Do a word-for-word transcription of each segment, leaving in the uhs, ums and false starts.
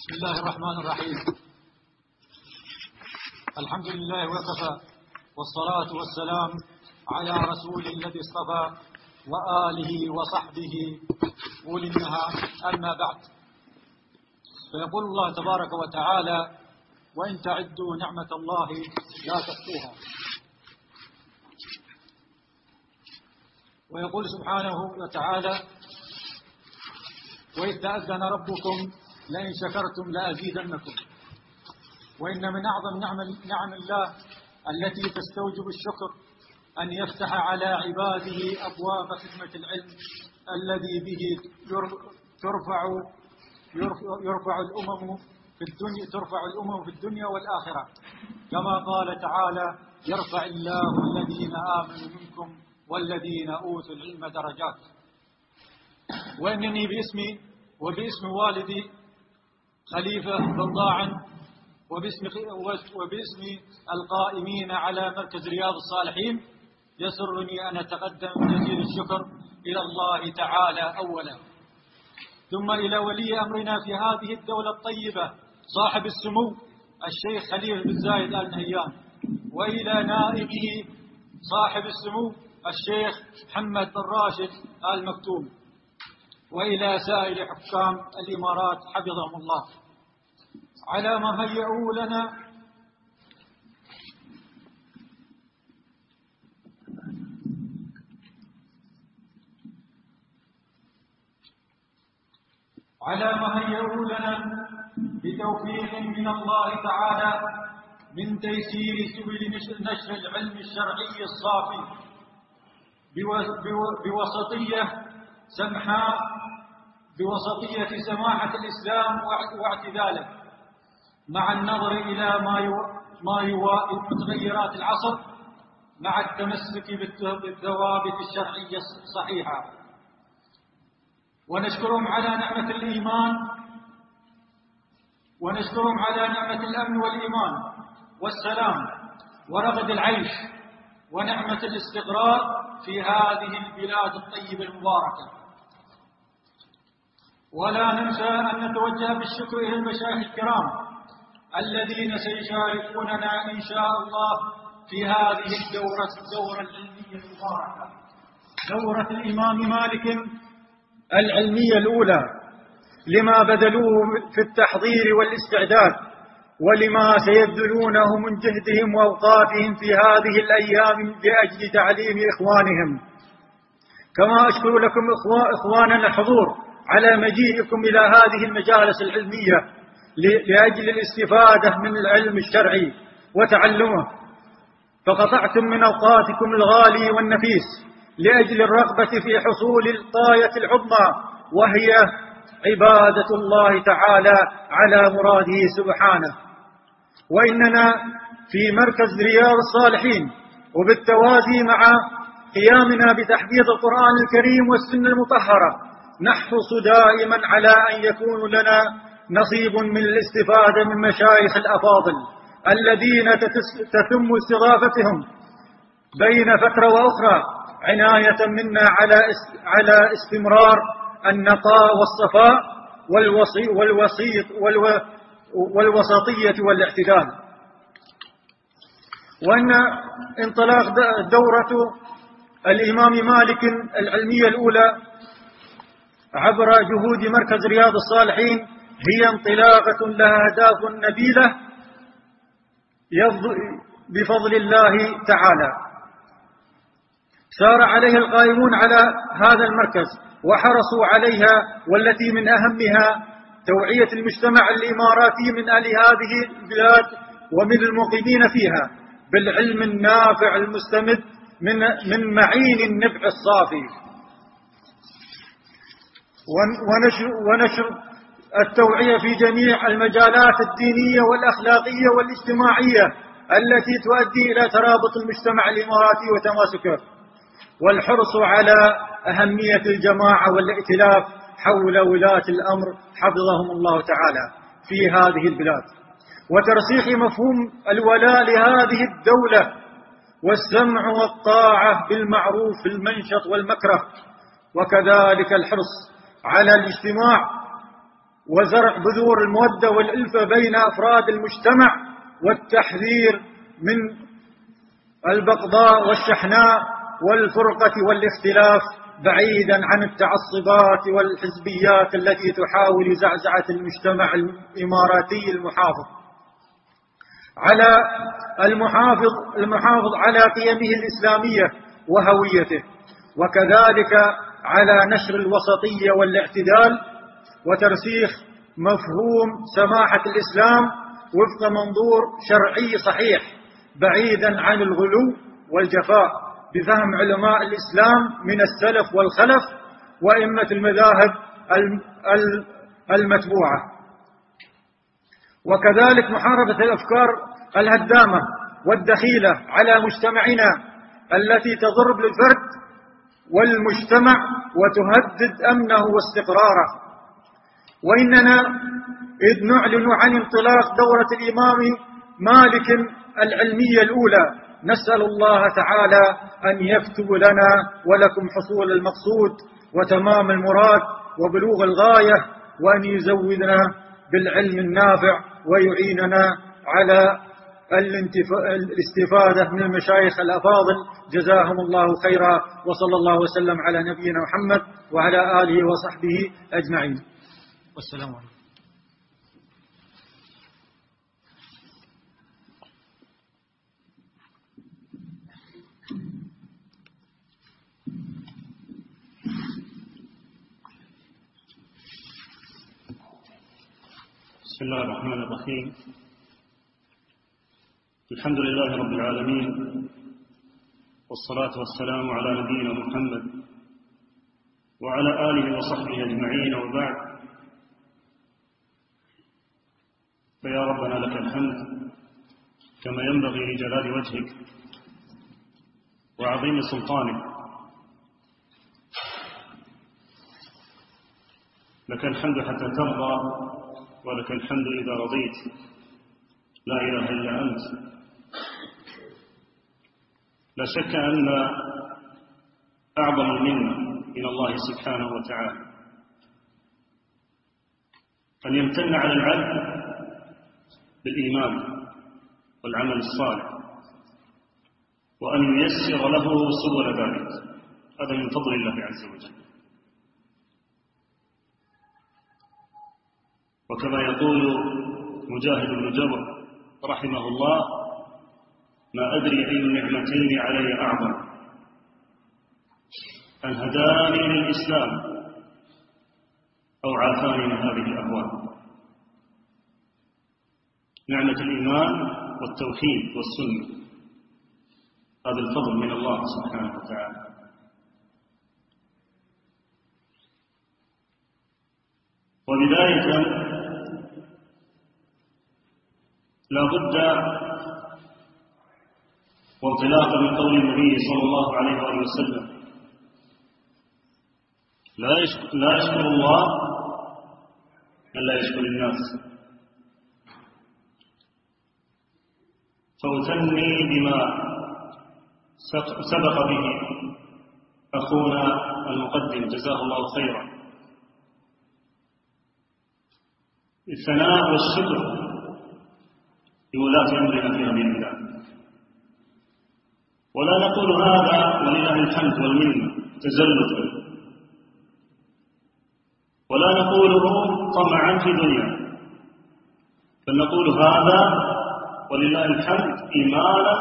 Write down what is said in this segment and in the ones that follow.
بسم الله الرحمن الرحيم. الحمد لله وكفى، والصلاة والسلام على رسول الذي اصطفى وآله وصحبه أولي النهى، أما بعد. فيقول الله تبارك وتعالى: وإن تعدوا نعمة الله لا تحصوها. ويقول سبحانه وتعالى: وإذ تأذن ربكم لئن شكرتم لأزيدنكم. وإن من أعظم نعم, نعم الله التي تستوجب الشكر أن يفتح على عباده أبواب خدمة العلم الذي به ترفع يرفع الأمم في الدنيا ترفع الأمم في الدنيا والآخرة، كما قال تعالى: يرفع الله الذين آمنوا منكم والذين أوتوا العلم درجات. وإنني باسمي وباسم والدي خليفة بن ضاعن وباسم وباسم القائمين على مركز رياض الصالحين يسرني أن أتقدم بجزيل الشكر إلى الله تعالى أولا، ثم إلى ولي أمرنا في هذه الدولة الطيبة صاحب السمو الشيخ خليل بن زايد آل نهيان، وإلى نائبه صاحب السمو الشيخ محمد بن راشد آل مكتوم، وإلى سائر حكام الإمارات حفظهم الله على ما هيئوا لنا على ما هيئوا لنا بتوفيق من الله تعالى من تيسير سبل نشر العلم الشرعي الصافي بوسطية سمحاء بوسطية سماحة الإسلام واعتداله، مع النظر إلى ما ما يوائي متغيرات العصر، مع التمسك بالثوابت الشرعية الصحيحة. ونشكرهم على نعمة الإيمان ونشكرهم على نعمة الأمن والإيمان والسلام ورغد العيش ونعمة الاستقرار في هذه البلاد الطيبة المباركة. ولا ننسى أن نتوجه بالشكر إلى المشايخ الكرام الذين سيشاركوننا إن شاء الله في هذه الدورة الدورة العلمية المباركة، دورة الإمام مالك العلمية الأولى، لما بذلوه في التحضير والاستعداد ولما سيبذلونه من جهدهم وأوقاتهم في هذه الأيام لأجل تعليم إخوانهم. كما أشكر لكم إخواننا الحضور على مجيئكم إلى هذه المجالس العلمية لأجل الاستفادة من العلم الشرعي وتعلمه، فقطعتم من أوقاتكم الغالي والنفيس لأجل الرغبة في حصول الغاية العظمى، وهي عبادة الله تعالى على مراده سبحانه. وإننا في مركز رياض الصالحين، وبالتوازي مع قيامنا بتحفيظ القرآن الكريم والسنة المطهرة، نحرص دائما على أن يكون لنا نصيب من الاستفادة من مشايخ الأفاضل الذين تتم استضافتهم بين فترة وأخرى، عناية منا على على استمرار النقاء والصفاء والوسيط والوسيط والوسطية والاعتدال. وأن انطلاق دورة الإمام مالك العلمية الأولى عبر جهود مركز رياض الصالحين هي انطلاقة لها أهداف نبيلة بفضل الله تعالى سار عليها القائمون على هذا المركز وحرصوا عليها، والتي من أهمها توعية المجتمع الإماراتي من أهل هذه البلاد ومن المقيمين فيها بالعلم النافع المستمد من من معين النبع الصافي، ونشر, ونشر التوعية في جميع المجالات الدينية والأخلاقية والاجتماعية التي تؤدي إلى ترابط المجتمع الإماراتي وتماسكه، والحرص على أهمية الجماعة والائتلاف حول ولاة الأمر حفظهم الله تعالى في هذه البلاد، وترسيخ مفهوم الولاء لهذه الدولة والسمع والطاعة بالمعروف في المنشط والمكره، وكذلك الحرص على الاجتماع وزرع بذور المودة والألفة بين أفراد المجتمع، والتحذير من البغضاء والشحناء والفرقة والاختلاف، بعيدا عن التعصبات والحزبيات التي تحاول زعزعة المجتمع الإماراتي المحافظ على المحافظ المحافظ على قيمه الإسلامية وهويته، وكذلك على نشر الوسطية والاعتدال وترسيخ مفهوم سماحة الإسلام وفق منظور شرعي صحيح، بعيدا عن الغلو والجفاء، بفهم علماء الإسلام من السلف والخلف وأئمة المذاهب المتبوعة. وكذلك محاربة الأفكار الهدامة والدخيلة على مجتمعنا التي تضر بالفرد والمجتمع وتهدد أمنه واستقراره. وإننا إذ نعلن عن انطلاق دورة الإمام مالك العلمية الأولى، نسأل الله تعالى أن يكتب لنا ولكم حصول المقصود وتمام المراد وبلوغ الغاية، وأن يزودنا بالعلم النافع ويعيننا على الاستفادة من المشايخ الأفاضل، جزاهم الله خيرا، وصلى الله وسلم على نبينا محمد وعلى آله وصحبه أجمعين، والسلام عليكم. بسم الله الرحمن الرحيم. الحمد لله رب العالمين، والصلاة والسلام على نبينا محمد وعلى آله وصحبه أجمعين، وبعد، فيا ربنا لك الحمد كما ينبغي لجلال وجهك وعظيم سلطانك. لك الحمد حتى ترضى، ولك الحمد إذا رضيت، لا إله إلا أنت. لا شك أن أعظم المنة من الله سبحانه وتعالى أن يمتن على العبد بالإيمان والعمل الصالح، وأن ييسر له سبل ذلك. هذا من فضل الله عز وجل. وكما يقول مجاهد بن جبر رحمه الله: ما أدري أي النعمتين علي أعظم، أن هداني للإسلام أو عافاني من هذه الأهوال. نعمة الإيمان والتوحيد والسنة، هذا الفضل من الله سبحانه وتعالى. وبداية لا بد وانطلاقا من قول النبي صلى الله عليه وآله وسلم: لا يشكر, لا يشكر الله من لا يشكر الناس. فأتني بما سبق به أخونا المقدم جزاه الله خيرا، الثناء والشكر لولاة أمرنا في هذه البلاد. ولا نقول هذا ولله الحمد والمنة تزلفا، ولا نقوله طمعا في دنيا، بل نقول هذا ولله الحمد إيمانا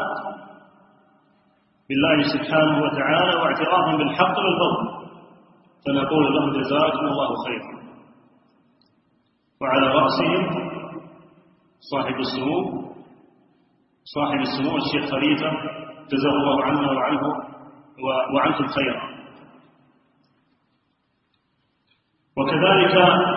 بالله سبحانه وتعالى واعترافا بالحق والفضل، فنقول لهم جزاكم الله خيرا. وعلى رأسهم صاحب السمو صاحب السمو الشيخ خليفة جزاه الله عنا وعنه وعنكم خيرا. وكذلك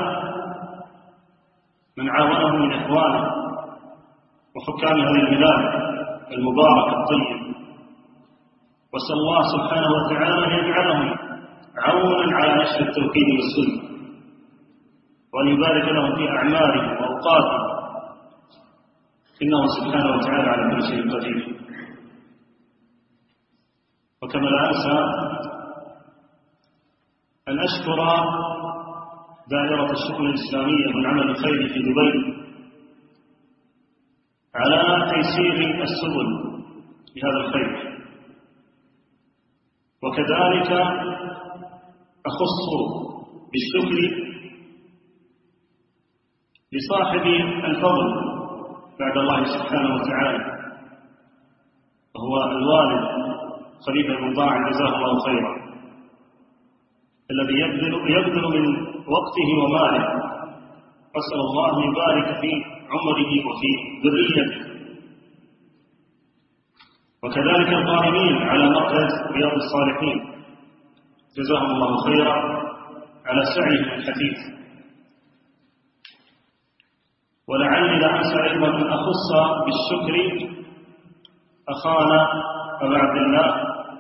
من عاونه من إخوانه وحكام هذه البلاد المباركة الطيبة، واسأل الله سبحانه وتعالى أن يجعلهم عونا على نشر التوحيد والسنة، وأن يبارك لهم في أعمالهم وأوقاتهم، إنه سبحانه وتعالى على كل شيء قدير. وكما لا أنسى أن أشكر دائرة الشؤون الإسلامية والعمل الخيري في دبي على تيسير السبل لهذا الخير. وكذلك أخص بالشكر لصاحب الفضل بعد الله سبحانه وتعالى، وهو الوالد خليفة بن ضاعن جزاه الله خيرا، الذي يبذل يبذل من وقته وماله، أسأل الله أن يبارك في عمره وفي ذريته. وكذلك القائمين على مركز رياض الصالحين جزاهم الله خيرا على سعيهم الحثيث. ولعلي لا أنسى أيضا أن أخص بالشكر أخانا أبا عبد الله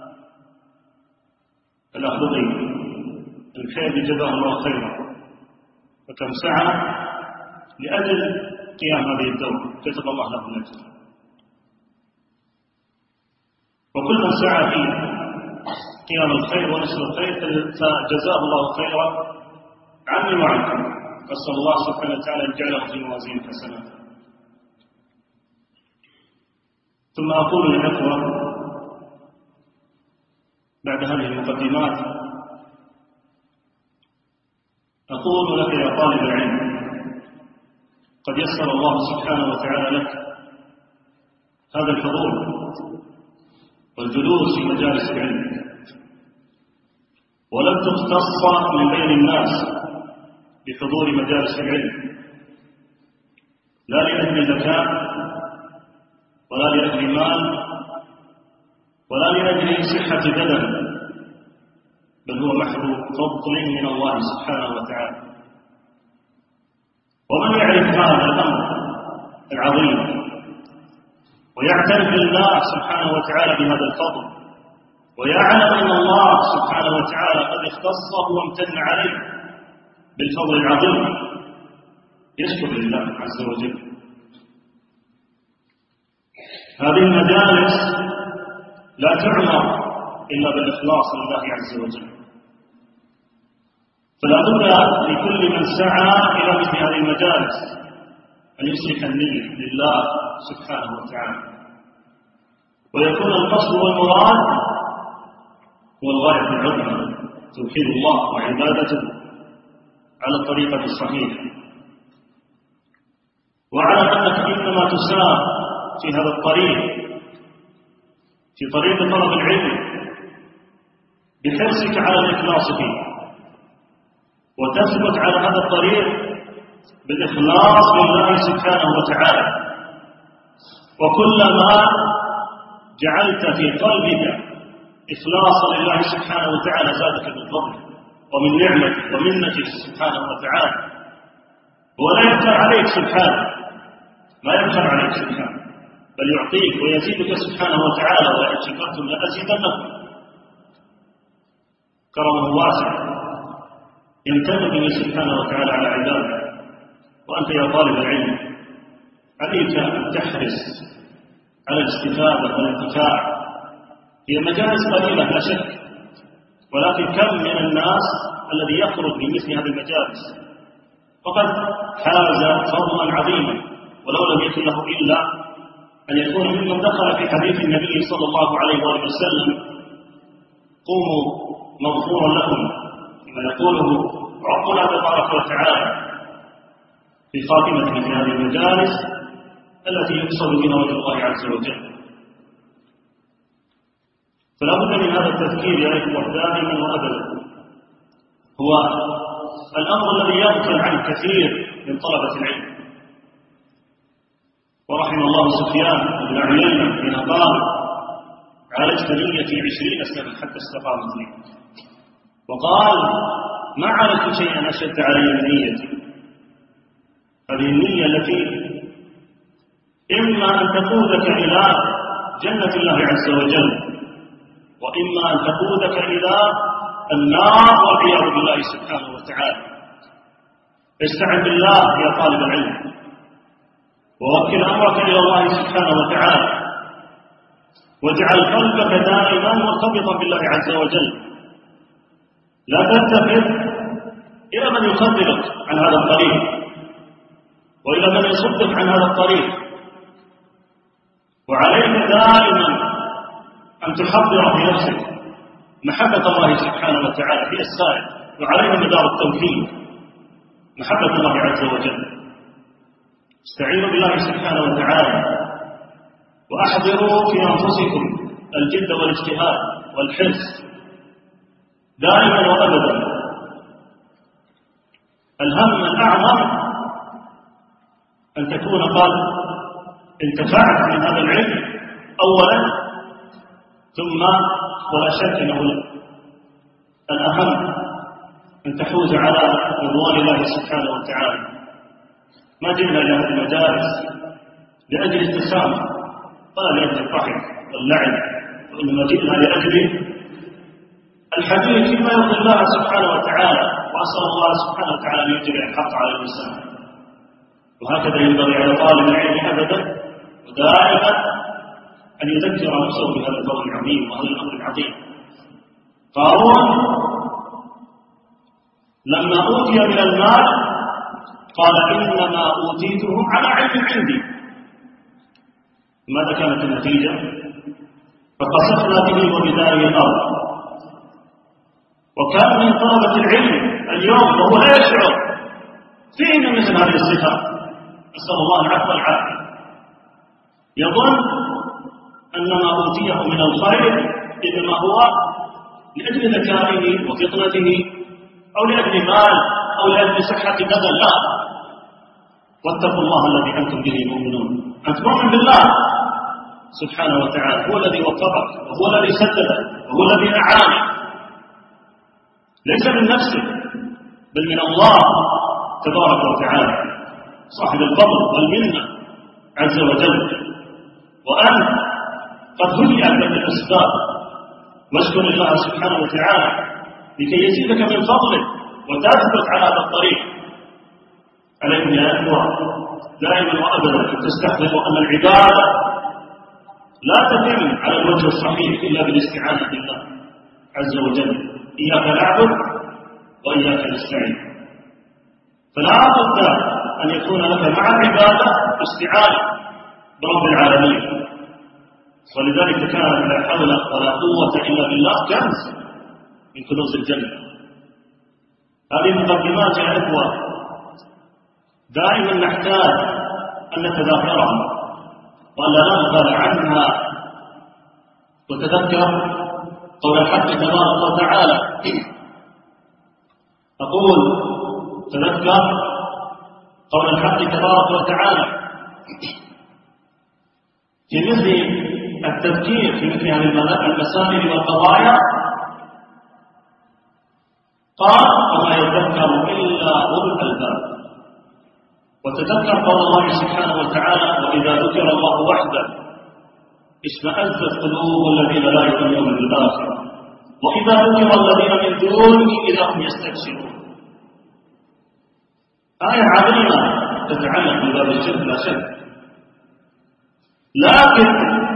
الأخضري الخير جزاه الله خيرا، وكم سعى لأجل قيام هذه الدورة، كتب الله له الأجر. وكل من سعى في قيام الخير ونشر الخير فجزاه الله خيرا عني وعنكم، أسأل الله سبحانه وتعالى أن يجعله في موازين حسناته. ثم أقول للإخوة بعد هذه المقدمات، أقول لك يا طالب العلم، قد يسر الله سبحانه وتعالى لك هذا الحضور والجلوس في مجالس العلم، ولم تختص من بين الناس بحضور مجالس العلم، لا لأجل ذكاء ولا لأجل مال ولا لأجل صحة بدن، بل هو محض فضل من الله سبحانه وتعالى. ومن يعرف هذا الأمر العظيم ويعترف بالله سبحانه وتعالى بهذا الفضل، ويعلم أن الله سبحانه وتعالى قد اختصه وامتن عليه بالفضل العظيم، يشكر لله عز وجل. هذه المجالس لا تعمر إلا بالإخلاص لله عز وجل، فلا بد لكل من سعى إلى مثل هذه المجالس أن يصلح النية لله سبحانه وتعالى، ويكون القصد والمراد هو الغاية العظمى، توحيد الله وعبادته على الطريقة الصحيحة. واعلم أنك إنما تسار في هذا الطريق، في طريق طلب العلم، بحرصك على الإخلاص فيه، وتثبت على هذا الطريق بالإخلاص لله سبحانه وتعالى. وكلما جعلت في قلبك إخلاصا لله سبحانه وتعالى زادك من فضله ومن نعمته ومنته سبحانه وتعالى، ولا يبخل عليك سبحانه، ما يبخل عليك سبحانه، بل يعطيك ويزيدك سبحانه وتعالى، ولئن شكرتم لأزيدنكم. كرمه واسع يمتن به سبحانه وتعالى على عباده. وأنت يا طالب العلم عليك أن تحرص على الاستفادة والانتفاع. هي مجالس قليلة لا شك، ولكن كم من الناس الذي يخرج من مثل هذه المجالس فقد حاز فضلا عظيما، ولو لم يكن له إلا أن يكون ممن دخل في حديث النبي صلى الله عليه وآله وسلم: قوموا مغفورا لكم، كما يقوله ربنا تبارك وتعالى في خاتمة مثل هذه المجالس التي يقصد بها وجه الله عز وجل. فلا بد من هذا التذكير يا إخوة دائما وأبدا، هو الأمر الذي يغفل عن كثير من طلبة العلم. ورحم الله سفيان بن عيينة حين قال: عالجت نيتي عشرين سنة حتى استقامت لي، وقال: ما عالجت شيئا أشد علي من نيتي. هذه النية التي إما أن تقودك إلى جنة الله عز وجل، وإما أن تقودك إلى النار والعياذ بالله سبحانه وتعالى. استعن بالله يا طالب العلم، ووكل أمرك إلى الله سبحانه وتعالى، واجعل قلبك دائما مرتبطا بالله عز وجل. لا تلتفت إلى من يخذلك عن هذا الطريق وإلى من يصدك عن هذا الطريق. وعليك دائما أن تحضر في نفسك محبة الله سبحانه وتعالى هي السائد، وعليها مدار التوحيد محبة الله عز وجل. استعينوا بالله سبحانه وتعالى وأحضروا في أنفسكم الجد والاجتهاد والحرص دائما وأبدا. الهم الأعظم أن تكون قد انتفعت من هذا العلم أولا، ثم ولا شك أنه الأهم أن تحوز على رضوان الله سبحانه وتعالى. ما جئنا إلى هذه المدارس لأجل التسامح ولا لأجل الضحك واللعب، وإنما جئنا لأجل الحديث فيما يرضي الله سبحانه وتعالى، وأسأل الله سبحانه وتعالى أن يجري الحق على الإنسان. وهكذا ينبغي على طالب العلم أبدا ودائما أن يذكر نفسه بهذا الفضل العظيم وهذا الأمر العظيم. قارون لما أوتي من المال قال إنما أوتيته على علم عندي. ماذا كانت النتيجة؟ فقصفنا به وبداره الأرض. وكان من طلبة العلم اليوم وهو لا يشعر فيه مثل هذه الصفات، نسأل الله العفو والعافية، يظن أن ما أوتيه من الخير إنما هو لأجل ذكائه وفطنته أو لأجل مال أو لأجل صحة بدن. لا، واتقوا الله الذي أنتم به مؤمنون. أنت مؤمن بالله سبحانه وتعالى، هو الذي وفقك وهو الذي سددك وهو الذي أعانك، ليس من نفسك بل من الله تبارك وتعالى صاحب الفضل والمنة عز وجل. وأنت قد هيأت لك الأسباب، واشكر الله سبحانه وتعالى لكي يزيدك من فضله وتثبت على هذا الطريق. عليكم يا أخوة دائما وأبدا أن تستحضروا أن العبادة لا تتم على الوجه الصحيح إلا بالاستعانة بالله عز وجل. إياك نعبد وإياك نستعين. فلا بد أن يكون لك مع العبادة استعانة برب العالمين. ولذلك كانت لا حول ولا قوة إلا بالله كنز من كنوز الجنة. هذه المقدمات يا إخوة دائما نحتاج أن نتذاكرها وأن لا نغفل عنها. وتذكر قول الحق تبارك وتعالى، أقول تذكر قول الحق تبارك وتعالى في مثل التذكير في مثل هذه المسائل والقضايا، قال وما يذكر إلا أولو الألباب. وتذكر قول الله سبحانه وتعالى وإذا ذكر الله وحده اشمأزت قلوب الذين لا يؤمنون بالآخرة وإذا ذكر الذين من دونه إذا هم يستبشرون. آية عظيمة تتعلق بباب الشرك لا شك، لكن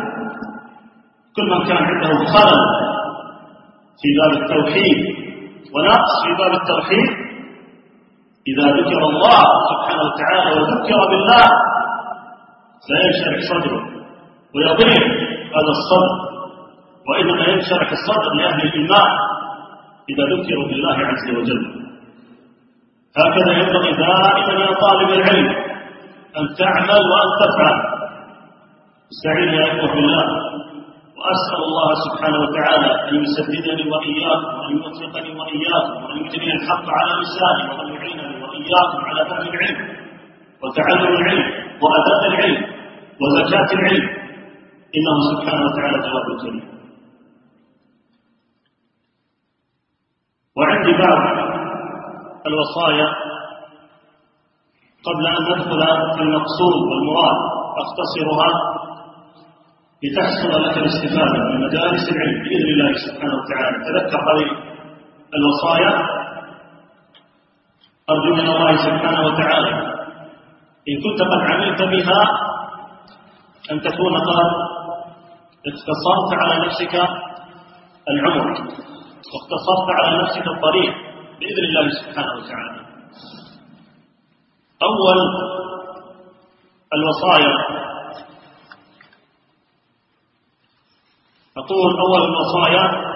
كل من كان عنده خلل في باب التوحيد ونقص في باب التوحيد إذا ذكر الله سبحانه وتعالى وذكر بالله لا ينشرح صدره ويضيع هذا الصدر، وإنما ينشرح الصدر لأهل الإيمان إذا ذكروا بالله عز وجل. هكذا ينبغي دائما يا طالب العلم أن تعمل وأن تفعل. استعين يا إخوة بالله، وأسأل الله سبحانه وتعالى أن يسددني وإياكم وأن يوفقني وإياكم وأن يجري الحق على لساني وأن يعينني وإياكم على فهم العلم وتعلم العلم وأداء العلم وزكاة العلم، إنه سبحانه وتعالى جواد كريم. وعندي بعض الوصايا قبل أن ندخل في المقصود والمراد أختصرها لتحصل لك الاستفادة من مجالس العلم بإذن الله سبحانه وتعالى. تذكر هذه الوصايا، أرجو من الله سبحانه وتعالى إن كنت قد عملت بها أن تكون قد اقتصرت على نفسك العمر واقتصرت على نفسك الطريق بإذن الله سبحانه وتعالى. أول الوصايا، أقول أول الوصايا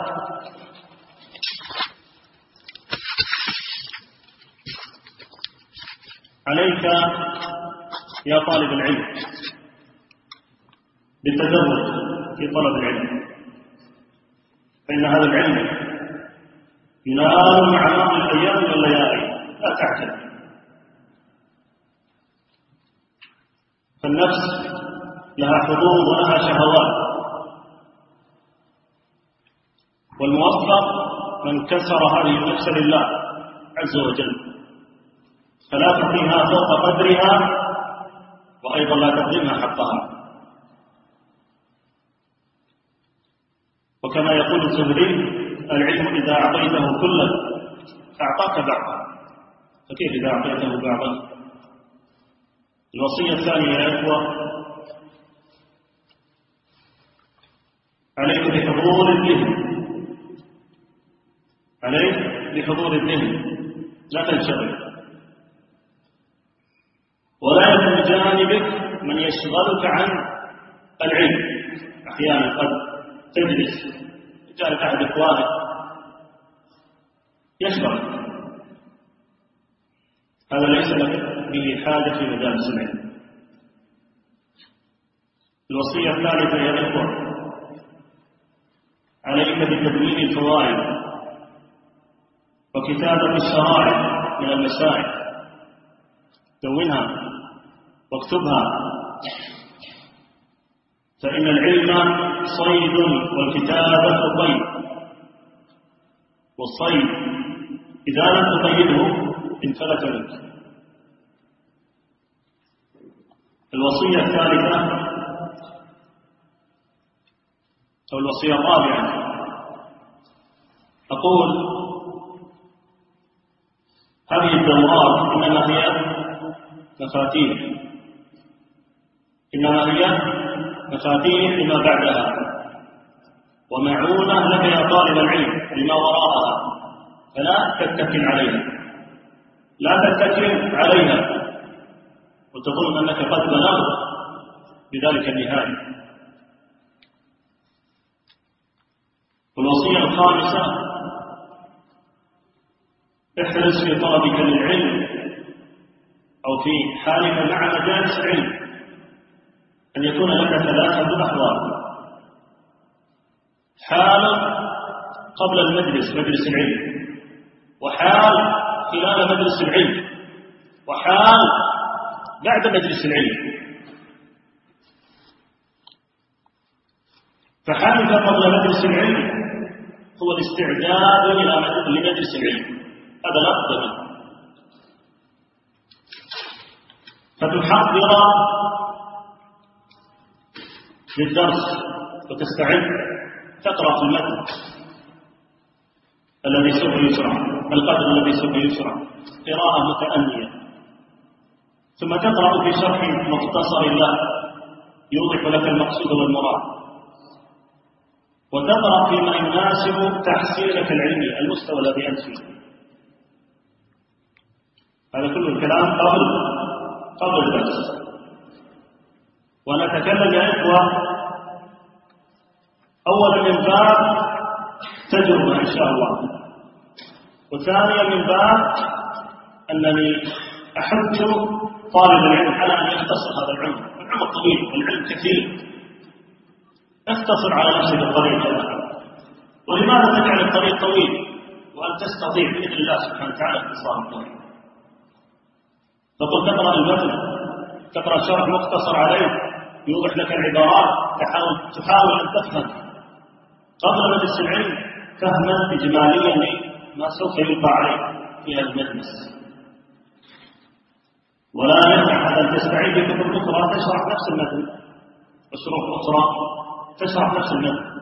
عليك يا طالب العلم بالتدرج في طلب العلم، فإن هذا العلم ينال مع مر الأيام والليالي، لا تعجل. فالنفس لها حظوظ ولها شهوات، والموفق من كسر هذه النفس لله عز وجل، فلا تعطيها فوق قدرها وأيضا لا تظلمها حقها. وكما يقول الزهري: العلم إذا أعطيته كله أعطاك بعضا، فكيف إذا أعطيته بعضا؟ الوصية الثانية يا إخوة: عليك بحضور الذهن، عليك بحضور الذهن، لا تنشغل، ولا يكون بجانبك من يشغلك عن العلم. أحيانا قد تجلس بجانب أحد إخوانك يشغلك، هذا ليس لك به حاجة في مجالس العلم. الوصية الثالثة يا إخوة: عليك بتدوين الفوائد وكتابة الشرائع من المسائل، دونها واكتبها، فإن العلم صيد والكتابة طيب، والصيد إذا لم تقيده انفلت منك. الوصية الثالثة أو الوصية الرابعة، أقول هذه الدورات إنما هي مفاتيح، إنما هي مفاتيح لما بعدها، ومعونة لك يا طالب العلم لما وراءها، فلا تتكل عليها، لا تتكل عليها وتظن أنك قد بلغت بذلك النهاية. والوصية الخامسة: احرص في طلبك للعلم أو في حالك مع مجالس العلم أن يكون لك ثلاثة أحوال: حال قبل المجلس مجلس العلم، وحال خلال مجلس العلم، وحال بعد مجلس العلم. فحالك قبل مجلس العلم هو الاستعداد لمجلس العلم، هذا لا بد منه، فتحضر للدرس وتستعد، تقرأ في المتن الذي سوف يشرع، القدر الذي سوف يشرع، قراءة متأنية، ثم تقرأ في شرح مختصر له يوضح لك المقصود والمراد، وتقرأ فيما يناسب تحصيلك العلمي المستوى الذي أنت فيه. هذا كل الكلام قبل قبل الدرس. ونتكلم يا إخوة أولا من باب تجربة إن شاء الله، وثانيا من باب أنني أحث طالب العلم على أن يختصر هذا العلم، العمر طويل والعلم كثير، اختصر على نفسك الطريق هذا. ولماذا تجعل الطريق طويل وأن تستطيع بإذن الله سبحانه وتعالى اختصار الطريق؟ فقل تقرأ المتن، تقرأ شرح مختصر عليه يوضح لك العبارات، تحاول تحاول أن تفهم قبل مجلس العلم فهما إجماليا لما سوف يلقى عليه في هذا المجلس. ولا يمنع أن تستعيد كتب أخرى تشرح نفس المتن، وشروح أخرى تشرح نفس المتن.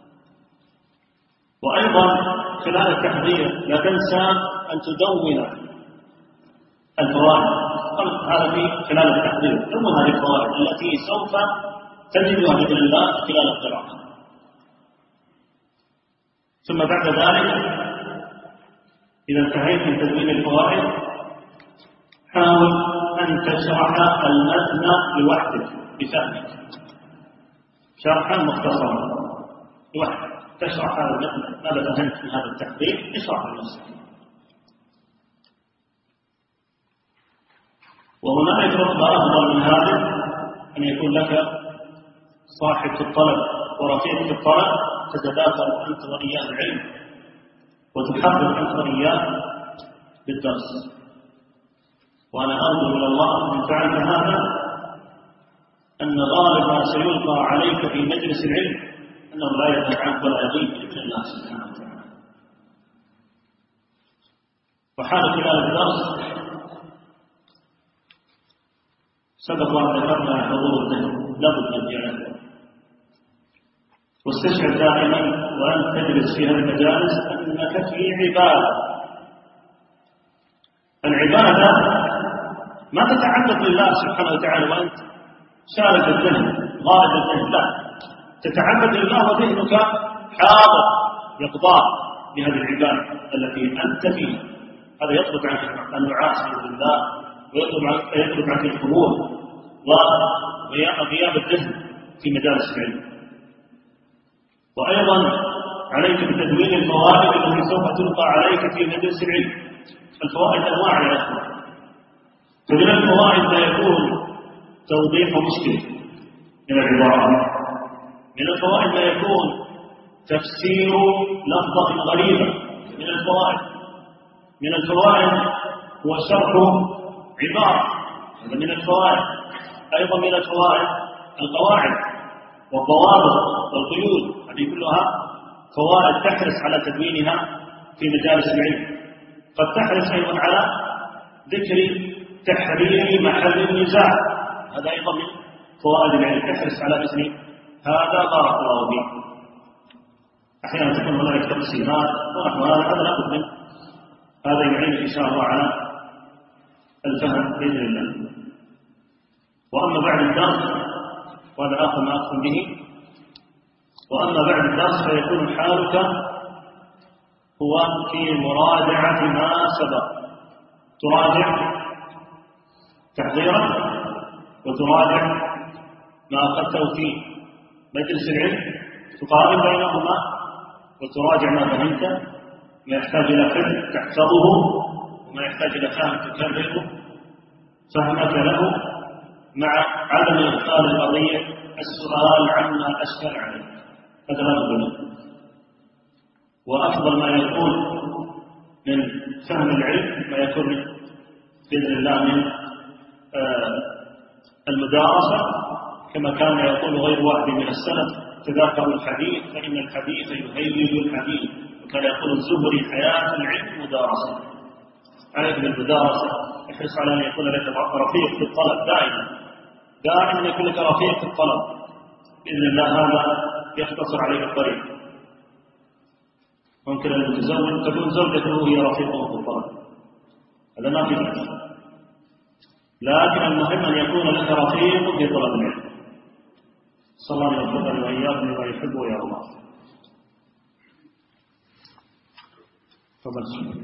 وأيضا خلال التحضير لا تنسى أن تدون الفوائد، هذا في خلال التحضير، ثم هذه الفوائد التي سوف تجدها بإذن الله خلال القراءة. ثم بعد ذلك إذا انتهيت من تدوين الفوائد حاول أن تشرح المتن لوحدك بفهمك شرحا مختصرا لوحدك، تشرح هذا المتن ماذا فهمت من هذا التحقيق، اشرح لنفسك. وهناك رتبة أفضل من هذا، أن يكون لك صاحب في الطلب ورفيق في الطلب تتداخل أنت وإياه العلم وتحضر أنت وإياه بالدرس. وأنا أرجو من الله أن فعلت هذا أن غالب ما سيلقى عليك في مجلس العلم أنه لا يذهب عنك ولا يغيب بإذن الله سبحانه وتعالى. وحال خلال الدرس سبق أن ذكرنا حضور الذهن لابد من جعله، واستشعر دائما وأنت تجلس في هذه المجالس أنك في عبادة. العبادة ما تتعبد لله سبحانه وتعالى وأنت شارد الذهن غالب الذهن، لا، تتعبد لله وذهنك حاضر يقضى بهذه العبادة التي أنت فيها. هذا يطلب عنك المعاصي بالله ويطلب عنك الخمول وغياب الذهن في مجالس العلم. وأيضا عليك بتدوين الفوائد التي سوف تلقى عليك في مجلس العلم. الفوائد أنواع يا أخوان، فمن الفوائد ما يكون توضيح مشكلة من العبارات، من الفوائد ما يكون تفسير لفظة غريبة من الفوائد، من الفوائد هو شرح عبارة، هذا من الفوائد. أيضا من الفوائد القواعد والضوابط والقيود، هذه كلها فوائد تحرص على تدوينها في مجالس العلم. قد تحرص أيضا على ذكر تحرير محل النزاع، هذا أيضا من فوائد العلم، تحرص على ذكر هذا بارك الله فيه. أحيانا تكون هناك تقسيمات ونحو هذا، هذا لابد من هذا يعين إن شاء الله على الفهم بإذن الله. وأما بعد الدرس، وهذا آخر ما أختم به، وأما بعد الدرس فيكون حالك هو في مراجعة ما سبق، تراجع تحضيرا وتراجع ما أخذته في مجلس العلم، تقارن بينهما وتراجع ما فهمت، ما يحتاج إلى فهم تحفظه وما يحتاج إلى فهم تكرره فهمك له، مع عدم إدخال القضية السؤال عما أشكل عليه، هذا لا بد. وأفضل ما يكون من فهم العلم ما يكون بإذن الله من آه المدارسة، كما كان يقول غير واحد من السلف: تذاكروا الحديث فإن الحديث يهيج الحديث. وكان يقول الزهري: حياة العلم مدارسة. عليك بالمدارسة، احرص على أن يكون لك رفيق في الطلب دائما، دائما يكون لك رفيق في الطلب بإذن الله، هذا يختصر عليك الطريق. ممكن أن تتزوج تكون زوجته وهي رفيقه في الطلب، هذا ما في بأس، لكن المهم أن يكون لك رفيق في طلب العلم. صلى الله عليه وسلم وإياكم وما يحبه يا الله. تفضل.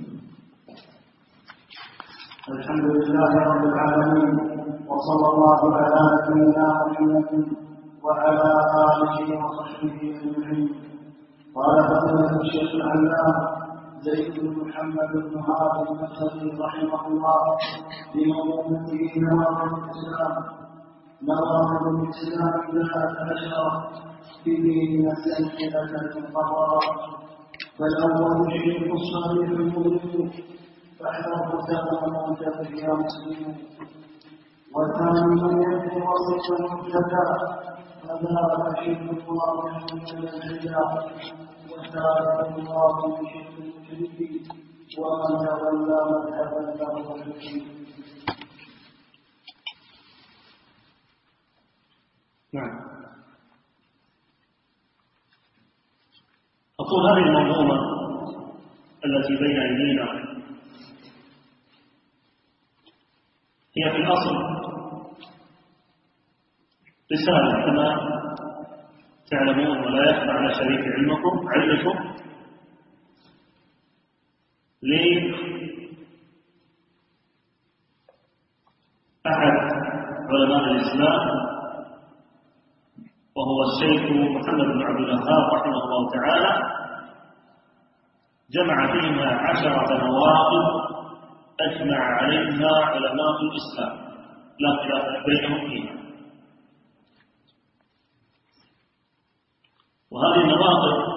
الحمد لله رب العالمين، وصلى الله على نبينا محمد وعلى آله وصحبه أجمعين. قال فضيلة الشيخ العلامة زيد بن محمد بن هادي المدخلي رحمه الله في منظومته نواقض الإسلام: نواقض الإسلام ثلاث عشرة فيه من الأمثلة المقررة. فالأول شرك الصريح المؤمن فاحذر سبب منتفع يا مسلم. والثاني من يكفر وصف المبتدع فذاك شرك الله من البدع. والثالث الله من شرك المشرك ومن تولى مذهبا له الشرك. نعم. أقول هذه المنظومة التي بين أيدينا هي في الأصل رسالة كما تعلمون، ولا يخفى على شريك علمكم علمكم لخلق أحد علماء الإسلام وهو الشيخ محمد بن عبد الوهاب رحمه الله تعالى، جمع فيها عشرة نواقض أجمع عليها علماء الإسلام لا خلاف بينهم فيها. وهذه النواقض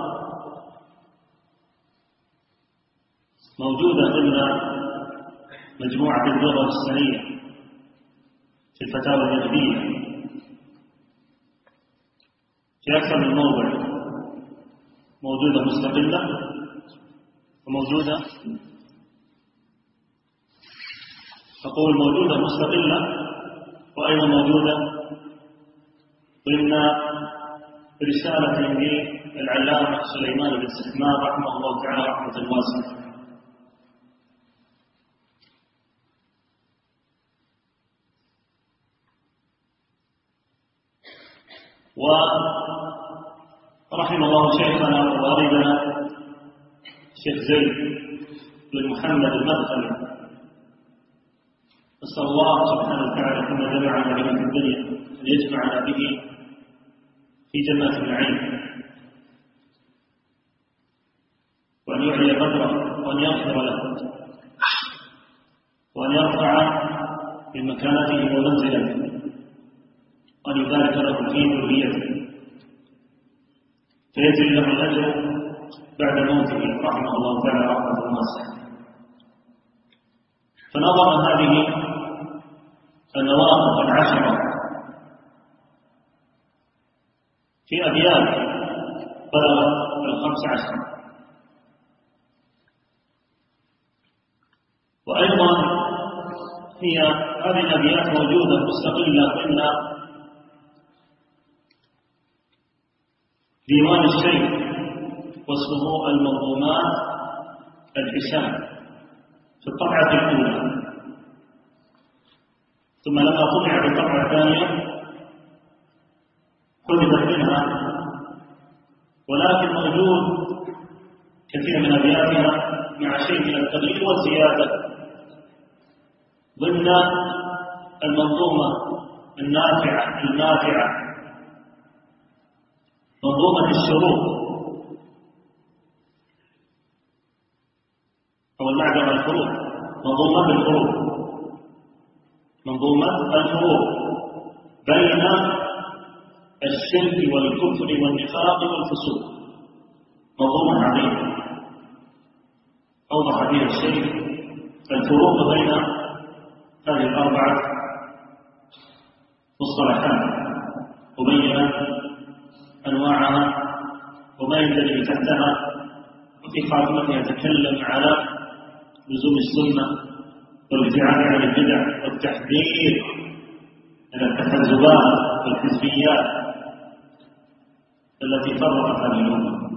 موجودة ضمن مجموعة الدورة السنية في الفتاوى النجدية في أكثر من موضع، موجودة مستقلة وموجودة أقول موجودة مستقلة وأيضا موجودة ضمن رسالة للعلامة سليمان بن سحمان رحمه الله تعالى رحمة واسعة. ورحم الله شيخنا ووالدنا الشيخ زيد بن محمد المدخلي، نسأل الله سبحانه وتعالى كما جمعنا به في الدنيا أن يجمعنا به في جنات النعيم، وأن يعلي قدره وأن يغفر له وأن يرفع من مكانته ومنزلته وأن يبارك له في ذريته فيجري له الأجر بعد موته رحمه الله تعالى رحمة واسعة. فنظر هذه النواقض العشرة في أبيات بلغت الخمس عشر، وأيضا هي هذه الأبيات موجودة مستقلة ضمن ديوان الشيخ واسمه المنظومات الحسان في الطبعة الأولى، ثم لما طبع في الطبعة الثانية حذفت منها، ولكن موجود كثير من أبياتها مع شيء من التغيير والزيادة ضمن المنظومة النافعة النافعة منظومة الشروق أو المعذرة الفروق، منظومة الفروق منظومة الفروق بين الشرك والكفر والنفاق والفسوق، منظومة عظيمة أوضح فيها الشيخ الفروق بين هذه الأربعة مصطلحات وبين أنواعها وما يندرج تحتها، وفي خاتمتها يتكلم على لزوم السنة والابتعاد عن البدع والتحذير من التحزبات والحزبيات التي فرقت هذه الأمة.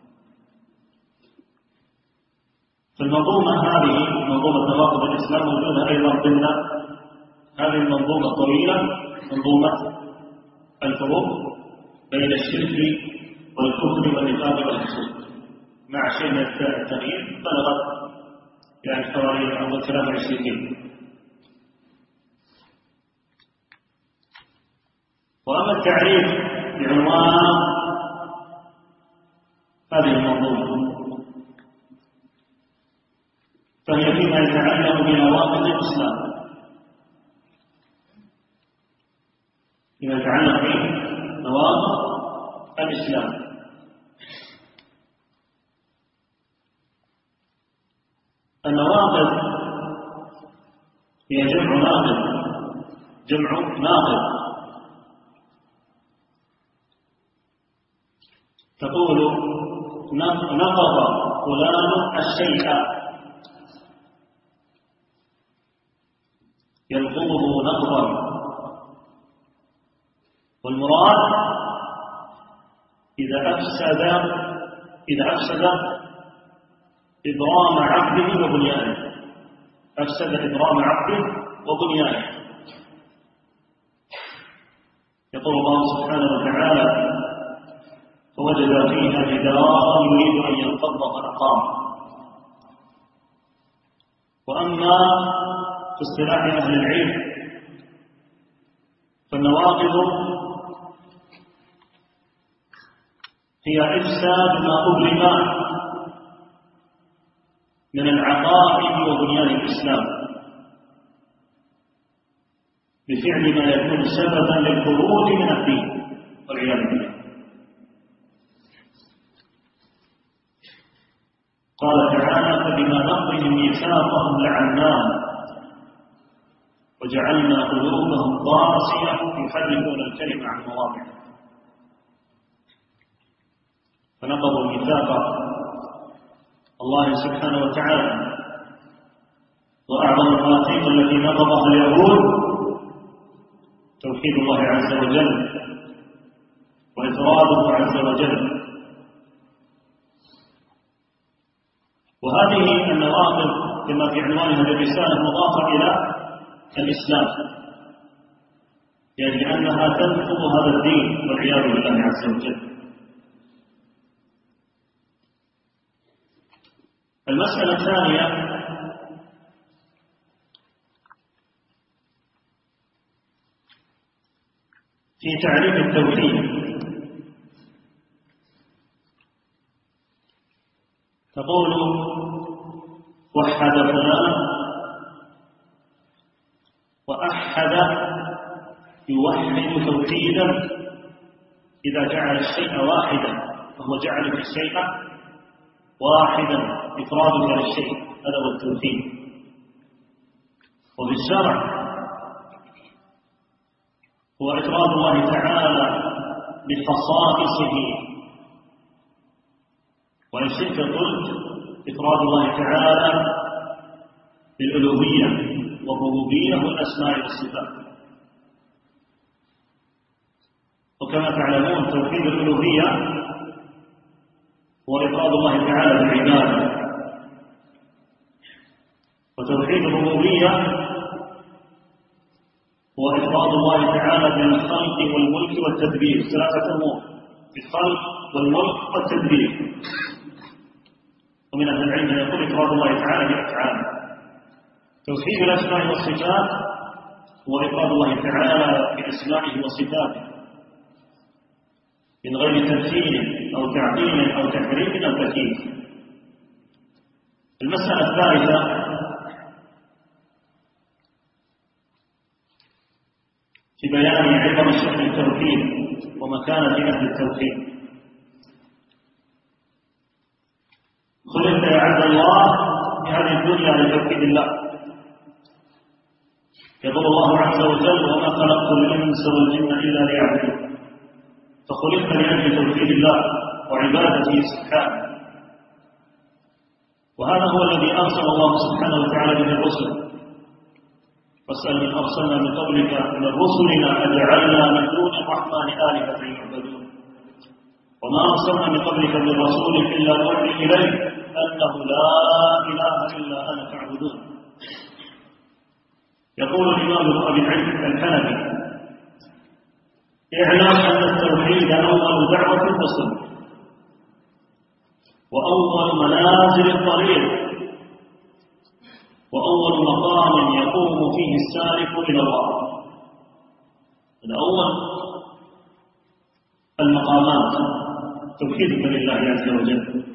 فالمنظومة هذه منظومة نواقض الإسلام موجودة أيضا ضمن هذه المنظومة الطويلة، منظومة الفروق بين الشرك والكفر والنفاق والفسوق مع شيء من التغيير بلغت يعني حوالي أو ثلاثة وعشرين. وأما التعريف بعنوان هذه المنظومة فهي فيما يتعلق بنواقض الإسلام، فيما يتعلق بنواقض الإسلام. النواقض هي جمع ناقض، جمع ناقض. تقول نقض فلان الشيء، ينقضه نقضا، والمراد إذا أفسد إذا أفسد إبرام عقده وبنيانه، أفسد إبرام عقده وبنيانه. يقول الله سبحانه وتعالى فوجد فيها جدارا يريد أن ينقض فأقام. وأما في اصطلاح أهل العلم فالنواقض هي إفساد ما أبرم من العقائد وبنيان الإسلام بفعل ما يكون سببا للخروج من الدين والعياذ بالله. قال تعالى: فبما نقضهم ميثاقهم لعناهم وجعلنا قلوبهم قاسية يحرفون الكلمة عن مواضعه. فنقضوا ميثاق الله سبحانه وتعالى، وأعظم المواثيق التي نقضها اليهود توحيد الله عز وجل وإفراده عز وجل. وهذه النواقض كما في عنوان هذه الرسالة مضافة إلى الإسلام، يعني لأنها تنقض هذا الدين والعياذ بالله عز وجل. المسألة الثانية في تعريف التوحيد. تقول: وحد فلان، وأحد يوحد توحيدا إذا جعل الشيء واحدا، فهو جعل الشيء واحدا، إفرادك للشيء، هذا هو التوحيد. وفي الشرع هو إفراد الله تعالى بخصائصه، وإن شئت قلت إفراد الله تعالى بالألوهية والربوبية والأسماء والصفات. وكما تعلمون توحيد الألوهية هو إفراد الله تعالى بالعبادة، وتوحيد الربوبية هو إفراد الله تعالى بالخلق والملك والتدبير، ثلاثة أمور: الخلق والملك والتدبير. ومن أهل العلم من يقول إفراد الله تعالى بأفعاله. توحيد الأسماء والصفات هو إفراد الله تعالى بأسمائه وصفاته من غير تمثيل أو تعطيل أو تحريف أو تكييف. المسألة الثالثة في بيان عظم شأن التوحيد ومكانة أهل التوحيد. خلقت يا عبد الله في هذه الدنيا لتوحيد الله. يقول الله عز وجل: وما خلقت الإنس والجن إلا ليعبدون. فخلقت لأجل توحيد الله وعبادته سبحانه، وهذا هو الذي أرسل الله سبحانه وتعالى به الرسل. واسأل من أرسلنا من قبلك من رسلنا أجعلنا من دون الرحمن آلهة يعبدون. وما أرسلنا من قبلك من رسول إلا نوحي إليه أنه لا إله إلا أنا فاعبدون. يقول الإمام أبي العلم الحنفي: اعلم أن التوحيد أول دعوة الرسل وأول منازل الطريق وأول مقام يقوم فيه السالك إلى الله. الأول المقامات توحيدك لله عز وجل.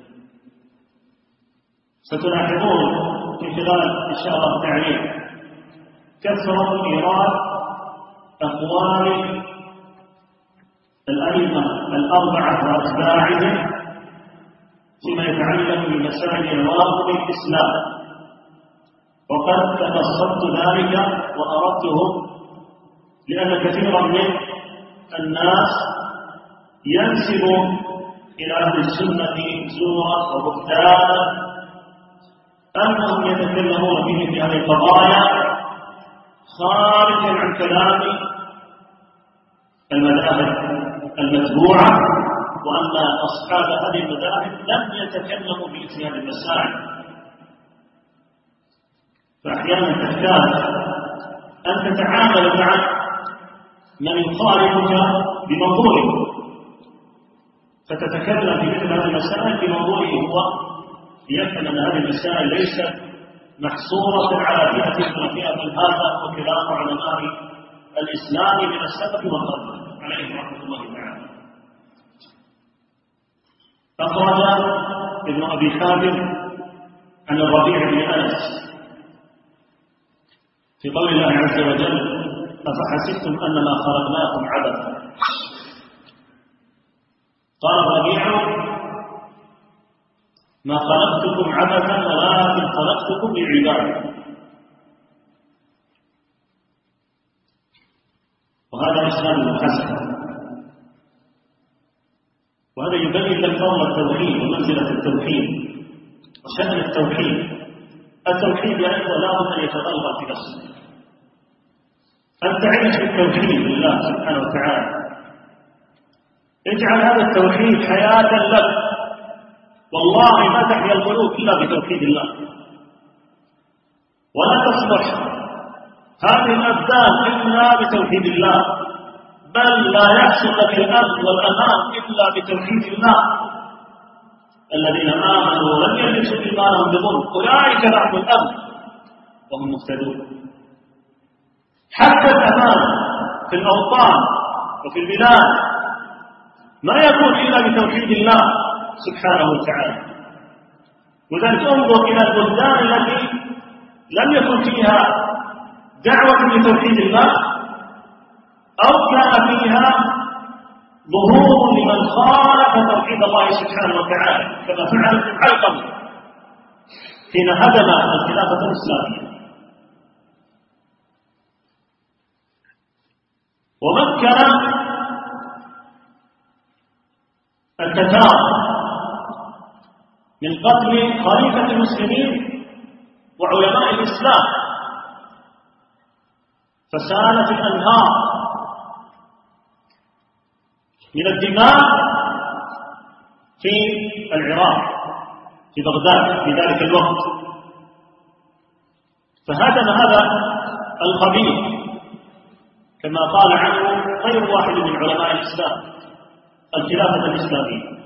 ستلاحظون في خلال إن شاء الله التعليم كثرة إيراد أقوال الأئمة الأربعة وأتباعهم فيما يتعلق بمسائل نواقض الإسلام، وقد تقصدت ذلك وأردته لأن كثيرا من الناس ينسب إلى أهل السنة زورا وبهتانا أنهم يتكلمون فيه في هذه القضايا خارجا عن كلام المذاهب المتبوعة، وأن أصحاب هذه المذاهب لم يتكلموا في مثل هذه المسائل. فأحيانا تحتاج أن تتعامل مع من يخالفك بمنظوره، فتتكلم في مثل هذه المسائل بمنظوره هو، ليفهم أن هذه المسائل ليست محصورة على فئة من فئة. هذا هو كلام علماء الإسلام من السلف والخلف عليهم رحمة الله تعالى. أخرج ابن أبي حاتم عن الربيع بن أنس في قول الله عز وجل: أفحسبتم أنما خلقناكم عبثا. قال الربيع: ما خلقتكم عبثا ولكن خلقتكم لعبادة. وهذا إسلام حسن، وهذا يبين لك فضل التوحيد ومنزلة التوحيد وشأن التوحيد. التوحيد يا إخوة لا بد أن يتغلغل في نفسك، أن تعيش بالتوحيد لله سبحانه وتعالى. اجعل هذا التوحيد حياة لك، والله ما تحيا الملوك إلا بتوحيد الله. ولا تصلح هذه الأبدان إلا بتوحيد الله، بل لا يحصل لك الأمن والأمان إلا بتوحيد الله. الذين آمنوا ولم يلبسوا إيمانهم بظلم أولئك لهم الأمن وهم مهتدون. حتى الأمان في الأوطان وفي البلاد ما يكون إلا بتوحيد الله سبحانه وتعالى. وذلك انظر إلى البلدان التي لم يكن فيها دعوة لتوحيد الله أو كان فيها ظهور لمن خالف توحيد الله سبحانه وتعالى، كما فعل في الحلقة حين هدم الخلافة الإسلامية ومكن التتار من قتل خليفة المسلمين وعلماء الإسلام، فسالت الأنهار من الدماء في العراق في بغداد في ذلك الوقت. فهدم هذا الخبيث كما قال عنه غير واحد من علماء الإسلام الخلافة الإسلامية.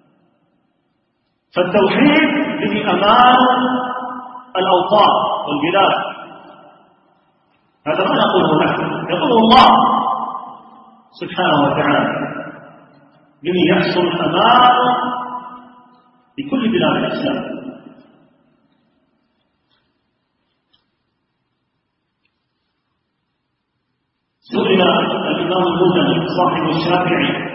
فالتوحيد به أمان الأوطان والبلاد، هذا ما نقوله نحن، يقول الله سبحانه وتعالى به يحصل الأمان في كل بلاد الإسلام. سئل الإمام المزني صاحب الشافعي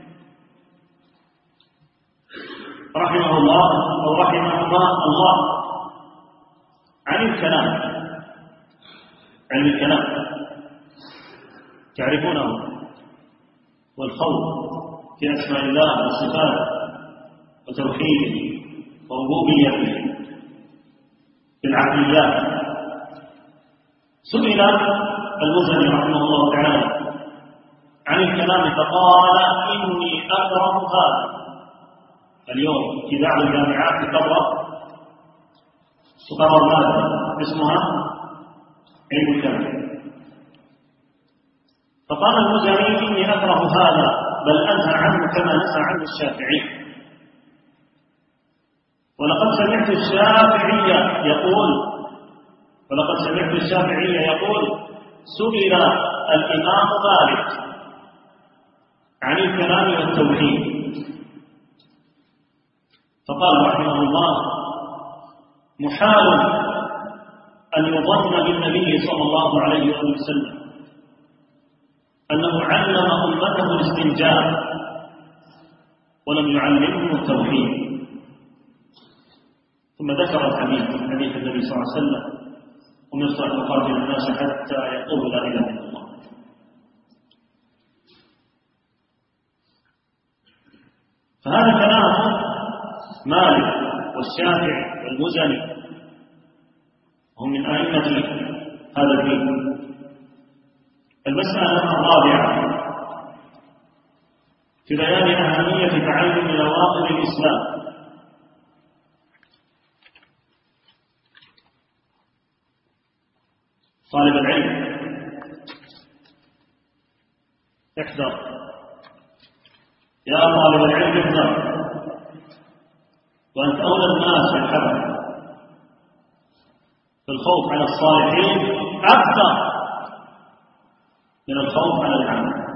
رحمه الله أو رحمه الله عن الكلام، عن الكلام تعرفونه، والخوض في أسماء الله وصفاته وتوحيده وربوبيته في العقليات. سئل المزني رحمه الله تعالى عن الكلام فقال: إني أكره هذا. اليوم في بعض الجامعات تقرر تقرر ماذا اسمها علم الكلام. فقال المزني: إني أكره هذا بل أنهى عنه كما نهى عنه الشافعي. ولقد سمعت الشافعي يقول ولقد سمعت الشافعي يقول سئل الإمام مالك عن الكلام والتوحيد فقال رحمه الله: محال أن يظن بالنبي صلى الله عليه وسلم أنه علم أمته الاستنجاء ولم يعلمهم التوحيد. ثم ذكر الحديث حديث النبي صلى الله عليه وسلم: أمرت أن أقاتل الناس حتى يقولوا لا إله إلا الله. فهذا كلام مالك والشافعي والمزني، هم من أئمة هذا الدين. المسألة الرابعة في بيان أهمية تعلم نواقض الإسلام. طالب العلم احذر، يا طالب العلم احذر، وأنت أولى الناس بالحذر. فالخوف على الصالحين أكثر من الخوف على العمل.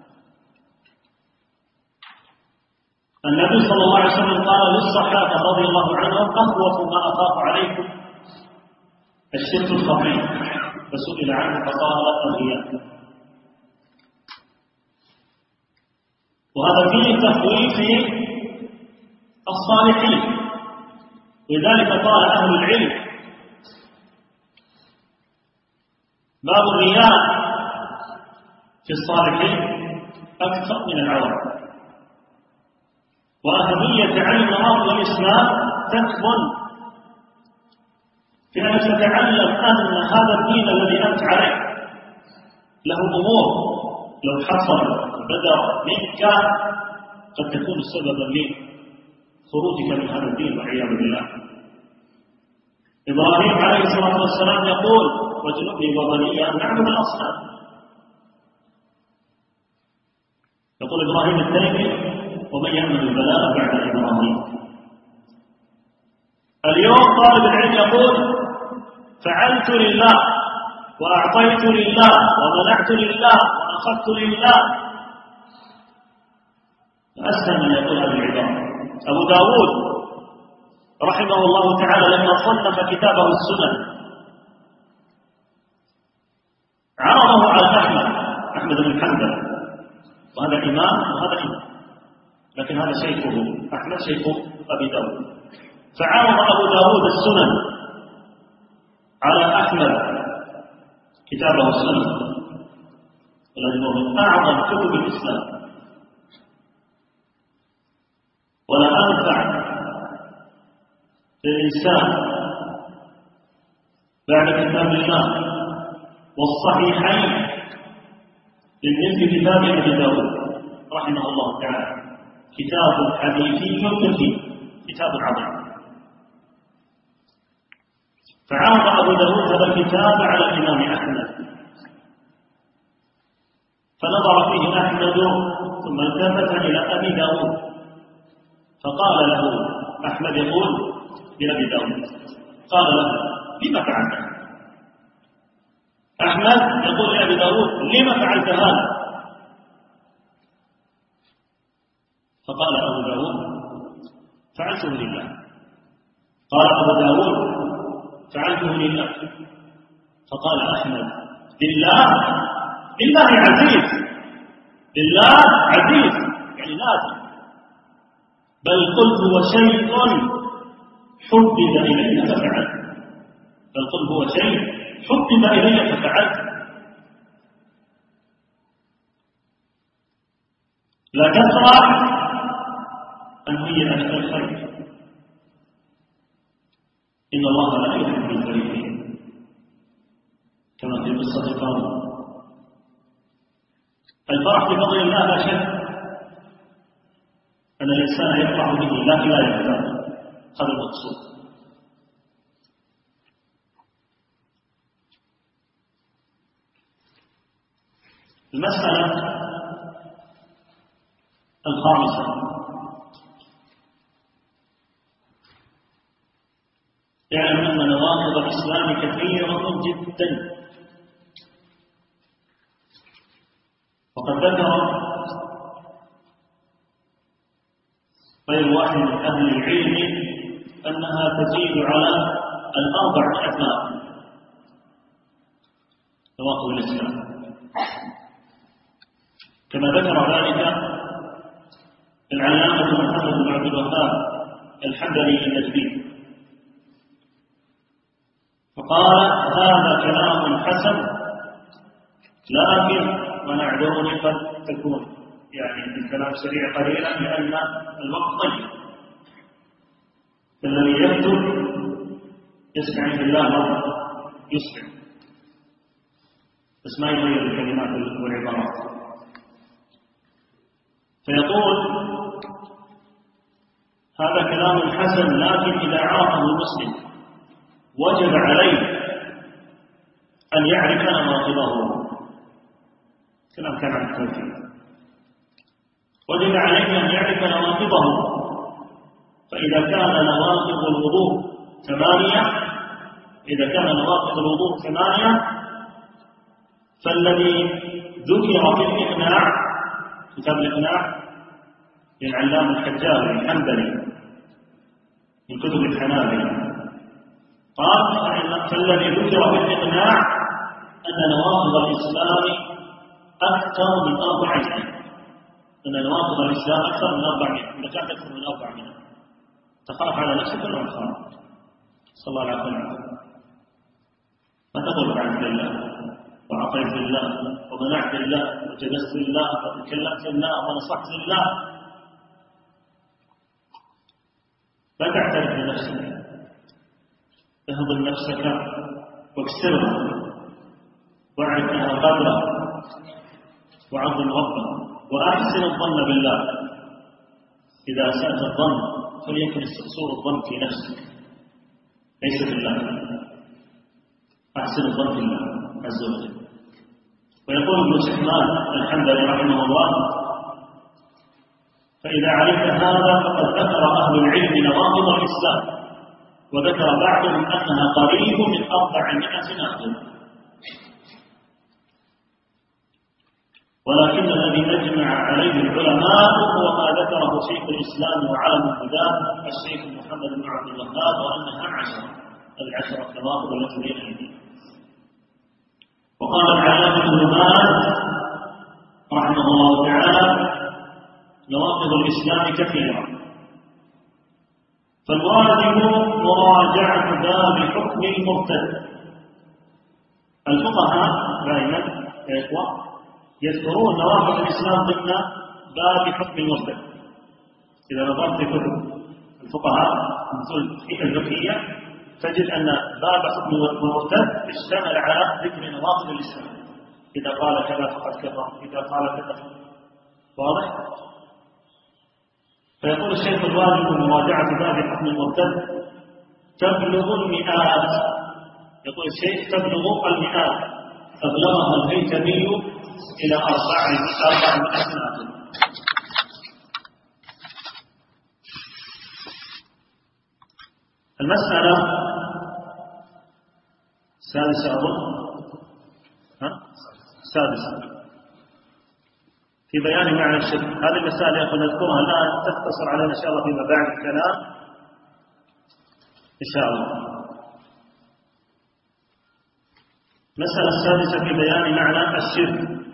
النبي صلى الله عليه وسلم قال للصحابة رضي الله عنهم: أخوف ما أخاف عليكم الشرك الخفي، فسئل عنه فقال: الرياء. وهذا فيه تخويف الصالحين، ولذلك قال أهل العلم: باب الرياء في الصالحين أكثر من العوام، وأهمية علم أمر الإسلام تكمن في أن تتعلم أن هذا الدين الذي أنت عليه له أمور لو حصل بدر منك قد تكون سببا لخروجك من هذا الدين والعياذ بالله. إبراهيم عليه الصلاة والسلام يقول: واجنبني وبني أن نعبد الأصنام. يقول إبراهيم التيمي: ومن يأمن البلاء بعد إبراهيم. اليوم طالب العلم يقول: فعلت لله وأعطيت لله ومنعت لله وأخذت لله. أسهل من يقول هذه العبارة. أبو داود رحمه الله تعالى لما صنف كتابه السنن عرضه على أحمد أحمد بن حنبل، وهذا إمام وهذا إمام، لكن هذا شيخه أحمد شيخ أبي داود. فعرض أبو داود السنن على أحمد كتابه السنن، والذي هو من أعظم كتب الإسلام، ولا أنفع للإنسان بعد كتاب الله والصحيحين من مثل كتاب أبي داود رحمه الله تعالى. كتاب حديثي فقهي، كتاب عظيم. فعرض أبو داود هذا الكتاب على الإمام أحمد، فنظر فيه أحمد ثم التفت إلى أبي داود فقال له أحمد يقول لأبي داود، قال له: لما فعلت؟ أحمد يقول لأبي داود: لما فعلت هذا؟ فقال أبو داود: فعلته لله. قال أبو داود: فعلته لله. فقال أحمد: لله؟ لله عزيز، لله عزيز يعني لازم، بل قلت هو شيء حبب إلي ففعلت، بل قلت هو شيء حبب إلي ففعلت. لا تفرح أن هي لك الخير، إن الله لا يحب الفريقين، كما في قصة قارون. الفرح بفضل الله لا شك أن الإنسان يفرح به لكن لا يفتر، هذا المقصود. المسألة الخامسة: يعلم أن نواقض الإسلام كثيرة جدا، وقد ذكر غير واحد من أهل العلم أنها تزيد على الأربع أثناء نواقض الإسلام، كما ذكر ذلك العلامة محمد بن عبد الوهاب الحنبلي النجدي، فقال: هذا كلام حسن، لكن ونعذرني قد تكون يعني الكلام سريع قليلا لأن الوقت ضيق، فالذي يكتب يستعين بالله مرة يسمع، بس ما يغير الكلمات والعبارات. فيقول: هذا كلام حسن، لكن إذا عرفه المسلم وجب عليه أن يعرف نواقضه. كلام كان عن التوحيد. وجب عليه أن يعرف نواقضه، فإذا كان نواقض الوضوء ثمانية إذا كان نواقض الوضوء ثمانية فالذي ذكر في الإقناع، كتاب الإقناع للعلامة الحجاوي الحنبلي من كتب الحنابلة، قال فالذي ذكر في الإقناع أن نواقض الإسلام أكثر من أربعين، أن نواقض الإسلام أكثر من أربعين، إذا كانت أكثر من أربعين تخاف على نفسك ولا تخاف؟ صلى الله عليه وسلم ما تقول بعد الله وعطيت لله ومنعت لله وجلست لله وتكلمت لله ونصحت لله، لا تعترف بنفسك، اهضم نفسك واكسرها واعرف انها قدرها وعظم ربك واحسن الظن بالله. اذا اسأت الظن فليكن استقصور الظن في نفسك ليس بالله، احسن الظن بالله عز وجل. ويقول ابن سحمان الحنبلي رحمه الله فإذا علمت هذا فقد ذكر أهل العلم نواقض الإسلام، وذكر بعضهم أنها قريب من أربعمائة ناقض، ولكن الذي أجمع عليه العلماء هو ما ذكره شيخ الإسلام وعالم الهدى الشيخ محمد بن عبد الوهاب، وأنها عشرة العشرة نواقض التي بين أيدينا. وقال العلامة ابن باز رحمه الله تعالى نواقض الإسلام كثيرة، فالواجب مراجعة باب حكم المرتد. الفقهاء دائما يا إخوة يذكرون نواقض الإسلام ضمن باب حكم المرتد. إذا نظرت في كتب الفقهاء مثل في الفقهية تجد أن باب حكم المرتد اشتمل على ذكر نواقض الإسلام، إذا قال كذا فقد كفر، إذا قال كذا. واضح؟ فيقول الشيخ الواجب مراجعة باب حكم المرتد تبلغ المئات، يقول الشيخ تبلغ المئات، أبلغها الهيثمي إلى أربعمائة ناقض. المسألة السادسة أظن ها؟ السادسة في بيان معنى الشرك. هذه المسائل يا أخوان نذكرها الآن تختصر علينا إن شاء الله فيما بعد الكلام إن شاء الله. المسألة السادسة في بيان معنى الشرك.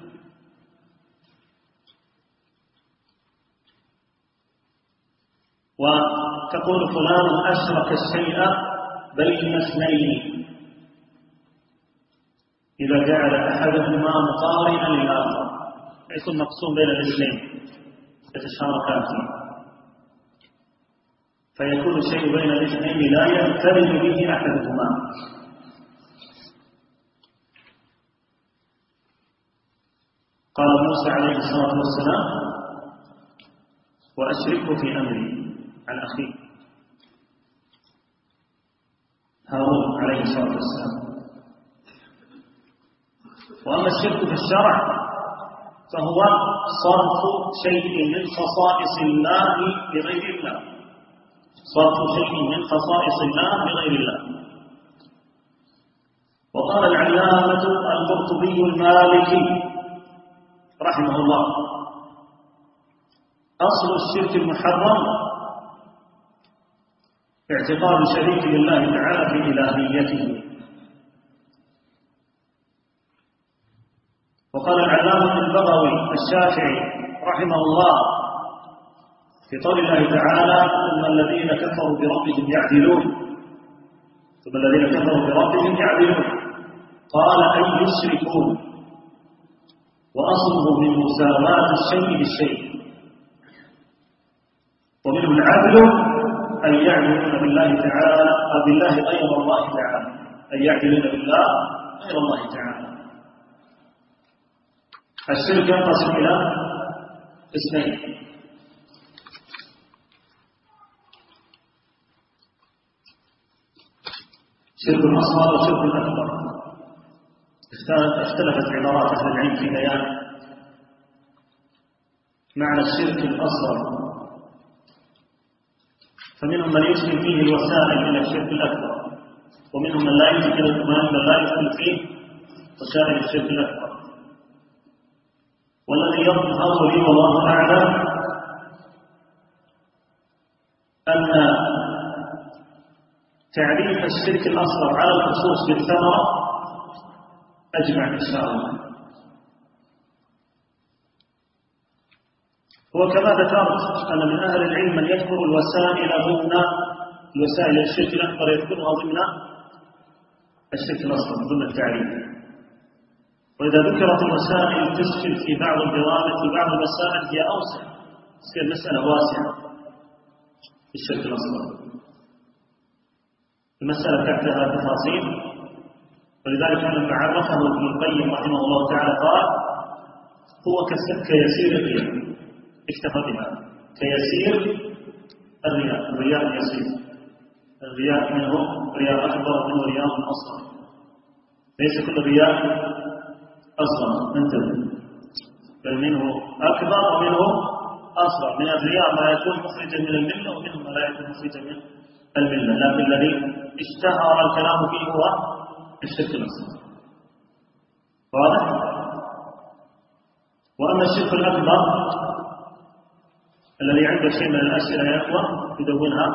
وتقول فلان أشرك الشيء بين اثنين إذا جعل أحدهما مقارنا للآخر، يكون مقسوم بين الاثنين يتشاركان فيه، فيكون الشيء بين الاثنين لا ينفرد به أحدهما. قال موسى عليه الصلاة والسلام وأشركه في أمري عن أخيه هارون عليه الصلاة والسلام. وأما الشرك في الشرع فهو صرف شيء من خصائص الله بغير الله، صرف شيء من خصائص الله بغير الله. وقال العلامة القرطبي المالكي رحمه الله أصل الشرك المحرم اعتقاد شريك لله تعالى في إلهيته. وقال العلامة البغوي الشافعي رحمه الله في قول الله تعالى ثم الذين كفروا بربهم يعدلون، ثم الذين كفروا بربهم يعدلون، قال أي يشركون، وأصله من مساواة الشيء بالشيء. ومنه العدل أن يعدلون بالله تعالى أو بالله غير الله تعالى، أن يعدلون بالله غير الله تعالى. الشرك ينقسم إلى قسمين: شرك الأصغر وشرك الأكبر. اختلفت عبارات أهل العلم في بيان معنى الشرك الأصغر، فمنهم من يشكل فيه الوسائل إلى الشرك الأكبر، ومنهم من لا يشكل من لا يشكل فيه وسائل الشرك الأكبر. والذي يظهر لي والله أعلم أن تعريف الشرك الأصغر على الخصوص بالثمرة أجمع إن شاء الله. وكما ذكرت أن من أهل العلم من يذكر الوسائل ضمن الوسائل الشرك الأكبر يذكرها ضمن الشرك الأصغر ضمن التعريف. وإذا ذكرت الوسائل تشكل في بعض الجوانب في بعض المسائل هي أوسع، تصير مسألة واسعة في الشرك الأصغر. المسألة تحتها تفاصيل، ولذلك لما عرفه ابن القيم رحمه الله تعالى قال هو كيسير الرياء، اكتفى بها كيسير الرياء. الرياء يسير، الرياء منه رياء أكبر ومنه رياء أصغر، ليس كل رياء أصغر انتبه، بل منه أكبر ومنه أصغر. من الرياء ما يكون مخرجا من الملة ومنه ما لا يكون مخرجا من الملة، لكن الذي اشتهر الكلام فيه هو الشرك الأصغر. واضح؟ وأما الشرك الأكبر الذي عنده شيء من الأسئلة يا إخوة يدونها،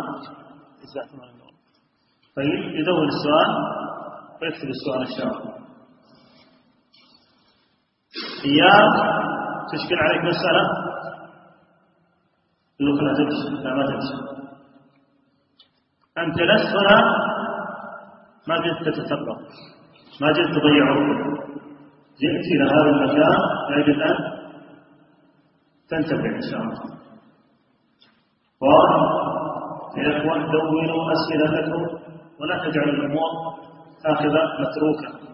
طيب يدون السؤال ويكتب السؤال الشرعي. إياك تشكل عليك مسألة يقول لا تمشي، لا ما تمشي، أنت لست هنا ما جئت تتفرق، ما جئت تضيع وقتك، جئت إلى هذا المكان لأجل أن تنتفع إن شاء الله. واضح يا إخوان؟ دونوا أسئلتكم ولا تجعلوا الأمور آخذة متروكة.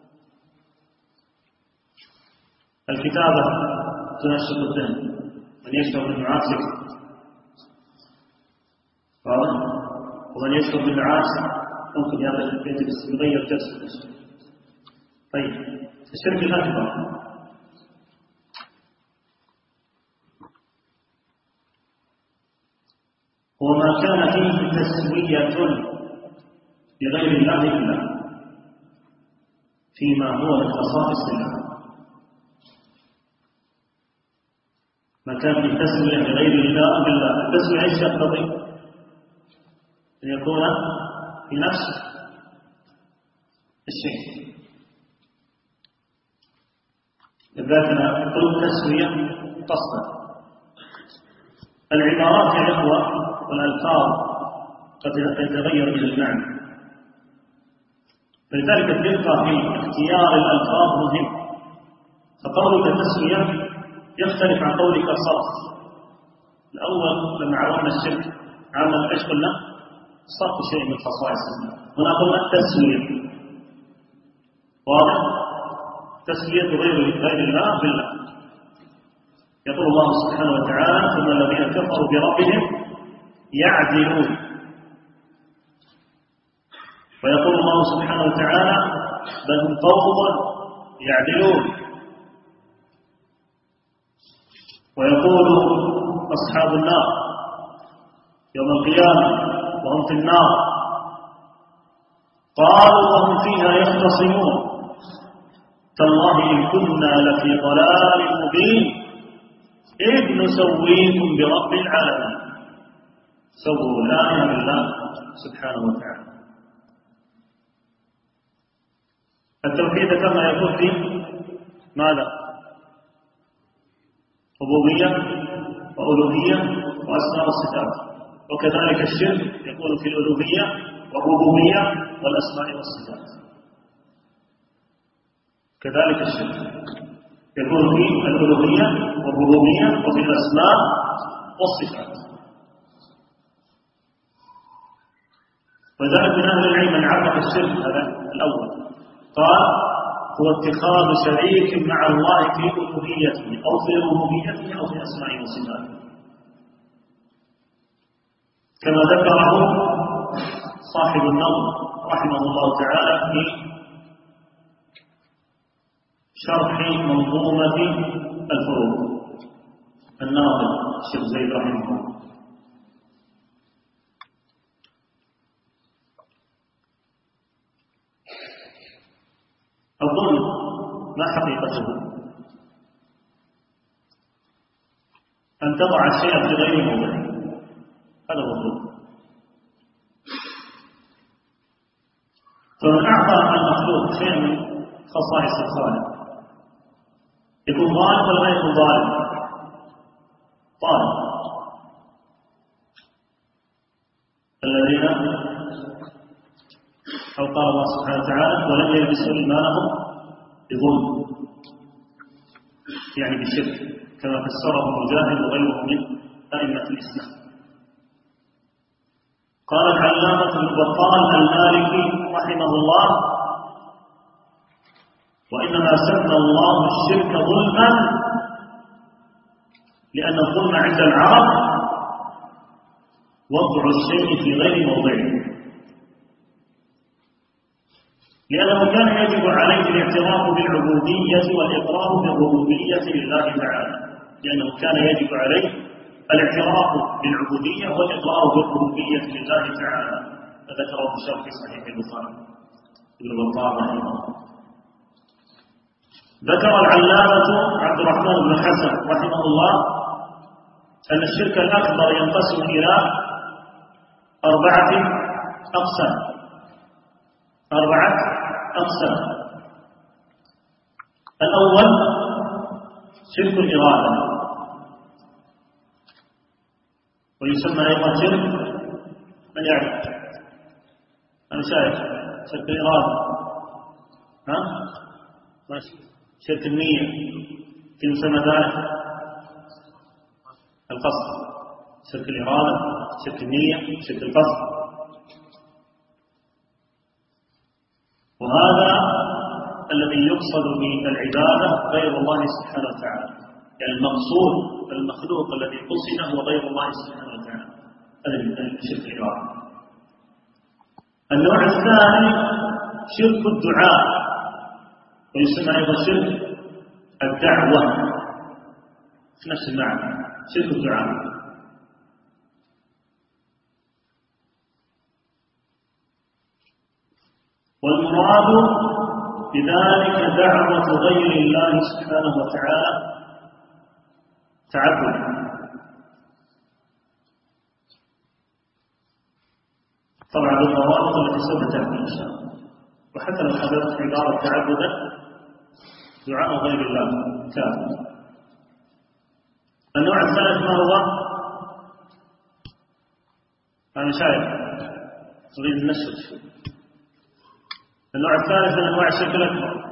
الكتابة تنشط الذهن، من يشرب بالنعاس يكتب، واضح؟ ومن يشرب بالنعاس ممكن يغير جلسة. طيب الشرك الأكبر هو ما كان فيه تسوية لغير الله إلا فيما هو من خصائص الله، ما كان فيه تسوية لغير الله إلا. التسوية ايش تقتضي؟ أن يكون في نفس الشيء. لذلك أنا قلت تسوية قصدا. العبارات يا إخوة والألفاظ قد تتغير من المعنى، فلذلك الدقة في اختيار الألفاظ مهم. فقولك تسوية يختلف عن قولك صرف. الأول لما عرفنا الشرك عمل ايش قلنا؟ صرف شيء من خصائص الله. هنا قلنا التسوية. واضح؟ تسوية غير غير الله بالله. يقول الله سبحانه وتعالى ثم الذين كفروا بربهم يعدلون. ويقول الله سبحانه وتعالى بل هم قوم يعدلون. ويقول أصحاب النار يوم القيامة وهم في النار قالوا وهم فيها يختصمون تالله إن كنا لفي ضلال مبين إذ نسويكم برب العالمين. سووا لا إله إلا الله سبحانه وتعالى. التوحيد كما يكون في ماذا؟ ربوبية وألوهية وأسماء والصفات. وكذلك الشرك يكون في الألوهية والربوبية والأسماء والصفات. كذلك الشرك يكون في الألوهية والربوبية وفي الأسماء والصفات. وذلك من أهل العلم من عرف الشرك هذا الأول قال هو اتخاذ شريك مع الله في ألوهيته أو في ربوبيته أو في أسماء وصفاته، كما ذكره صاحب النظم رحمه الله تعالى في شرح منظومة الفروق. الناظم الشيخ زيد رحمه الله أظن ما حقيقته؟ أن تضع الشيء في غير موضعه، هذا هو الظلم. فمن أعطى المخلوق شيء من خصائص الخالق يكون ظالم ولا ما يكون ظالم؟ ظالم. الذين أو قال الله سبحانه وتعالى ولم يلبسوا إيمانهم بظلم، يعني بشرك، كما فسره مجاهد وغيره من أئمة الإسلام. قال العلامة البطال المالكي رحمه الله: وإنما سمى الله الشرك ظلما لأن الظلم عند العرب وضع الشيء في غير موضعه، لأنه كان يجب عليه الاعتراف بالعبودية والإقرار بالربوبية لله تعالى، لأنه كان يجب عليه الاعتراف بالعبودية والإقرار بالربوبية لله تعالى. فذكره في شرح صحيح البخاري ابن بطال رحمه الله. ذكر العلامة عبد الرحمن بن حسن رحمه الله أن الشرك الأكبر ينقسم إلى أربعة أقسام أربعة أقسام الأول شرك الإرادة، ويسمى أيضا شرك من يعرف؟ أنا شايف شرك الإرادة، ها؟ ماشي. شرك النية كيف يسمى ذلك؟ القصد. شرك الإرادة، شرك النية، شرك القصد. وهذا الذي يقصد بالعبادة غير الله سبحانه وتعالى، يعني المقصود المخلوق الذي قصد هو غير الله سبحانه وتعالى، هذا شرك الإرادة. النوع الثاني شرك الدعاء، ويسمى أيضا شرك الدعوة، في نفس المعنى، شرك الدعاء. والمراد بذلك دعوة غير الله سبحانه وتعالى تعبد. طبعا بالضوابط التي سوف تأتي إن شاء الله. وحتى لو حدثت عبارة تعبدا دعاء غير الله كافر. النوع الثالث ما هو؟ أنا شايف أريد النشر شوي. النوع الثالث من أنواع الشرك الأكبر.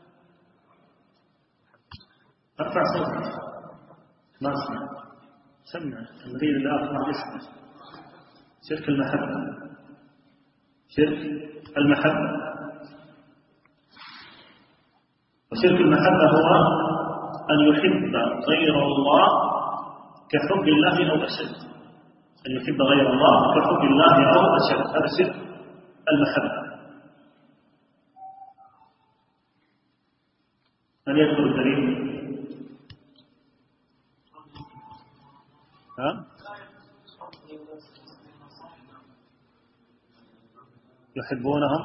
ارفع صوتك ما اسمع، سمع نريد الآخر ما يسمع. شرك المحبة. شرك المحبة. وشرك المحبة هو أن يحب غير الله كحب الله أو أشد. أن يحب غير الله كحب الله أو أشد، هذا شرك المحبة. هل يذكر الدليل؟ ها؟ يحبونهم؟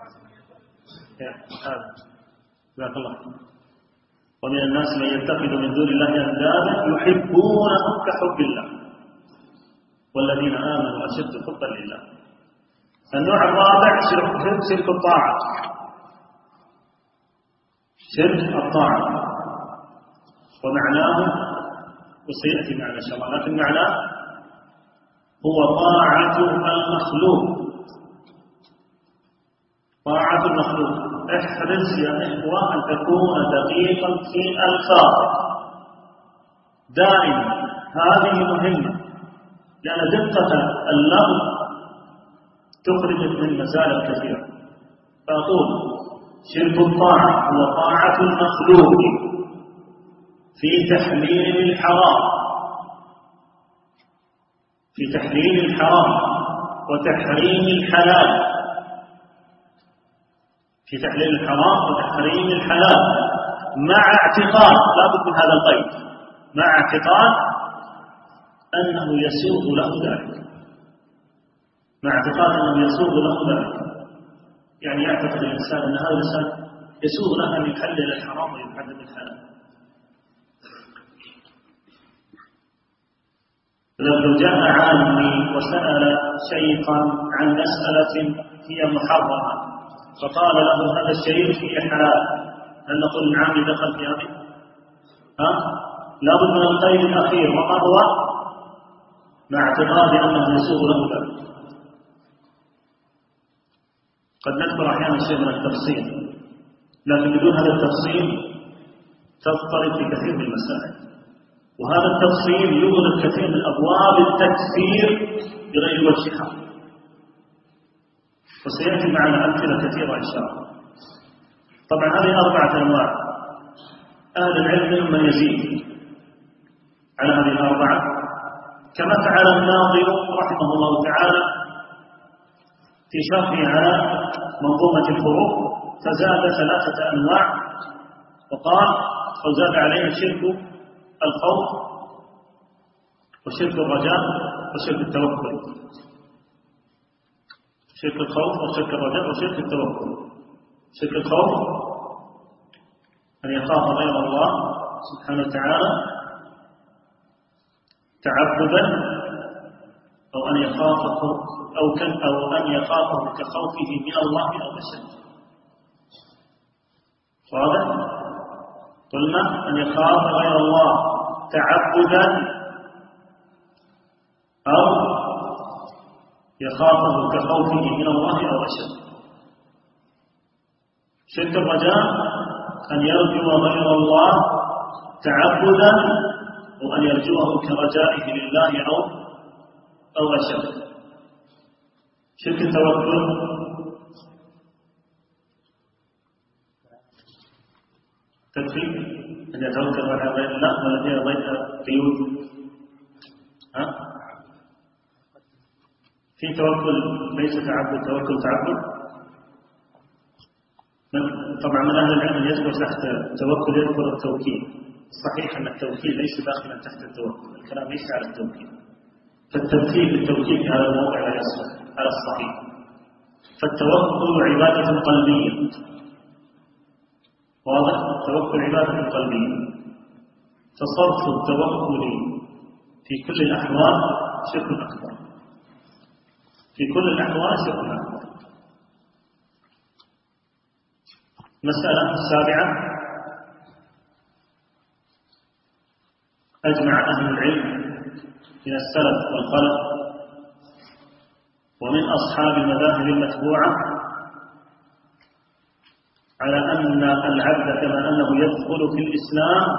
هذا جزاك الله. ومن الناس من يتخذ من دون الله أندادا يحبونهم كحب الله والذين آمنوا أشد حبا لله. النوع الرابع شرك الطاعة. شرك الطاعة ومعناه وسيأتي معنا إن شاء الله، لكن معناه هو طاعة المخلوق. طاعة المخلوق. احرص يا إخوة أن تكون دقيقا في الألفاظ دائما، هذه مهمة، لأن دقة اللفظ تخرجك من مسالك كثيرة. فأقول شرك الطاعة هو طاعة المخلوق في تحليل الحرام، في تحليل الحرام وتحريم الحلال، في تحليل الحرام وتحريم الحلال، مع اعتقاد، لا بد من هذا القيد، مع اعتقاد أنه يسوغ له ذلك، مع اعتقاد أنه يسوغ له ذلك. يعني يعتقد الإنسان أن هذا الإنسان يسوغ له أن يحلل الحرام ويحرم الحلال. لو جاء عامي وسأل شيخا عن مسألة هي محرمة فقال له هذا الشيخ هي حلال، هل نقول العامي دخل في هذه؟ ها؟ لابد من القيد الأخير، وما هو؟ مع اعتقاد أنه يسوغ له ذلك. قد نذكر أحيانا شيء من التفصيل، لكن بدون هذا التفصيل تضطرب في كثير من المسائل، وهذا التفصيل يغلق كثير من أبواب التكفير بغير وجه حق، وسيأتي معنا أمثلة كثيرة إن شاء الله. طبعا هذه أربعة أنواع، أهل العلم منهم من يزيد على هذه الأربعة، كما فعل الناظم رحمه الله تعالى في شرحه على منظومة الفروق، فزاد ثلاثة أنواع وقال أو زاد عليها شرك الخوف وشرك الرجاء وشرك التوكل. شرك الخوف وشرك الرجاء وشرك التوكل. شرك الخوف أن يخاف غير الله سبحانه وتعالى تعبدا، أو أن يخافه أو كان أو أن يخافه كخوفه من الله أو بشر. واضح؟ قلنا أن يخاف غير الله تعبدا أو يخافه كخوفه من الله أو بشر. شرك الرجاء أن يرجو غير الله تعبدا وأن يرجوه كرجائه لله أو أو أشد. شرك التوكل تكفي أن يتوكل على غير الله ولا فيها غير قيود؟ ها؟ في توكل ليس تعبد، توكل تعبد. من طبعا من أهل العلم يذكر تحت التوكل يذكر التوكيل. صحيح أن التوكيل ليس داخلا تحت التوكل، الكلام ليس على التوكيل، فالتمثيل بالتوكيل في هذا الموضع لا يصح على الصحيح. فالتوكل عبادة قلبية، واضح؟ التوكل عبادة قلبية، فصرف التوكل في كل الأحوال شرك أكبر، في كل الأحوال شرك أكبر. مسألة السابعة، أجمع أهل العلم من السلف والخلف ومن أصحاب المذاهب المتبوعة على أن العبد كما أنه يدخل في الإسلام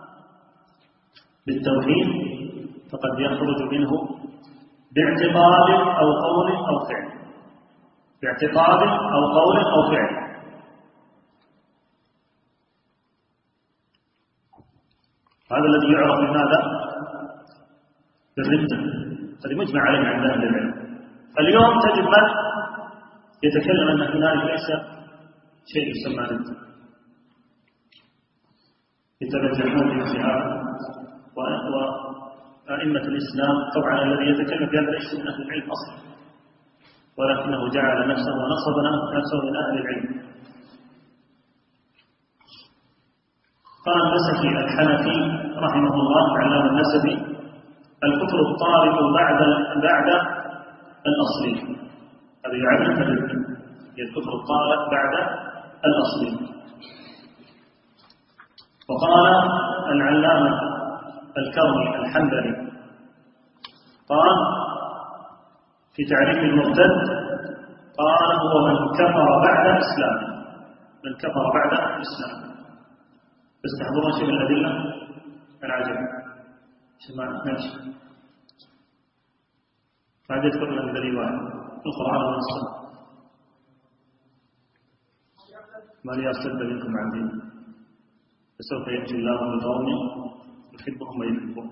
بالتوحيد فقد يخرج منه باعتقاد أو قول أو فعل، باعتقاد أو قول أو فعل. هذا الذي يعرف بماذا؟ بالردة، هذه مجمع عليه عند أهل العلم. اليوم تجد من يتكلم أن هنالك ليس شيء يسمى ردة، يتبجحون بانتهاء. وأئمة الإسلام طبعا الذي يتكلم بهذا ليس من أهل العلم أصلا، ولكنه جعل نفسه ونصب نفسه من أهل العلم. قال النسفي الحنفي رحمه الله علام النسفي: الكفر الطارئ بعد بعد الأصلي. هذا يعرف الردة، هي الكفر الطارئ بعد الأصلي. وقال العلامة الكرمي الحنبلي قال في تعريف المرتد، قال هو من كفر بعد الإسلام، من كفر بعد الإسلام. بس تحضرون شيء من الأدلة العجب سمع ماشي بعد يذكر لنا دليل واحد القرآن والسنة. من يرتد منكم عن دينه فسوف يأتي الله بقوم يحبهم ويحبون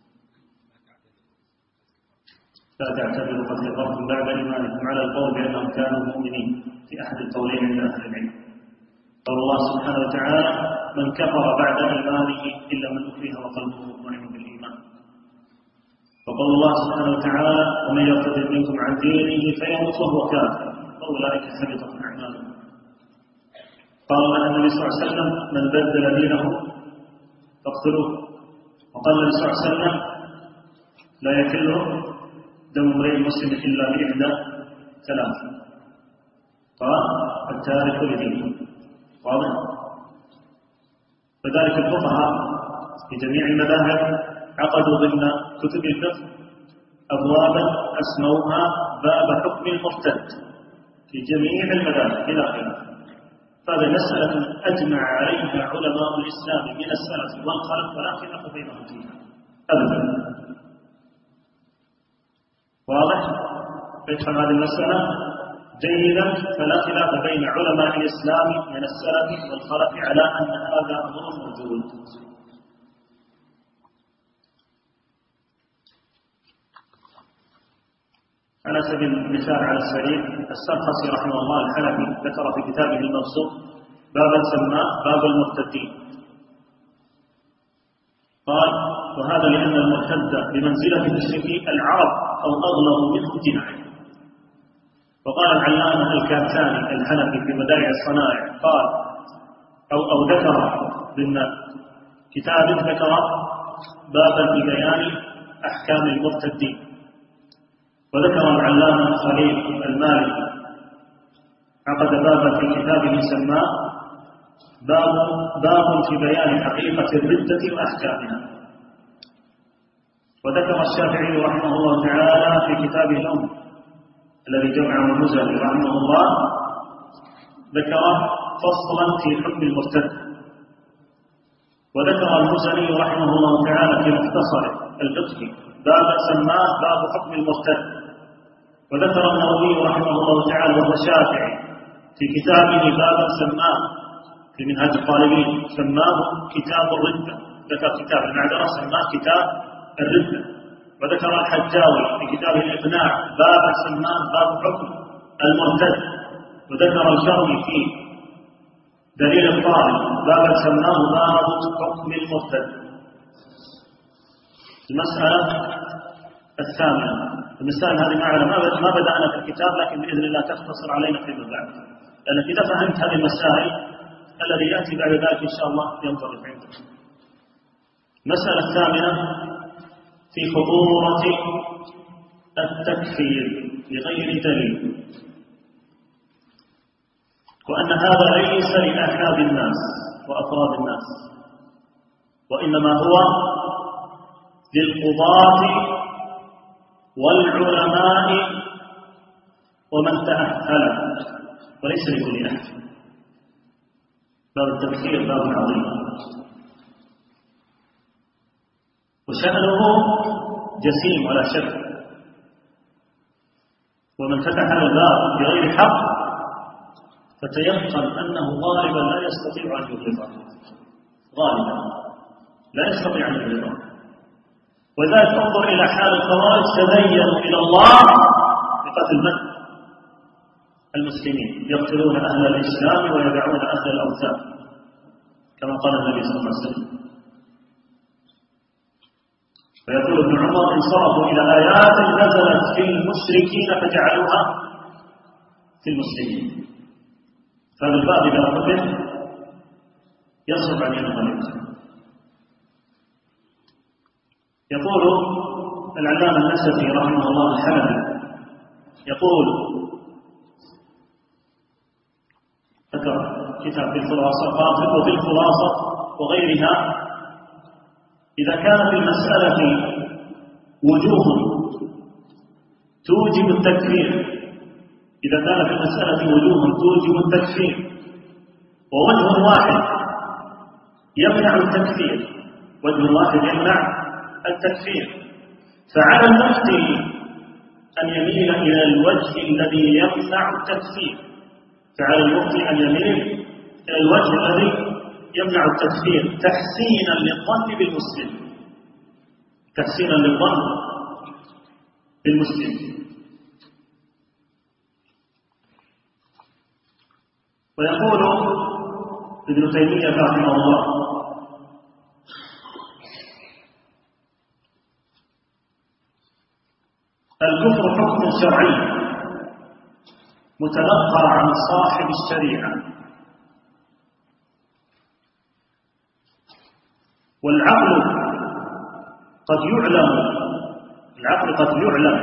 لا تعتبروا قد كفرتم بعد إيمانكم على القول بأنهم كانوا مؤمنين في أحد القولين عند أهل العلم. قال الله سبحانه وتعالى: من كفر بعد إيمانه إلا من أكره وقلبه مطمئن بالإيمان. وقال الله سبحانه وتعالى: ومن يرتد منكم عن دينه فيموت وهو كافر فأولئك حبطت أعمالهم. قال النبي صلى الله عليه وسلم: من بدل دينه فاقتلوه. وقال النبي صلى الله عليه وسلم: لا يحل دم امرئ مسلم إلا بإحدى ثلاث. قال التارك لدينه. واضح؟ فذلك الفقهاء في جميع المذاهب عقدوا ضمن كتب الفقه أبوابا أسموها باب حكم المرتد في جميع المذاهب إلى آخره. فهذه مسألة أجمع عليها علماء الإسلام من السلف والخلف ولا خلاف بينهم فيها أبدا. واضح؟ فيفهم هذه المسألة جيدا، فلا خلاف بين علماء الإسلام من السلف والخلف على أن هذا أمر موجود. على سبيل المثال على السريع، السرخسي رحمه الله الحنفي ذكر في كتابه المبسوط بابا سماه باب المرتدين. قال: وهذا لأن المرتد بمنزلة مشركي العرب أو أغلظ منه جناية. وقال العلامة الكاتاني الحنفي في بدائع الصنائع قال أو أو ذكر ضمن كتابه ذكر بابا في بيان أحكام المرتدين. وذكر العلامة خليل المالكي عقد بابا في كتابه سماه باب باب في بيان حقيقة الردة وأحكامها. وذكر الشافعي رحمه الله تعالى في كتابه الأم الذي جمعه المزني رحمه الله ذكر فصلا في حكم المرتد. وذكر المزني رحمه الله تعالى في مختصره الفقهي بابا سماه باب حكم المرتد. وذكر النووي رحمه الله تعالى وهو شافعي في كتابه بابا سماه في منهاج الطالبين سماه كتاب الردة، ذكر كتاب المعذرة سماه كتاب الردة. وذكر الحجاوي في كتابه الإقناع بابا سماه باب حكم المرتد. وذكر الكرمي في دليل الطالب بابا سماه باب حكم المرتد. المسألة الثامنة، المسائل هذه معنا ما بدأنا في الكتاب، لكن بإذن الله تختصر علينا فيما بعد، لأنك إذا فهمت هذه المسائل الذي يأتي بعد ذلك إن شاء الله ينطبق عندك. المسألة الثامنة في خطورة التكفير بغير دليل، وأن هذا ليس لأحد الناس وأفراد الناس، وإنما هو للقضاة والعلماء ومن تأهل، وليس لكل أحد. باب التكفير باب عظيم، وشأنه جسيم ولا شك. ومن فتح الباب بغير حق فتيقن أنه غالبا لا يستطيع أن يغلقه، غالبا لا يستطيع أن يغلقه. وذلك انظر إلى حال الخوارج تبينوا إلى الله بقتل من؟ المسلمين، يقتلون أهل الإسلام ويدعون أهل الأوثان كما قال النبي صلى الله عليه وسلم. فيقول ابن عمر: انصرفوا إلى آيات نزلت في المشركين فجعلوها في المسلمين. فهذا الباب إذا فتح يصرف عن ينغلق. يقول العلامة النسفي رحمه الله الحنفي يقول ذكر كتاب في الخلاصة قال: وفي الخلاصة وغيرها إذا كان في المسألة وجوه توجب التكفير، إذا كان في المسألة وجوه توجب التكفير ووجه واحد يمنع التكفير، وجه واحد يمنع التكفير، فعلى المفتي أن يميل إلى الوجه الذي يمنع التكفير، فعلى المفتي أن يميل إلى الوجه الذي يمنع التكفير تحسينا للظن بالمسلم، تحسينا للظن بالمسلم. ويقول ابن تيمية رحمه الله: الكفر حكم شرعي متلقى عن صاحب الشريعة، والعقل قد يعلم العقل قد يعلم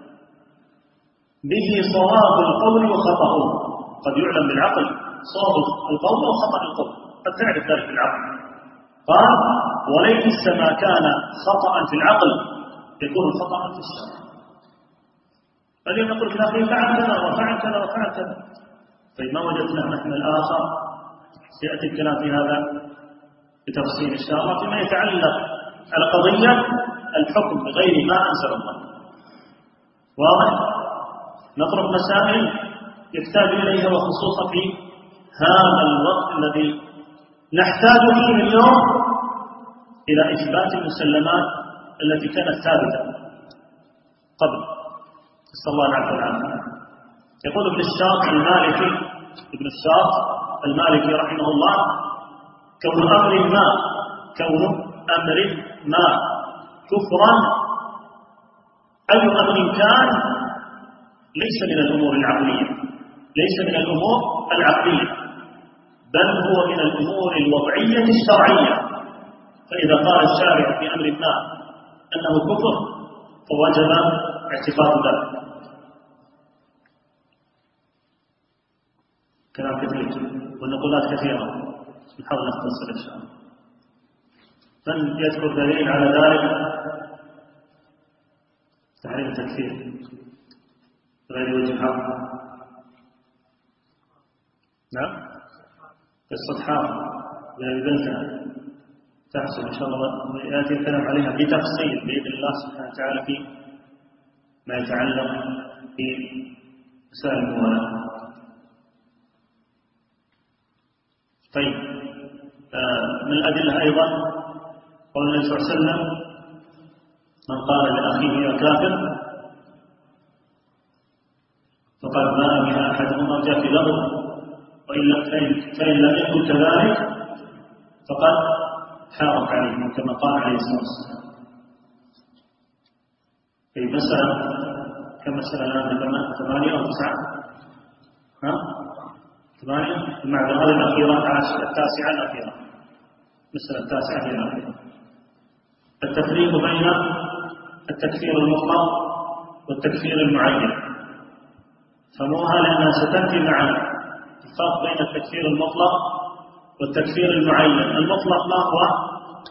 به صواب القول وخطأه، قد يعلم بالعقل صواب القول وخطأ القول، قد تعرف ذلك بالعقل. قال وليس ما كان خطأ في العقل يكون خطأ في الشرع. اليوم نقول لك أخي فعل كذا وفعل كذا وفعل كذا، طيب ما وجدنا نحن الآخر؟ سيأتي الكلام في هذا بتفصيل إن شاء الله فيما يتعلق على قضية الحكم بغير ما أنزل الله. واضح؟ نضرب مسائل يحتاج إليها، وخصوصا في هذا الوقت الذي نحتاج فيه اليوم إلى إثبات المسلمات التي كانت ثابتة قبل. نسأل الله العفو والعافية. يقول ابن الشاط المالكي ابن الشاط المالكي رحمه الله: كون أمر ما كون أمر ما كفرا أي أمر كان ليس من الأمور العقلية، ليس من الأمور العقلية، بل هو من الأمور الوضعية الشرعية. فإذا قال الشارع في أمر ما أنه كفر فوجب اعتقاد ذلك. كلام كثير والنقولات كثيرة، نحاول نختصر إن شاء الله. من يذكر دليل على ذلك؟ تحريم التكفير غير وجه حق. نعم، قصة حافظ بأبي بلتع تحصل إن شاء الله، يأتي الكلام عليها بتفصيل بإذن الله سبحانه وتعالى في ما يتعلق في مسائل الموالاة. طيب، آه من الأدلة أيضا قول النبي صلى الله عليه وسلم: من قال لأخيه يا كافر فقد باء بها أحدهما جاف له، فإن لم يكن كذلك فقد حارب عليه، كما قال عليه الصلاة والسلام. في مسألة كم مسألة الآن؟ ثمانية أو تسعة؟ ها؟ ثمانية؟ المعنى هذه الأخيرة التاسعة الأخيرة، المسألة التاسعة هي الأخيرة. التفريق بين التكفير المطلق والتكفير المعين. فموها لأنها ستأتي معنا الفرق بين التكفير المطلق والتكفير المعين. المطلق ما هو؟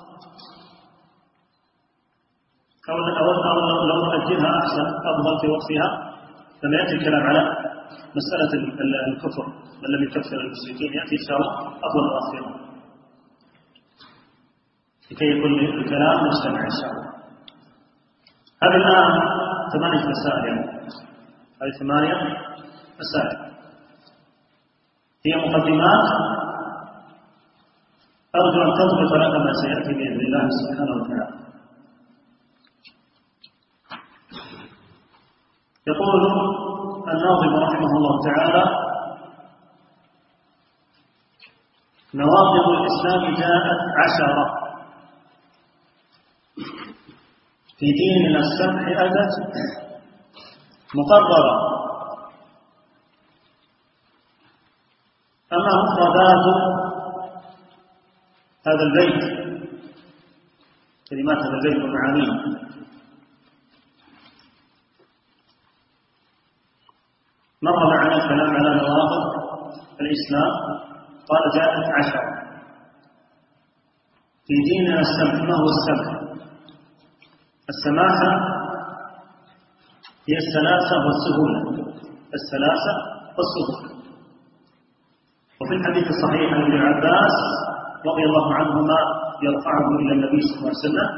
أو لو نأجلها أحسن أفضل في وقتها لما يأتي الكلام على مسألة الكفر من لم يكفر المشركين، يأتي إن شاء الله أفضل وأخيرا لكي يكون الكلام مجتمع إن شاء الله. هذه الآن ثمانية مسائل، يعني هذه ثمانية مسائل هي مقدمات أرجو أن تضبط لك ما سيأتي بإذن الله سبحانه وتعالى. يقول الناظم رحمه الله تعالى: نواقض الإسلام جاءت عشرة، في ديننا السمح أتت مقررة، أما مفردات هذا البيت، كلمات هذا البيت ومعانيه، مر معنا الكلام على نواقض الإسلام. قال جاءت عشرة في ديننا السمح. ما هو السمح؟ السماحة هي السلاسة والسهولة، السلاسة والسهولة. وفي الحديث الصحيح عن ابن عباس رضي الله عنهما يرفعه إلى النبي صلى الله عليه وسلم: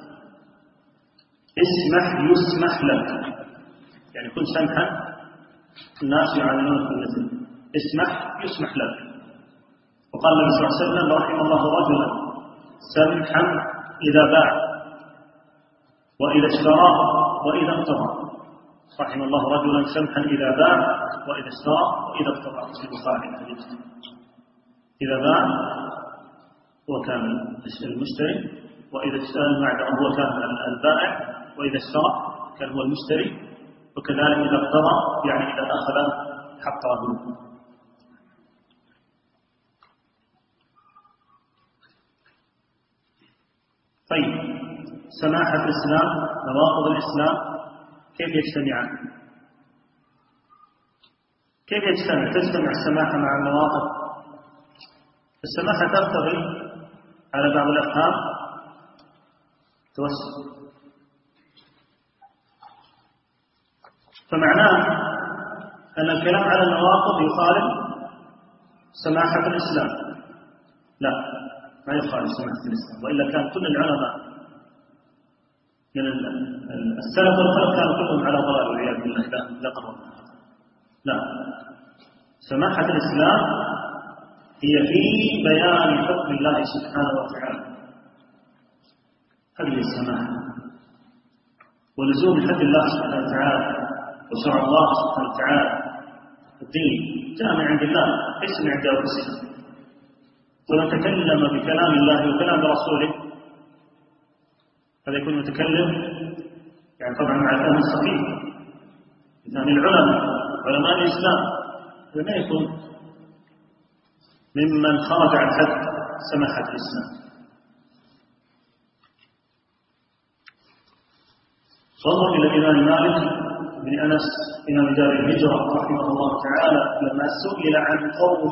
اسمح يسمح لك، يعني كن سمحا، الناس يعاملونك بالمثل، اسمح يسمح لك. وقال النبي صلى الله عليه وسلم: رحم الله رجلا سمحا إذا باع وإذا اشترى وإذا اقتضى. رحم الله رجلا سمحا إذا باع وإذا اشترى وإذا اقتضى. في البخاري إذا باع هو كان المشتري، وإذا اشترى هو كان البائع، وإذا اشترى كان هو المشتري، وكذلك إذا اقتضى يعني إذا أخذ حقه. طيب، سماحة الإسلام، نواقض الإسلام، كيف يجتمعان؟ كيف يجتمع؟ تجتمع السماحة مع النواقض؟ السماحة ترتضي على بعض الأفهام توسع، فمعناه أن الكلام على النواقض يخالف سماحة الإسلام. لا، ما يخالف سماحة الإسلام، وإلا كان كل العلماء من السلف والخلف كانوا كلهم على ضلال والعياذ بالله لا قرر. لا، سماحة الإسلام هي في بيان حكم الله سبحانه وتعالى، هذه السماحة، ولزوم حد الله سبحانه وتعالى وشرع الله سبحانه وتعالى. الدين جاء من عند الله ليس من عند أنفسنا، ومن تكلم بكلام الله وكلام رسوله هذا يكون متكلم يعني طبعا مع الفهم الصحيح لفهم العلماء علماء الإسلام، لما يكون ممن خرج عن حد سماحة الإسلام. فانظر إلى الإمام مالك بن أنس إمام دار الهجرة رحمه الله تعالى لما سئل عن قوم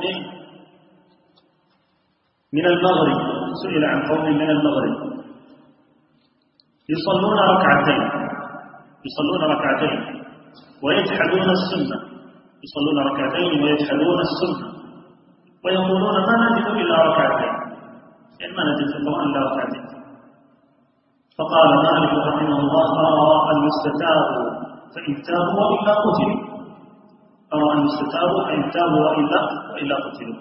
من المغرب سئل عن قوم من المغرب يصلون ركعتين يصلون ركعتين ويجحدون السنة يصلون ركعتين ويجحدون السنة ويقولون ما نجد إلا ركعتين، يعني ما نجد في القرآن إلا ركعتين. فقال مالك رحمه الله أرى أن يستتابوا فإن تابوا وإلا قتلوا، أرى أن يستتابوا فإن تابوا وإلا وإلا قتلوا.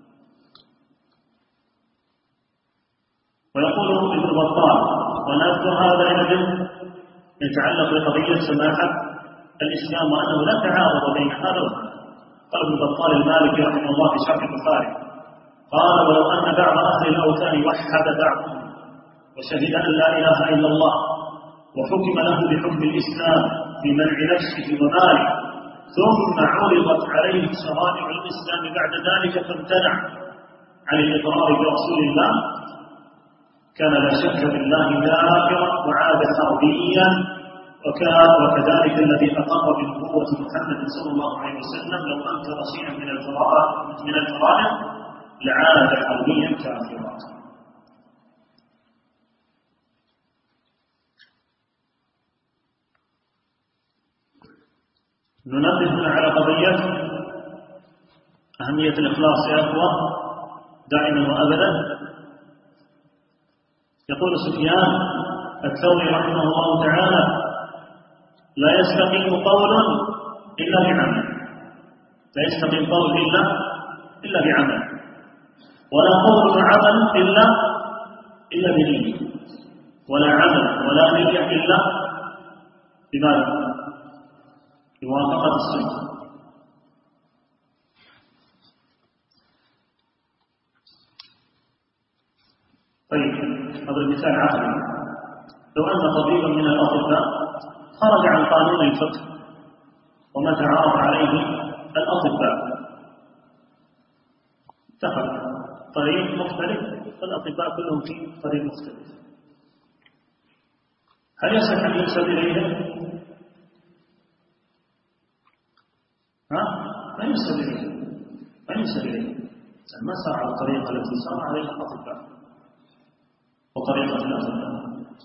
ويقول ابن بطال ونذكر هذا العلم يتعلق بقضية سماحة الإسلام وأنه لا تعارض بين هذا وهذا. قال ابن بطال المالكي رحمه الله في شرح البخاري قال ولو أن بعض أهل الأوثان وحد بعضهم وشهد أن لا إله إلا الله وحكم له بحكم الإسلام بمنع نفسه وماله ثم عرضت عليه شرائع الإسلام بعد ذلك فامتنع عن الإقرار برسول الله كان لا شك بالله كافرا وعاد حربيا. وكذلك الذي أقر بنبوة محمد صلى الله عليه وسلم لو أنكر شيئا من الفرائض من الفرائض لعاد حربيا كافرا. ننبه هنا على قضية أهمية الإخلاص يا أخوة دائما وأبدا. يقول سفيان الثوري رحمه الله تعالى لا يستقيم قول إلا بعمل، لا يستقيم قول إلا إلا بعمل، ولا قول وعمل إلا إلا بنية، ولا عمل ولا نية إلا بماذا؟ بموافقة السنة. طيب هذا المثال عقلي، لو أن طبيبا من الأطباء خرج عن قانون الفقه وما تعارف عليه الأطباء اتخذ طريق مختلف فالأطباء كلهم في طريق مختلف، هل يصح أن ينسب إليه؟ ها؟ ما ينسب إليه ما ينسب إليه ما صار على الطريقة التي صار عليها الأطباء وطريقة الأطباء.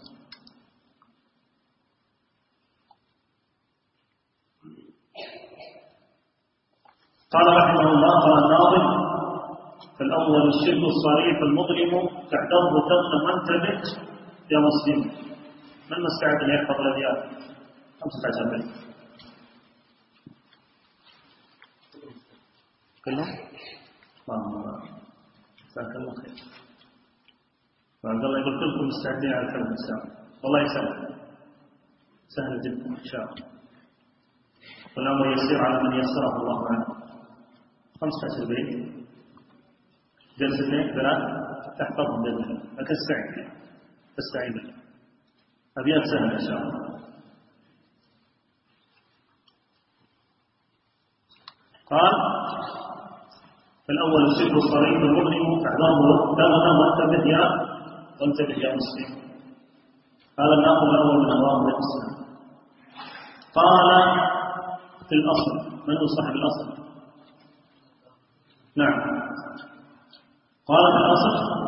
قال رحمه الله قال الناظم فالأول الشرك الصريح المظلم تعترض تغنى وانتبه يا مسلم. من مستعد أن يحفظ الأبيات؟ خمسة عشر بيت كلهم؟ اللهم جزاك الله خير. وعبد الله يقول كلكم مستعدين على الحفظ إن شاء الله. والله سهل سهل جدا إن شاء الله، والأمر يسير على من يسره الله عنه. خمسة عشر بيت جلستين ثلاث تحفظهم بإذن الله، أتستعين تستعين بالله. أبيات سهلة إن شاء الله. قال فالأول الشرك الصريح المظلم فاحذره تغنى وانتبه يا وانتبه يا مسلم. هذا الناقض الأول من أنواع الإسلام. قال في الأصل، من هو صاحب الأصل؟ نعم، قال في الأصل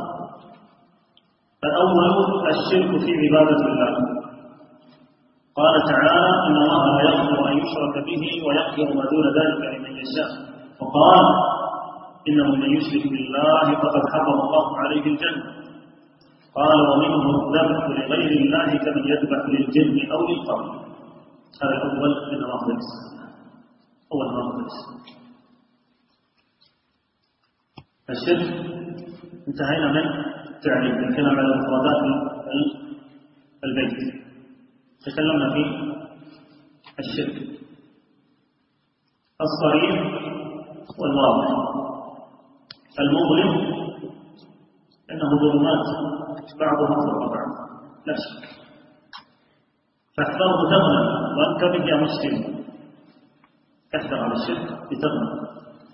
الأول الشرك في عبادة الله. قال تعالى إن الله لا يغفر أن يشرك به ويغفر ما دون ذلك لمن يشاء. وقال إنه من يشرك بالله فقد حرم الله عليه الجنة. قال ومنه الذبح لغير الله كمن يذبح للجن أو للقبر. هذا الأول من نواقض الإسلام. أول نواقض الإسلام الشرك. انتهينا من تعريف الكلام على مفردات البيت، تكلمنا في الشرك الصريح والواضح. المظلم انه ظلمات بعضها فوق بعض لا شك، فاحذره تغنم وانت بك يا مسلم، احذر على الشرك بتغنم.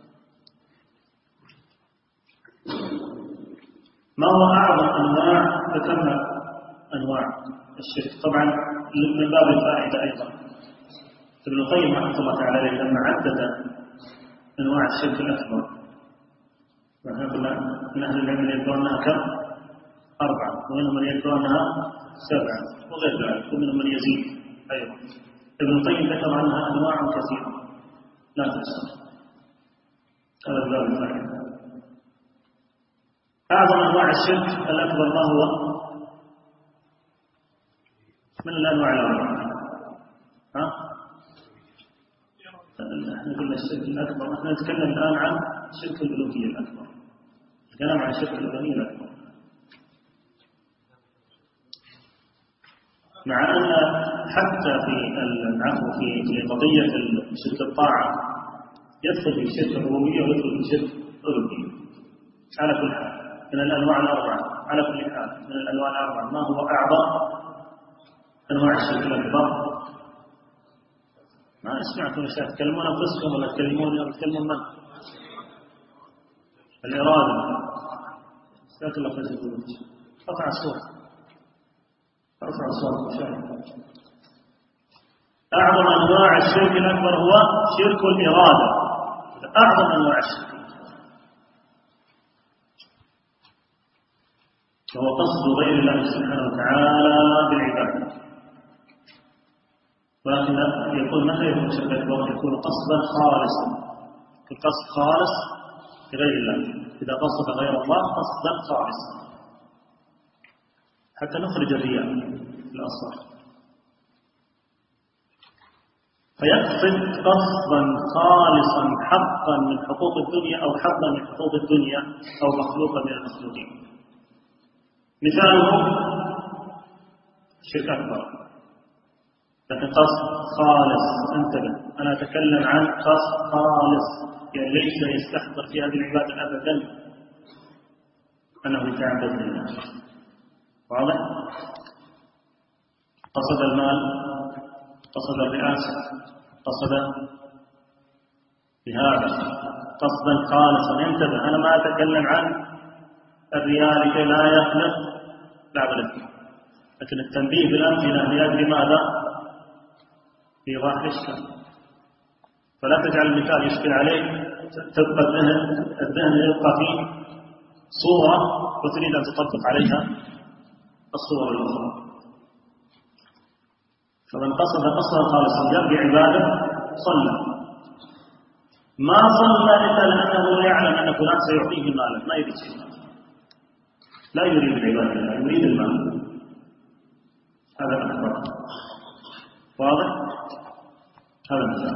ما هو أعظم أنواع؟ ذكرنا أنواع الشرك طبعا من باب الفائدة أيضا. ابن القيم رحمه الله تعالى عليه لما عدد أنواع الشرك الأكبر، ونحن قلنا من أهل العلم من يذكر أنها كم؟ أربعة، ومنهم من يذكر أنها سبعة وغير ذلك، ومنهم من يزيد أيضا. ابن القيم ذكر عنها أنواع كثيرة لا تحصى. هذا من باب الفائدة. أعظم أنواع الشرك الأكبر ما هو؟ من الأنواع الأربعة؟ ها؟ نحن قلنا الشرك الأكبر، نحن نتكلم الآن عن شرك الألوهية الأكبر، نتكلم عن شرك الألوهية الأكبر. مع أن حتى في العفو في في قضية شرك الطاعة يدخل في شرك الربوبية ويدخل في شرك الألوهية. على كل حال من الأنواع الأربعة، على كل حال من الأنواع الأربعة ما هو أعظم أنواع الشرك الأكبر؟ ما أسمعكم يا شيخ تكلمون أنفسكم ولا تكلمون ولا تكلمون من؟ الإرادة. جزاك الله خير. رفع الصوت، رفع الصوت مشاهد. أعظم أنواع الشرك الأكبر هو شرك الإرادة، أعظم أنواع الشرك، وهو قصد غير الله سبحانه وتعالى بالعبادة. ولكن يكون متى يكون الشرك الأكبر؟ يكون قصدا خالصا، القصد خالص لغير الله. إذا قصد غير الله قصدا خالصا حتى نخرج الرياء الأصغر. فيقصد قصدا خالصا حقا من حقوق الدنيا أو حقا من حقوق الدنيا أو مخلوقا من المخلوقين. مثاله شرك أكبر، لكن قصد خالص. انتبه، أنا أتكلم عن قصد خالص، يعني ليس يستحضر في هذه العبادة أبدا أنه يتعبد لله. واضح؟ قصد المال، قصد الرئاسة، قصد بهذا قصدا خالصا. انتبه، أنا ما أتكلم عن الرياء لكي لا يخلق لا بلد، لكن التنبيه بالأمثلة لأجل ماذا؟ في ظاهر الشر. فلا تجعل المثال يشكل عليك، تبقى الذهن الذهن يبقى فيه صورة وتريد أن تطبق عليها الصور الأخرى. فمن قصد قصدا خالصا يبقى عبادة صلى، ما صلى إلا لأنه يعلم أن فلان سيعطيه مالا، ما يريد شيء، لا يريد العبادة، لا يريد المال. هذا الأكبر. واضح؟ هذا مثال.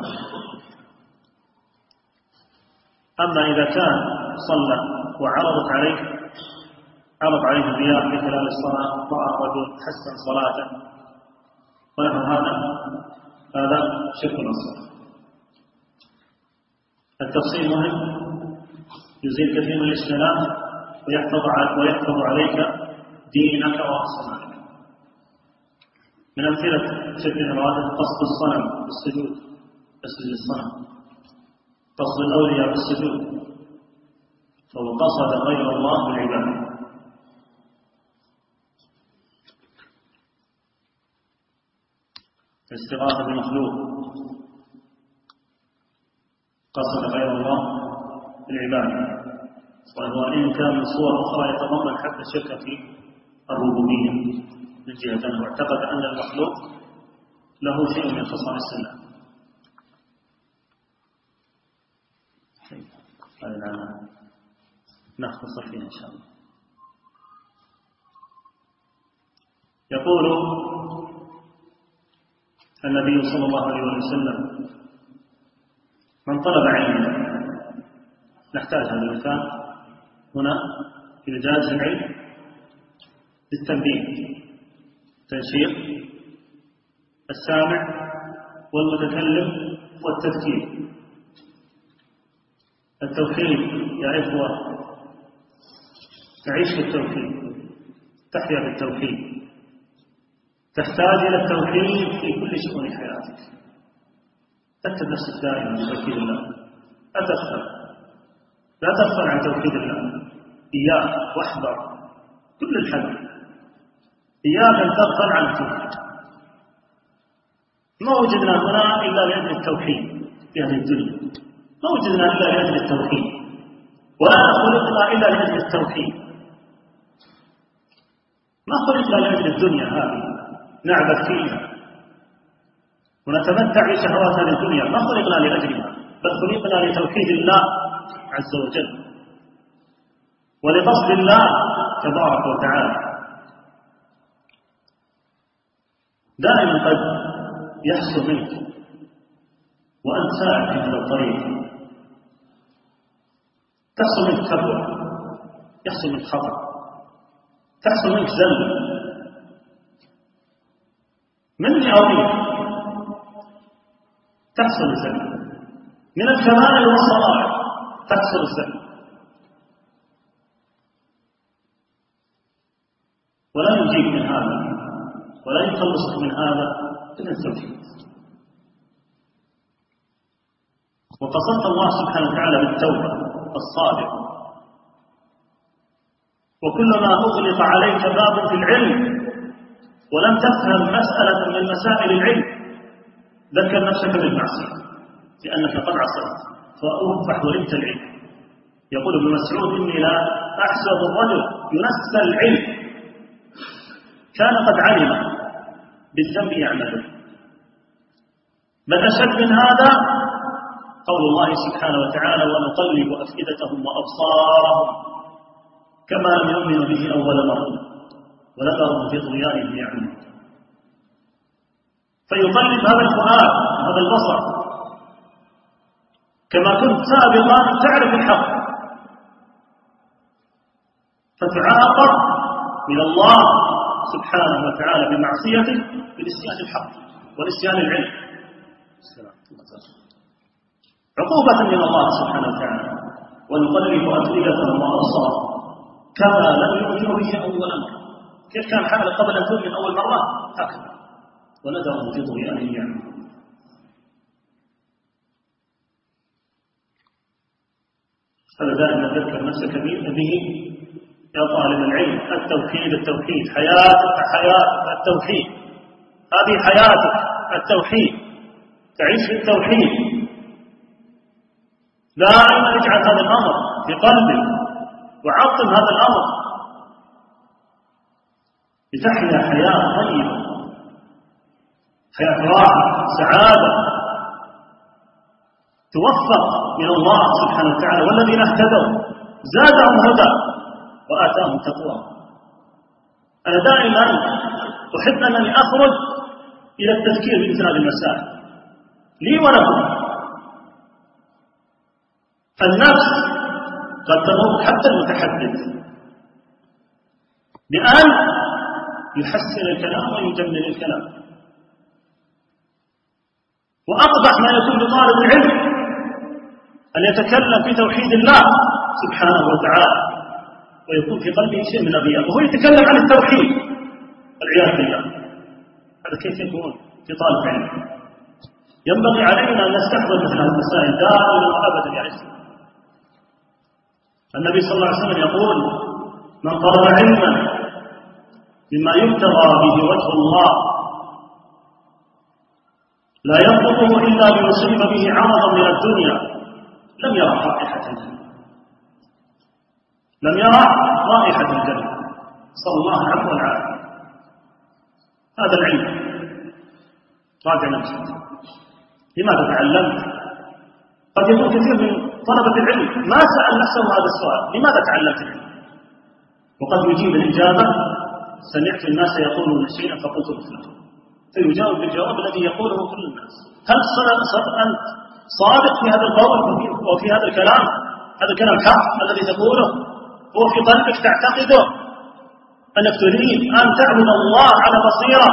أما إذا كان صلى وعرضت عليه عرض عليه الرياء في خلال الصلاة، رأى رجل حسن صلاته ونحو هذا، هذا شرك أصغر. التفصيل مهم، يزيل كثير من الاشتباه ويحفظ ويحفظ عليك دينك وأصنامك. من أمثلة شرك الإرادة قصد الصنم بالسجود، تسجد للصنم، قصد الأولياء بالسجود، فهو قصد غير الله بالعبادة. الاستغاثة بمخلوق، قصد غير الله بالعبادة، وإن كان من صور أخرى يتضمن حتى الشرك في الربوبية من جهة أنه اعتقد أن المخلوق له شيء من خصائص الله. هذا نختصر فيه إن شاء الله. يقول النبي صلى الله عليه وسلم: من طلب علما، نحتاج هذا المكان هنا في مجالس العلم للتنبيه، تنشيط السامع والمتكلم والتذكير. التوحيد يا إخوة، تعيش في التوحيد، تحيا بالتوحيد، تحتاج إلى التوحيد في كل شؤون حياتك. أكد نفسك دائما بتوحيد الله، لا تغفل، لا تغفل عن توحيد الله. إياك واحذر كل الحذر، إياك أن تغفل عن التوحيد. ما وجدنا هنا إلا لأجل التوحيد في هذه الدنيا، ما وجدنا إلا لأجل التوحيد، ولا خلقنا إلا لأجل التوحيد. ما خلقنا لأجل الدنيا هذه نعبث فيها ونتمتع بشهوات هذه الدنيا، ما خلقنا لأجلها، بل خلقنا لتوحيد الله عز وجل ولقصد الله تبارك وتعالى. دائما قد يحصل منك وأنت سائر في هذا الطريق، تحصل منك كبوة، يحصل منك خطأ، تحصل منك زلة مني أو منك، تحصل الزلة من الكمال والصلاح، تحصل الزلة. ولا ينجيك من هذا ولا يخلصك من هذا إلا التوحيد. وقصدت الله سبحانه وتعالى بالتوبة الصادقة. وكلما أغلق عليك باب في العلم ولم تفهم مسألة من مسائل العلم ذكر نفسك بالمعصية لأنك قد عصيت فحولت العلم. يقول ابن مسعود: إني لا أحسب الرجل ينسى العلم كان قد علم بالذنب يعمله. بل أشد من هذا قول الله سبحانه وتعالى: ونقلب أفئدتهم وأبصارهم كما لم يؤمنوا به أول مرة ونذرهم في طغيانهم يعملون. فيقلب هذا الفؤاد هذا البصر كما كنت سابقا تعرف الحق، فتعاقب من الله سبحانه وتعالى بمعصيته بنسيان الحق ونسيان العلم، عقوبة من الله سبحانه وتعالى. ونقلب أفئدتهم وأبصارهم كما لم يؤمنوا به أول مرة. كيف كان حالك قبل أن تؤمن أول مرة؟ هكذا. ونذرهم في طغيانهم يعملون. هذا دائما ذكر نفسك به يا طالب العلم. التوحيد التوحيد حياتك حياتك التوحيد، هذه حياتك التوحيد، تعيش في التوحيد. دائما اجعل هذا الأمر في قلبك وعظم هذا الأمر لتحيا حياة طيبة، حياة راحة سعادة، توفق من الله سبحانه وتعالى. والذين اهتدوا زادهم هدى وآتاهم تقوى. أنا دائما أحب أنني أخرج إلى التفكير بمثل هذه المسائل لي ولكم. النفس قد تضر حتى المتحدث بأن يحسن الكلام ويجمل الكلام. وأقبح ما يكون لطالب العلم أن يتكلم في توحيد الله سبحانه وتعالى ويكون في قلبه شيء من الرياء وهو يتكلم عن التوحيد والعياذ بالله. هذا كيف يكون في طالب علم؟ ينبغي علينا أن نستحضر مثل هذه المسائل دائما وأبدا يا إخوة. النبي صلى الله عليه وسلم يقول: من طلب علما مما يبتغى به وجه الله لا يطلبه إلا ليصيب به عرضا من الدنيا لم يرى رائحة الجنة، لم يرى رائحة الجنة. صلى الله العفو والعافية. هذا العلم. راجع نفسك، لماذا تعلمت؟ قد يكون كثير من طلبة العلم ما سأل نفسه هذا السؤال، لماذا تعلمت العلم؟ وقد يجيب الإجابة: سمعت الناس يقولون شيئا فقلت مثله، فيجاوب بالجواب الذي يقوله كل الناس. هل أنت صادق في هذا القول وفي هذا الكلام؟ هذا الكلام حق الذي تقوله؟ هو في قلبك تعتقده أنك تريد أن تعبد الله على بصيرة؟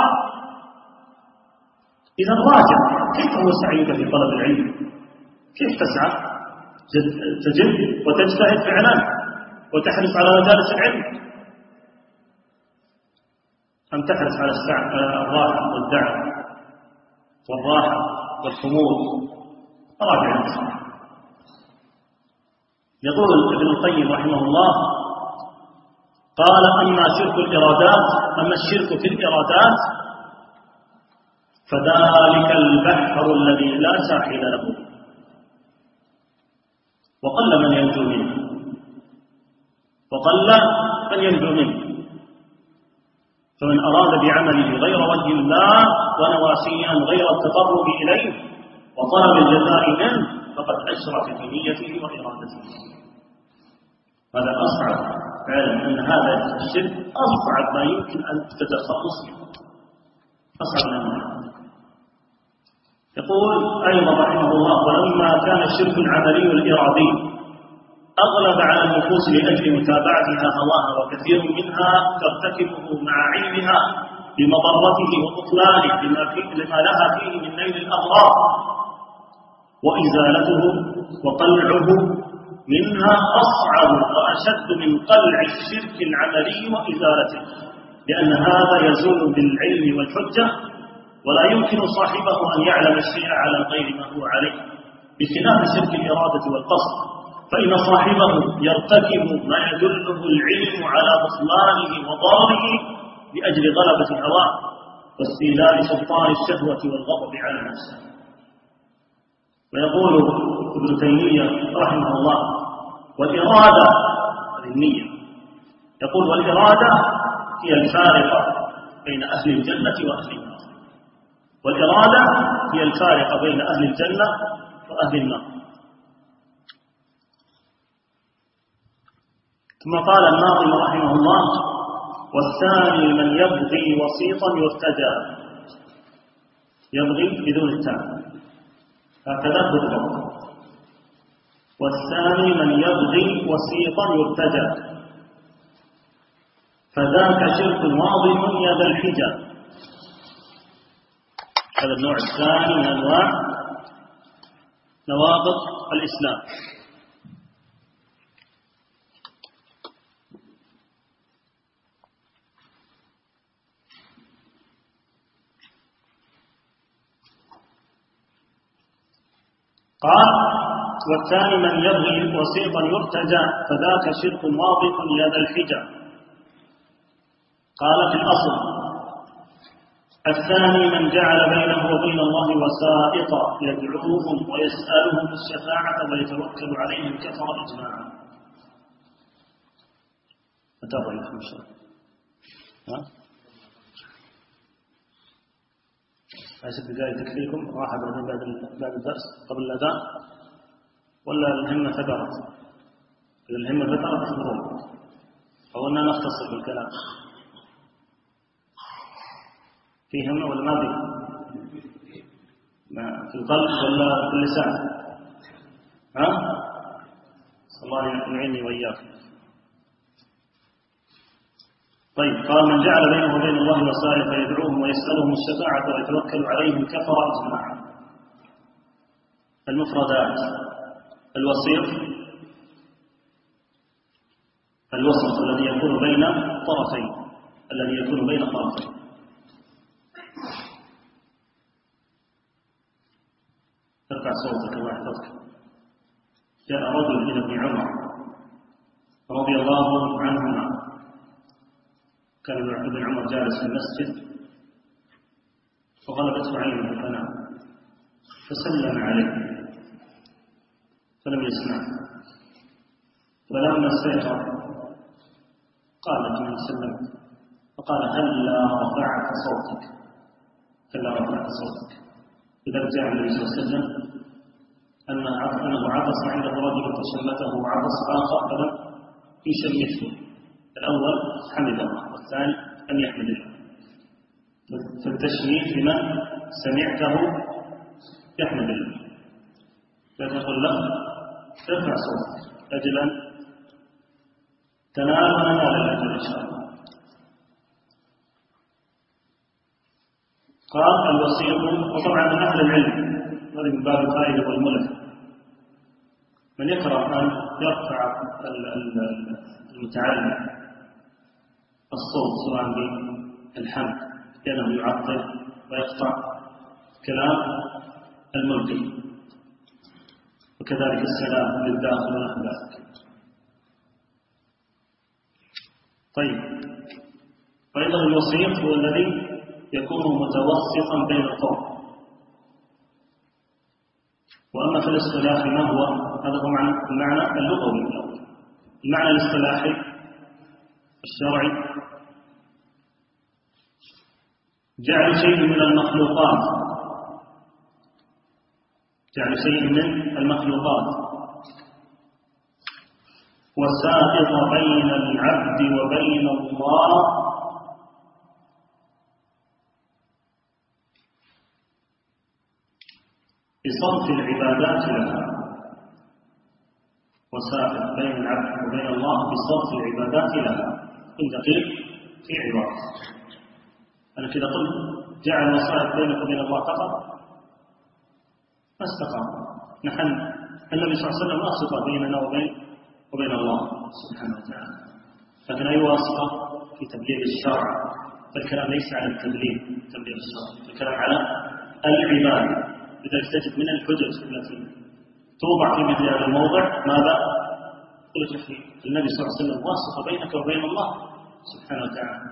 إذا راجع، كيف هو سعيك في طلب العلم؟ كيف تسعى تجد وتجتهد فعلا وتحرص على مجالس العلم، أم تحرص على الراحة والدعم والراحة والخمول؟ راجع نفسك. يقول ابن القيم رحمه الله: قال: أما شرك الإرادات أما الشرك في الإرادات فذلك البحر الذي لا ساحل له، وقل من ينجو منه، وقل من ينجو منه. فمن أراد بعمله غير وجه الله ونواسيا غير التقرب إليه وطلب الجزاء منه فقد أشرك في نيته وإرادته. هذا أصعب فعلا، أن هذا الشرك أصعب ما يمكن أن تتخلص منه، أصعب من. يقول أيضا رحمه الله: ولما كان الشرك العملي الإرادي أغلب على النفوس لأجل متابعتها هواها، وكثير منها ترتكبه مع علمها بمضرته وبطلانه لما, لما لها فيه من نيل الأضرار، وإزالته وقلعه منها أصعب وأشد من قلع الشرك العملي وإزالته، لأن هذا يزول بالعلم والحجة، ولا يمكن صاحبه أن يعلم الشيء على غير ما هو عليه، بخلاف شرك الإرادة والقصد، فإن صاحبه يرتكب ما يدله العلم على بطلانه وضرره لأجل غلبة هواه واستيلاء سلطان الشهوة والغضب على نفسه. ويقول ابن تيمية رحمه الله: والإرادة هذه النية، يقول: والإرادة هي الفارقة بين أهل الجنة وأهل النار، والإرادة هي الفارقة بين أهل الجنة وأهل النار. ثم قال الناظم رحمه الله: والثاني من يبغي وسيطا يرتجى، يبغي بدون التاء هكذا بالضبط. والثاني من يبغي وسيطا يرتجى فذاك شرك واضح يا ذا الحجى. هذا النوع الثاني من أنواع نواقض الإسلام. قال: والثاني من يبغي وسيطا يرتجى فذاك شرك واضح يا ذا الحجى. قال: في الأصل: الثاني من جعل بينه وبين الله وسائطا يدعوهم ويسألهم الشفاعة ويتوكل عليهم كفر إجماعا. متى ضيف إن شاء الله؟ ها؟ عشر دقائق تكفيكم راحة بعد الدرس قبل الأذان، ولا الهمة فترت؟ إذا الهمة فترت تفضل، أو أننا نختصر بالكلام. في همة ولا ما في؟ في القلب ولا في اللسان؟ ها؟ الله يعيني وإياكم. طيب، قال: من جعل بينه وبين الله وسائط فيدعوهم ويسألهم الشفاعة ويتوكل عليهم كفر إجماعا. المفردات: الوسيط الوسط الذي يكون بين طرفين الذي يكون بين طرفين. ارفع صوتك الله يحفظك. جاء رجل إلى ابن عمر رضي الله عنهما، كان ابن عمر جالس في المسجد فغلبته عينه فنام، فسلم عليه فلم يسمع، فلما استيقظ قال لمن سلم فقال هلا رفعت صوتك هلا رفعت صوتك. إذا جاء النبي صلى الله عليه وسلم أنه عطس عنده رجل فشمته وعطس آخر فلم يشمته. الأول حمد الله والثاني أن يحمد الله. فالتشميت لمن سمعته يحمد الله، فتقول له ارفع صوتك أجل أن تنال وننال الأجر إن شاء الله. قال الوصية، وطبعا من أهل العلم هذه من باب الفائدة والملك، من يقرأ أن يرفع المتعلم الصوت سواء بالحمد لأنه يعطل ويقطع كلام الملقي، وكذلك السلام للداخل ونحو ذلك. طيب، وأيضا الوسيط هو الذي يكون متوسطا بين القول. وأما في الاصطلاح ما هو؟ هذا هو المعنى اللغوي الأول. المعنى الاصطلاحي الشرعي جعل شيء من المخلوقات جعل شيء من المخلوقات وسائط بين العبد وبين الله بصرف العبادات لها، وسائط بين العبد وبين الله بصرف العبادات لها. كن دقيق في عبارة. أنا كذا قلت جعل وسائط بينك وبين الله فقط ما استقام. نحن النبي صلى الله عليه وسلم واسطة بيننا وبين وبين الله سبحانه وتعالى، لكن أي واسطة في تبليغ الشرع، فالكلام ليس على التبليغ تبليغ الشرع، الكلام على العبادة. لذلك تجد من الحجج التي توضع في مثل هذا الموضع ماذا؟ قلت لك النبي صلى الله عليه وسلم واسطة بينك وبين الله سبحانه وتعالى،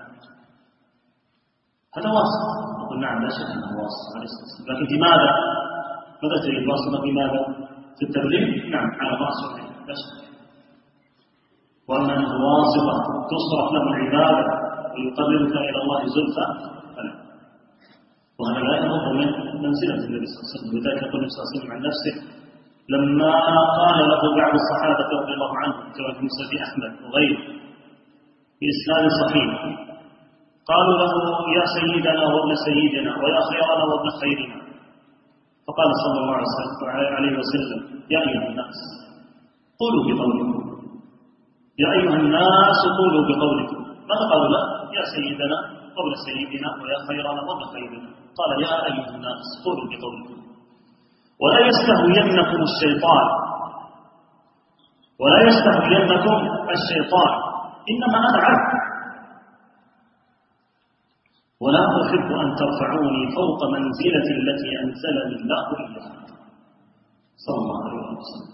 هذا واسطة. نقول نعم لا شك أنه واسطة، لكن لماذا؟ ماذا تريد واسطة بماذا؟ في التبليغ؟ نعم على رأس وعين لا شك. وأما أنه واسطة تصرف له العبادة ويقربك إلى الله زلفى فلا، وهذا لا يضر من منزلة النبي صلى الله عليه وسلم. لذلك يقول النبي صلى الله عليه وسلم عن نفسه لما قال له بعض الصحابة رضي الله عنهم كما في مسند أحمد وغيره بإسناد صحيح، قالوا له يا سيدنا وابن سيدنا ويا خيرنا وابن خيرنا، فقال صلى الله عليه وسلم يا أيها الناس قولوا بقولكم، يا أيها الناس قولوا بقولكم. ماذا قالوا له؟ يا سيدنا وابن سيدنا ويا خيرنا وابن خيرنا، قال يا أيها الناس قولوا بقولكم. ولا يستهوينكم الشيطان ولا يستهوينكم الشيطان إنما أنا عبد ولا أحب أن ترفعوني فوق منزلتي التي أنزلني الله إياها صلى الله عليه وسلم.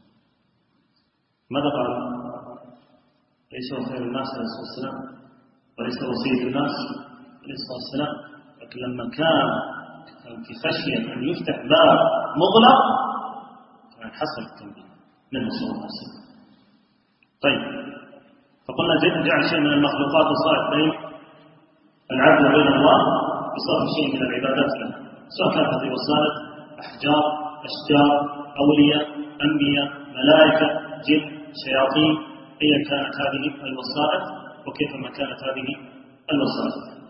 ماذا قال؟ ليس هو خير الناس عليه الصلاة والسلام وليس وصية الناس عليه الصلاة والسلام، لكن لما كان في خشية أن يفتح باب مغلق كان حصل التنبيه منه صلى الله عليه وسلم. طيب، فقلنا جعل شيء من المخلوقات وصائب بين العبد وبين الله بصرف شيء من العبادات له، سواء كانت هذه وسائل أحجار أشجار أولياء أنبياء ملائكة جن شياطين، أيا كانت هذه الوسائل وكيفما كانت هذه الوسائل.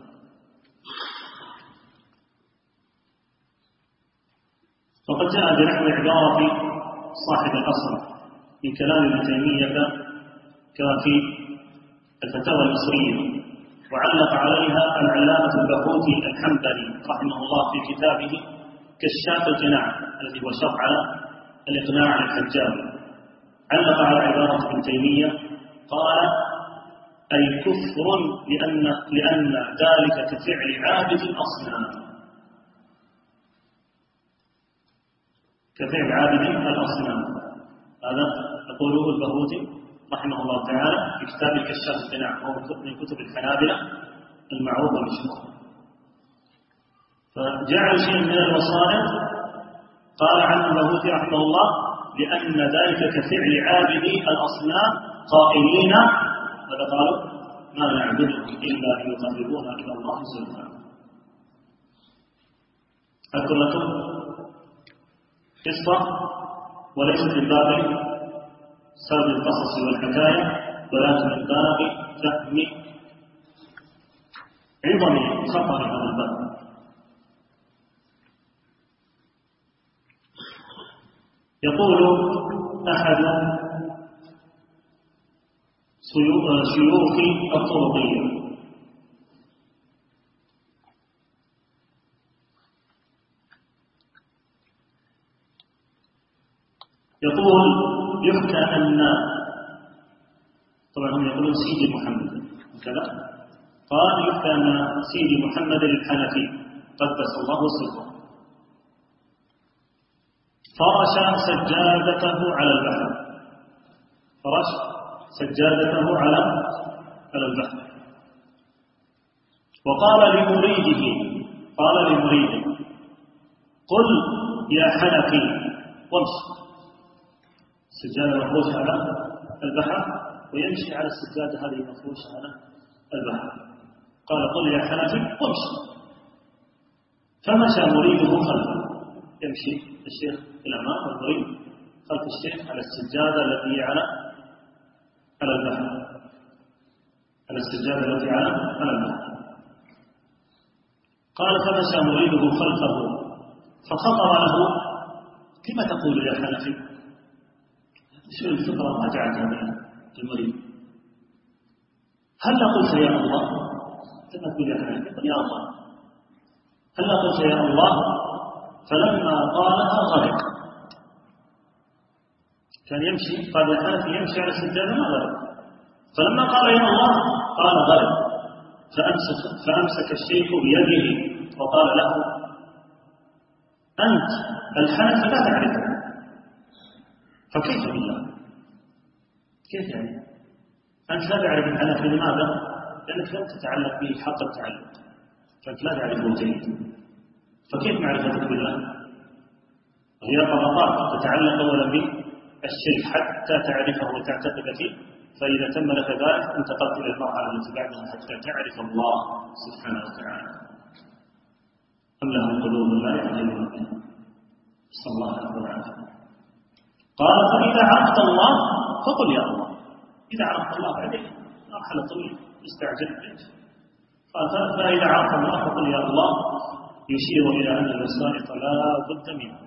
وقد جاء بنحو عبارة صاحب الأصل من كلام ابن تيمية كما في الفتاوى المصرية، وعلق عليها العلامة البهوتي الحنبلي رحمه الله في كتابه كشاف القناع الذي هو شرح على الإقناع الحجابي. علق على عبارة ابن تيمية قال أي كفر لأن, لأن ذلك كفعل عابد الأصنام كفعل عابد الأصنام. هذا يقوله البهوتي رحمه الله تعالى في كتاب كشاف القناع، وهو من كتب الحنابلة المعروفة بالشهرة. فجعل شيء من الوصايا قال عن البهوتي رحمه الله: لأن ذلك كفعل عابدي الأصنام قائلين ماذا قالوا؟ ما نعبدهم إلا ليقربونا إلى الله زلفى. أذكر لكم قصة وليست من باب سرد القصص والحكاية، ولكن من باب فهم عظم خطر هذا الباب. يقول أحد شيوخ الطرقية: يقول يحكى أن، طبعا هم يقولون سيدي محمد كذا، قال يحكى أن سيدي محمد الحنفي قدس الله سره فرش سجادته على البحر، فرش سجادته على على البحر، وقال لمريده قال لمريده: قل يا حنفي وامشي. السجادة مفروشة على البحر ويمشي على السجادة هذه مفروشة على البحر. قال: قل يا حنفي وامشي. فمشى مريده خلفه، يمشي الشيخ الأمام والمريد خلف الشيخ على السجادة التي على على البحر، على السجادة التي على على البحر. قال: فمشى مريده خلفه فخطر له: كما تقول يا حنفي؟ شو الفكرة راجعت على المريد: هل قلت يا الله؟ كما تقول يا حنفي قل يا الله. هل قلت يا الله؟ فلما قالها غرق. كان يمشي، قال يا حنفي يمشي على السجادة ما غرق، فلما قال يا الله قال غرق. فأمسك, فأمسك الشيخ بيده وقال له: أنت الحنفي لا تعرفه، فكيف بالله؟ كيف يعني؟ أنت لا تعرف الحنفي، لماذا؟ لأنك لم تتعلق به حق التعلق، فأنت لا تعرفه جيد، فكيف معرفتك بالله؟ هي طبقات، تتعلق أولا بالشيء حتى تعرفه وتعتقد فيه، فإذا تم لك ذلك انتقلت إلى المرحلة التي بعدها حتى تعرف الله سبحانه وتعالى. أم لهم قلوب لا يعقلون بها، نسأل الله العافية. قال: فإذا عرفت الله فقل يا الله. إذا عرفت الله بعدين مرحلة طويلة استعجل بك. قال: فإذا عرفت الله فقل يا الله، يشير إلى أن الوسائط لا بد منها.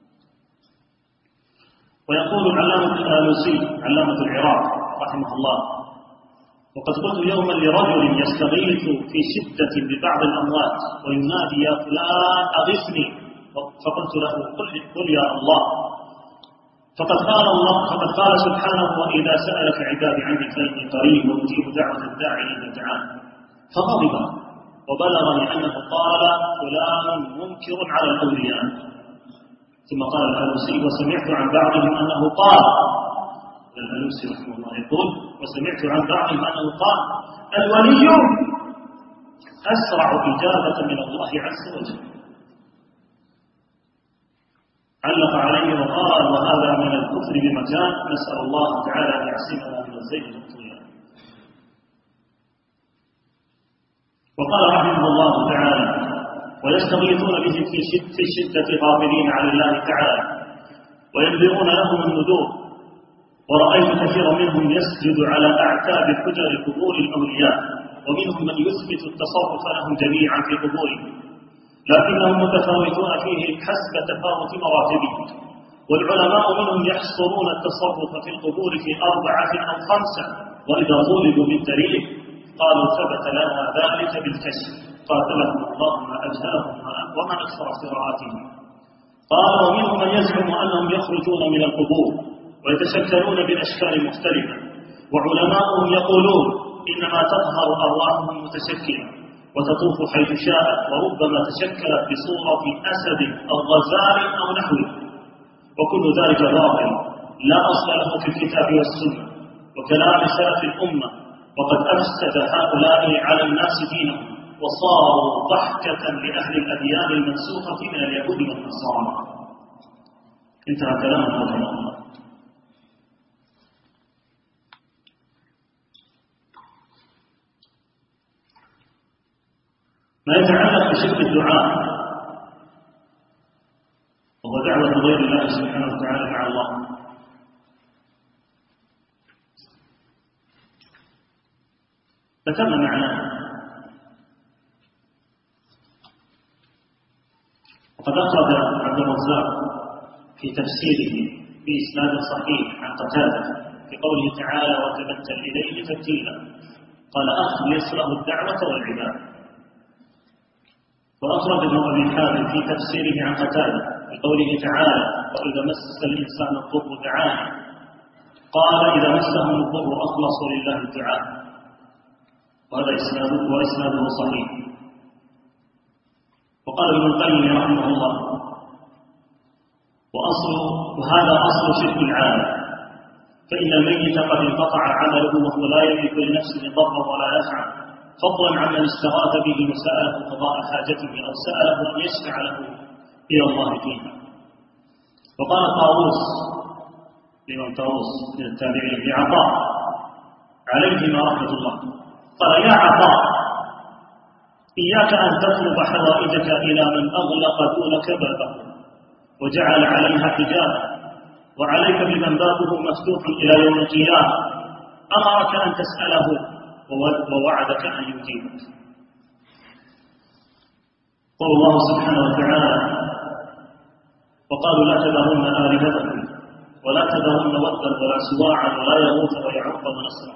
ويقول علامة الآلوسي علامة العراق رحمه الله: وقد قلت يوما لرجل يستغيث في شدة ببعض الأموات وينادي: يا فلان أغثني، فقلت له: قل يا الله. فقد قال الله فقد قال سبحانه: وإذا سألك عبادي عني فإني قريب أجيب دعوة الداعي إذا دعان. فغضب وبلغني أنه قال: فلان منكر على الأولياء. ثم قال الآلوسي: وسمعت عن بعضهم أنه قال، الآلوسي رحمه الله يقول: وسمعت عن بعضهم أنه قال: الولي أسرع إجابة من الله عز وجل. علق عليه وقال: وهذا من الكفر بمكان، نسأل الله تعالى أن يعصمنا من الزيغ والطغيان. وقال رحمه الله تعالى: ويستغيثون به في الشدة غافلين عن الله تعالى وينذرون لهم النذور. ورأيت كثيرا منهم يسجد على أعتاب حجر قبور الأولياء، ومنهم من يثبت التصرف لهم جميعا في قبورهم، لكنهم متفاوتون فيه حسب تفاوت مراتبه. والعلماء منهم يحصرون التصرف في القبور في أربعة أو خمسة، وإذا طولبوا بالدليل قالوا: ثبت لنا ذلك بالكشف، قاتلهم الله ما أجهلهم وما أكثر افتراءاتهم. قال: ومنهم من يزعم أنهم يخرجون من القبور ويتشكلون بأشكال مختلفة، وعلماؤهم يقولون إنما تظهر أرواحهم متشكلة وتطوف حيث شاءت، وربما تشكلت بصورة أسد أو غزال أو نحوه، وكل ذلك باطل لا أصل له في الكتاب والسنة وكلام سلف الأمة، وقد أفسد هؤلاء على الناس دينهم وصاروا ضحكة لأهل الأديان المنسوخة من اليهود والنصارى. انتهى كلامه رحمه الله. ما يتعلق بشرك الدعاء وهو دعوة غير الله سبحانه وتعالى مع الله، ذكرنا معناه، وقد أخرج عبد الرزاق في تفسيره بإسناد صحيح عن قتادة في قوله تعالى وتبتل إليه تبتيلا، قال أخلص له الدعوة والعبادة. وأخرج ابن أبي حاتم في تفسيره عن قتادة في قوله تعالى وإذا مس الإنسان الضر دعاني، قال إذا مسهم الضر أخلصوا لله الدعاء، وهذا إسناده وإسناده صحيح. وقال ابن القيم رحمه الله وأصل وهذا أصل شرك العالم، فإن الميت قد انقطع عمله وهو لا يملك لنفسه ضرا ولا نفعا، فضلا عمن استغاث به وسأله قضاء حاجته أو سأله أن يشفع له إلى الله فيها. وقال طاووس الإمام طاووس من التابعين لعطاء عليهما رحمة الله، قال يا عطاء إياك أن تطلب حوائجك إلى من أغلق دونك بابه وجعل عليها حجابا، وعليك بمن بابه مفتوح إلى يوم القيامة، أمرك أن تسأله ووعدك أن يجيبك. قال الله سبحانه وتعالى وقالوا لا تذرن آلهتكم ولا تذرن ودا ولا سواعا ولا يغوث ويعوق ونسرا.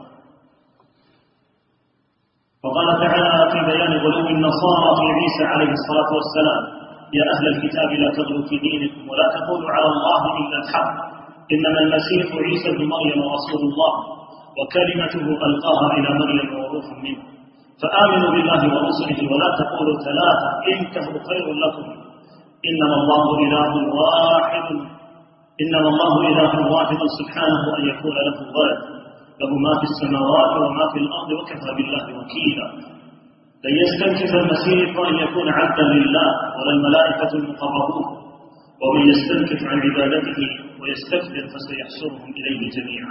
وقال تعالى في بيان غلو النصارى في عيسى عليه الصلاة والسلام يا أهل الكتاب لا تغلوا في دينكم ولا تقولوا على الله إلا الحق إنما المسيح عيسى بن مريم رسول الله وكلمته ألقاها إلى مريم وروح منه فآمنوا بالله ورسله ولا تقولوا ثلاثة انتهوا خير لكم إنما الله إله واحد إنما الله إله واحد سبحانه أن يكون له ولد له ما في السماوات وما في الأرض وكفى بالله وكيلا. لن يستنكف المسيح أن يكون عبدا لله ولا الملائكة المقربون، ومن يستنكف عن عبادته ويستكبر فسيحشرهم إليه جميعا.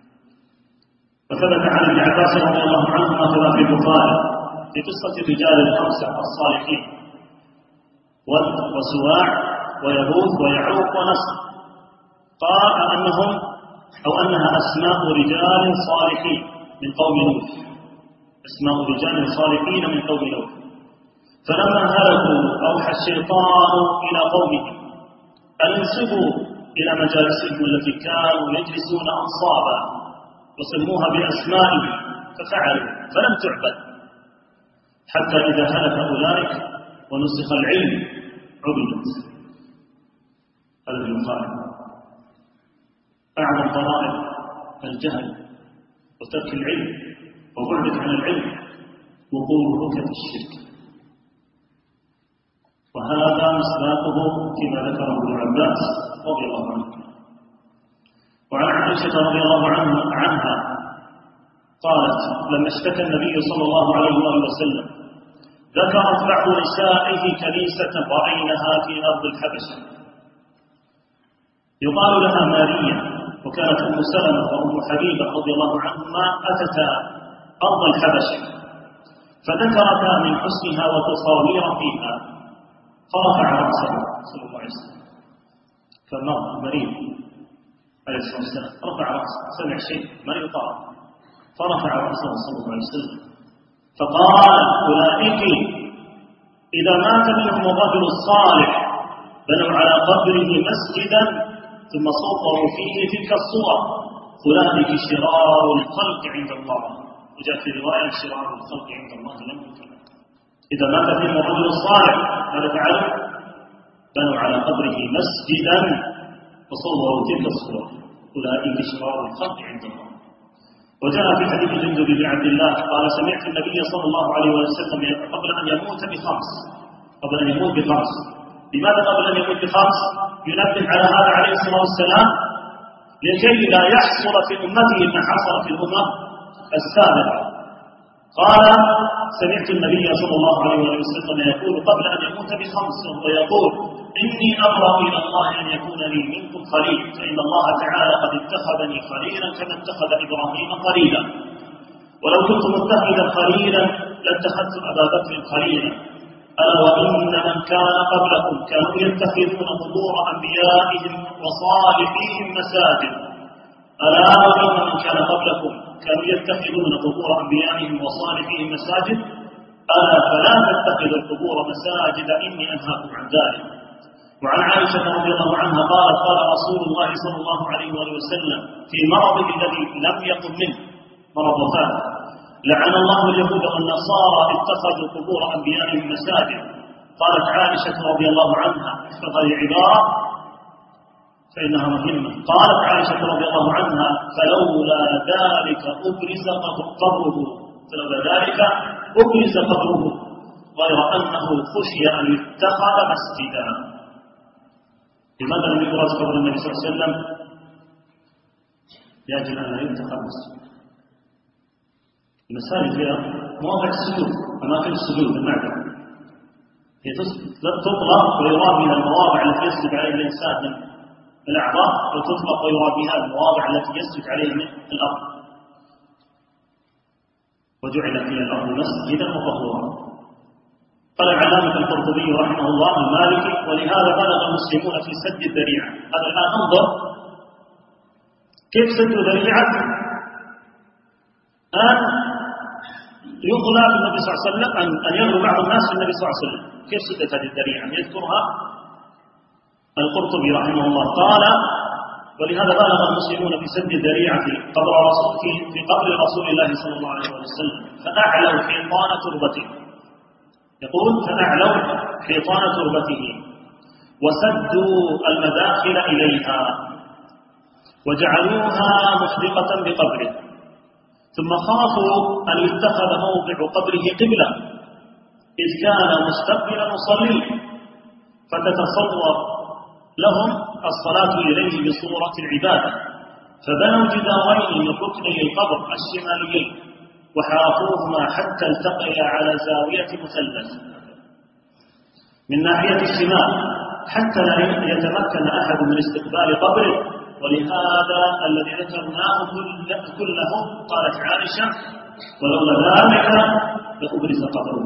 وثبت عن ابن عباس رضي الله عنهما كما في البخاري في قصة رجال الخمسة الصالحين ود وسواع ويغوث ويعوق ونسر، قال أنهم أو أنها أسماء رجال صالحين من قوم نوح، أسماء رجال صالحين من قوم نوح. فلما هلكوا أوحى الشيطان إلى قومهم أن انسبوا إلى مجالسهم التي كانوا يجلسون أنصابا وسموها بأسمائهم ففعلوا فلم تعبد، حتى إذا هلك أولئك ونسخ العلم عبدت. هذا البخاري. أعظم ضرائب الجهل وترك العلم وبعدك عن العلم وقوع ركب الشرك، وهذا مصداقه فيما ذكره ابن عباس رضي الله عنه. وعن عائشة رضي الله عنها قالت لما اشتكى النبي صلى الله عليه وسلم ذكرت بعض نسائه كنيسة رأينها في أرض الحبشة يقال لها ماريا، وكانت أم سلمة وأم حبيبة رضي الله عنهما أتتا أرض الحبشة فذكرتا من حسنها وتصاوير فيها، فرفع رأسه صلى الله عليه وسلم فمر مريم عليه الصلاة والسلام رفع رأسه سمع شيء ما يطاع فرفع رأسه صلى الله عليه وسلم فقال أولئك إذا مات منهم الرجل الصالح بنوا على قبره مسجدا ثم صوروا فيه تلك الصور أولئك شرار الخلق عند الله. وجاء في رواية شرار الخلق عند الله لم يكن. إذا مات فيهم الرجل الصالح ماذا فعلوا؟ بنوا على قبره مسجدا وصوروا تلك الصور أولئك شرار الخلق عند الله. وجاء في حديث جندب بن عبد الله قال سمعت النبي صلى الله عليه وسلم قبل أن يموت بخمس قبل أن يموت بخمس لماذا قبل أن يموت بخمس؟ ينبه على هذا عليه الصلاة والسلام لكي لا يحصل في أمته ما حصل في الأمم السابقة. قال سمعت النبي صلى الله عليه وسلم يقول قبل أن يموت بخمس ويقول إني أبرأ إلى الله أن يكون لي منكم خليل، فإن الله تعالى قد اتخذني خليلا كما اتخذ إبراهيم خليلا، ولو كنت متخذا خليلا لاتخذت أبا بكر خليلا. ألا وإن من كان قبلكم كانوا يتخذون قبور أنبيائهم وصالحيهم مساجد. ألا وإن من كان قبلكم كانوا يتخذون قبور أنبيائهم وصالحيهم مساجد. ألا فلا تتخذوا القبور مساجد إني أنهاكم عن ذلك. وعن عائشة رضي الله عنها قالت قال رسول الله صلى الله عليه وسلم في مرضه الذي لم يقم منه، مرض وفاته: لعن الله اليهود والنصارى اتخذوا قبور أنبيائهم مساجد. قالت عائشة رضي الله عنها، احفظ هذه العبارة فإنها مهمة، قالت عائشة رضي الله عنها: فلولا ذلك أبرز قبره، فلولا ذلك أبرز قبره، غير أنه خشي أن يتخذ مسجدا. لماذا لم يبرز قبر النبي صلى الله عليه وسلم؟ يجب أن لا يتخذ مسجد. المساجد هي مواضع السجود، أماكن السجود المعدة، هي تطلق ويراد بها المواضع التي يسجد عليها الإنسان من الأعضاء، وتطلق ويراد بها المواضع التي يسجد عليها من الأرض. وجعلت هي الأرض مسجدا وطهورا. قال العلامة القرطبي رحمه الله المالكي: ولهذا بلغ المسلمون في سد الذريعة. هذا الآن انظر كيف سدوا ذريعة أن يغلى بالنبي صلى الله عليه وسلم، أن أن يغلو بعض الناس في النبي صلى الله عليه وسلم. كيف سدت هذه الذريعة؟ يذكرها القرطبي رحمه الله. قال: ولهذا بلغ المسلمون في سد الذريعة قبر رسول في في قبر رسول الله صلى الله عليه وسلم فأعلوا حيطان تربته. يقول: فأعلوا حيطان تربته وسدوا المداخل إليها وجعلوها محدقة بقبره، ثم خافوا أن يتخذ موضع قبره قبلة إذ كان مستقبل مصليه، فتتصور لهم الصلاة إليه بصورة العبادة، فبنوا جدارين من ركني القبر الشماليين وحرفوهما حتى التقيا على زاوية مثلث من ناحية الشمال حتى لا يتمكن أحد من استقبال قبره. ولهذا الذي ذكرناه كله قالت عائشة: ولولا ذلك لأبرز قبره.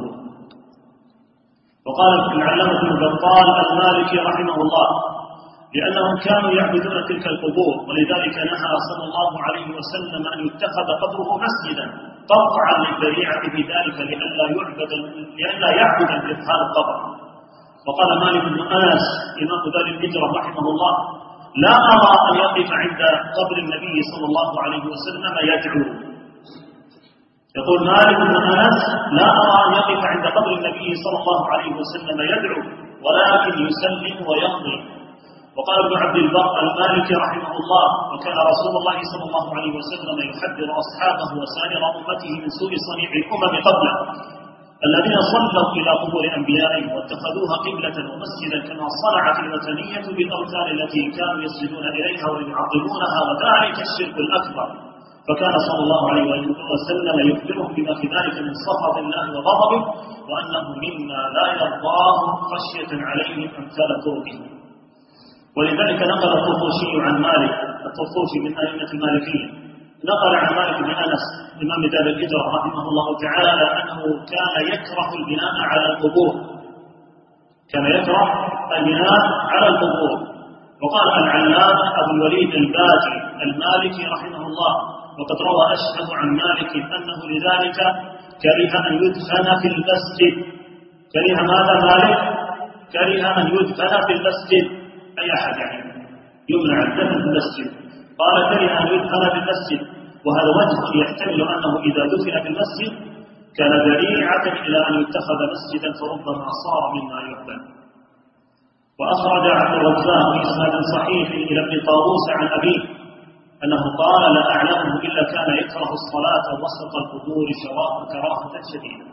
وقال العلامة ابن بطال المالكي رحمه الله: لأنهم كانوا يعبدون تلك القبور، ولذلك نهى صلى الله عليه وسلم أن يتخذ قبره مسجدا قطعا للذريعة في ذلك لئلا يعبد لئلا يعبد الإدخال القبر. وقال مالك بن أنس إمام دار الهجرة رحمه الله: لا أرى أن يقف عند قبر النبي صلى الله عليه وسلم يدعو. يقول مالك بن أنس: لا أرى أن يقف عند قبر النبي صلى الله عليه وسلم يدعو، ولكن يسلم ويمضي. وقال ابن عبد البر المالكي رحمه الله: وكان رسول الله صلى الله عليه وسلم يحذر أصحابه وسائر أمته من سوء صنيع الأمم قبله الذين صلوا إلى قبور أنبيائهم واتخذوها قبلة ومسجدا كما صنعت الوثنية بالأوثان التي كانوا يسجدون إليها ويعظمونها، وذلك الشرك الأكبر. فكان صلى الله عليه وسلم يخبرهم بما في ذلك من سخط الله وغضبه، وأنه مما لا يرضاه خشية عليهم أمثال طرقه. ولذلك نقل الطرطوشي عن مالك، الطرطوشي من أئمة المالكية، نقل عن مالك بن أنس إمام دار الهجرة رحمه الله تعالى أنه كان يكره البناء على القبور، كان يكره البناء على القبور. وقال العلامة أبو الوليد الباجي المالكي رحمه الله: وقد روى أشهد عن مالك أنه لذلك كره أن يدفن في المسجد. كره ماذا مالك؟ كره أن يدفن في المسجد، أي أحد يعني يمنع الدفن في المسجد. قال: كره أن يدفن في المسجد، وهذا وجه يحتمل أنه إذا دفن في المسجد كان ذريعة إلى أن يتخذ مسجدا فربما صار مما يقبل. وأخرج عبد الرزاق بإسناد صحيح إلى ابن طاووس عن أبيه أنه قال: لا أعلمه إلا كان يكره الصلاة وسط القبور كراهة شديدة.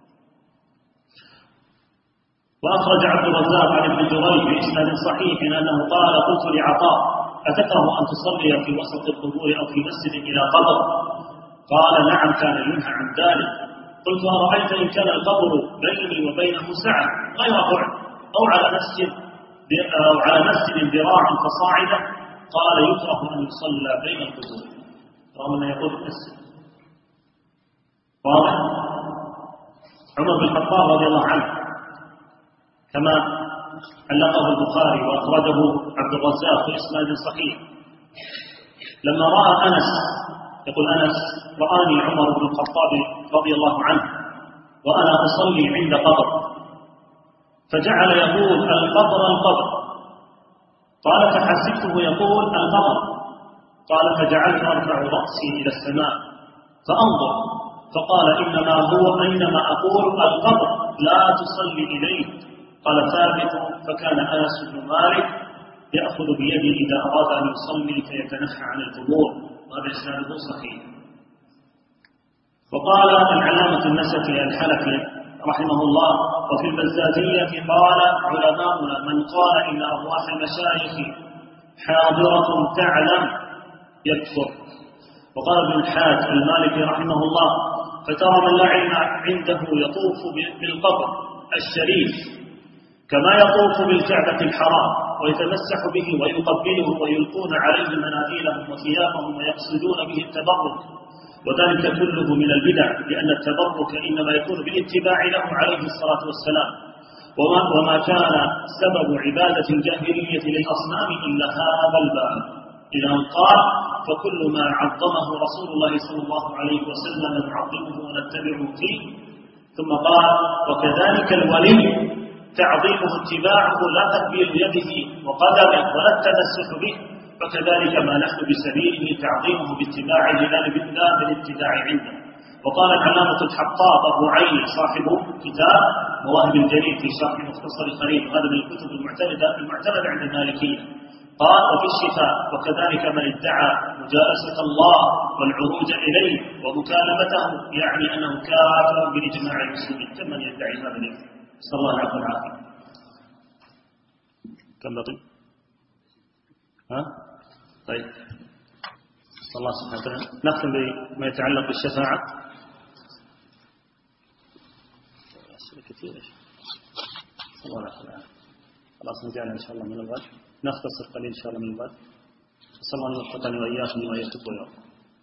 وأخرج عبد الرزاق عن ابن جريج بإسناد صحيح أنه قال: قلت لعطاء: أتكره أن تصلي في وسط القبور أو في مسجد إلى قبر؟ قال: نعم، كان ينهى عن ذلك. قلت: أرأيت إن كان القبر بيني وبينه سعة غير بعد أو على مسجد؟ أو على مسجد ذراع فصاعدا قال يكره أن يصلى بين القبور رغم أنه يقول المسجد. واضح؟ عمر بن الخطاب رضي الله عنه كما علقه البخاري وأخرجه عبد الرزاق بإسناد صحيح لما رأى أنس، يقول أنس رآني عمر بن الخطاب رضي الله عنه وأنا أصلي عند قبر فجعل يقول القبر القبر، قال فحسبته يقول القبر، قال فجعلت أرفع رأسي إلى السماء فأنظر فقال إنما هو أينما أقول القبر لا تصلي إليه. قال ثابت فكان أنس بن مالك يأخذ بيدي إذا أراد أن يصلي فيتنحى عن القبور، وهذا إسناده صحيح. وقال العلامة النسفي الحلفي رحمه الله وفي البزازية قال علماؤنا من قال إن أرواح المشايخ حاضرة تعلم يكفر. وقال ابن الحاج المالكي رحمه الله فترى من لا علم عنده يطوف بالقبر الشريف كما يطوف بالكعبة الحرام ويتمسح به ويقبله ويلقون عليه مناديلهم وثيابهم ويقصدون به التبرك، وذلك كله من البدع لأن التبرك إنما يكون بالاتباع له عليه الصلاة والسلام، وما, وما كان سبب عبادة الجاهلية للأصنام إلا هذا الباب. إذا قال فكل ما عظمه رسول الله صلى الله عليه وسلم نعظمه ونتبعه فيه. ثم قال وكذلك الولي تعظيمه اتباعه لا تقبيل يده وقدمه ولا التمسك به، فكذلك ما نحن بسبيله تعظيمه باتباعه لا بالابتداع عنده. وقال العلامة الحطاب أبو عين صاحب كتاب مواهب الجليل في شرح مختصر خليل، هذا من الكتب المعتمدة المعتمدة عند المالكية، قال وفي الشفاء وكذلك من ادعى مجالسة الله والعروج إليه ومكالمته يعني أنه كافر بإجماع المسلمين. كم من يدعي هذا الإثم؟ نسأل الله العفو والعافية. كم بقي؟ ها؟ طيب نسأل الله سبحانه وتعالى. نختم بما يتعلق بالشفاعة. أسئلة كثيرة. نسأل الله العفو والعافية. خلاص نجعل إن شاء الله من الغد، نختصر قليل إن شاء الله من الغد. نسأل الله أن يوفقني وإياكم لما يحب ويرضى.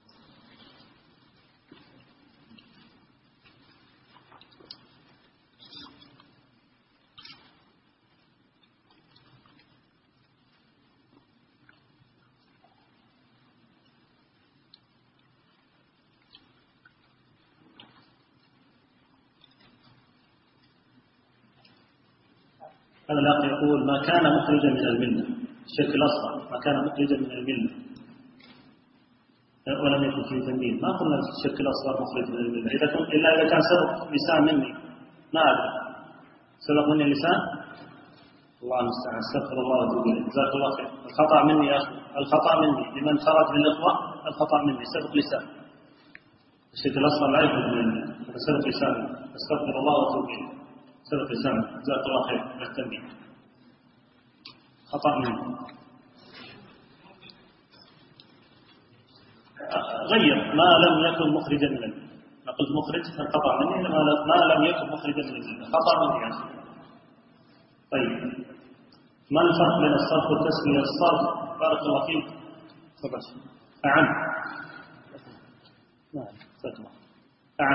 هذا الأخ يقول ما كان مخرجا من الملة، الشرك الأصغر ما كان مخرجا من الملة ولم يكن فيه تنبيه. ما قلنا الشرك الأصغر مخرج من الملة إذا كنت إلا إذا كان سبق لسان مني، ما أدري سبق مني اللسان، الله المستعان، استغفر الله واتوب إليه، جزاك الله خير. الخطأ مني يا أخي، الخطأ مني لمن خرج من الإخوة، الخطأ مني سبق لسان. الشرك الأصغر لا يخرج من الملة، سبق لسان، استغفر الله واتوب إليه، سبق لسان، جزاك الله خير على التنبيه. خطأ مني. غير ما لم يكن مخرجا من الملة، قلت مخرج فالخطأ مني ما لم يكن مخرجا من الملة، خطأ مني يعني. طيب ما الفرق بين الصرف والتسمية؟ الصرف بارك الله فيك تفضل أعم نعم تفضل أعم،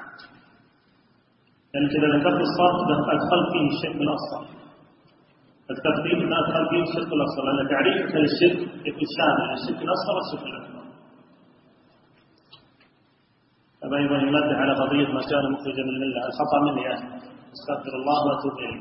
يعني إذا ذكرت الصرف أدخل فيه الشرك الأصغر، ذكرت فيه ما أدخل فيه الشرك الأصغر، لأن تعريفك للشرك يكون شامل الشرك الأصغر والشرك الأكبر. أيضا يمد على قضية ما كان مخرجا من الملة، الخطأ مني يا أخي، استغفر الله واتوب إليه.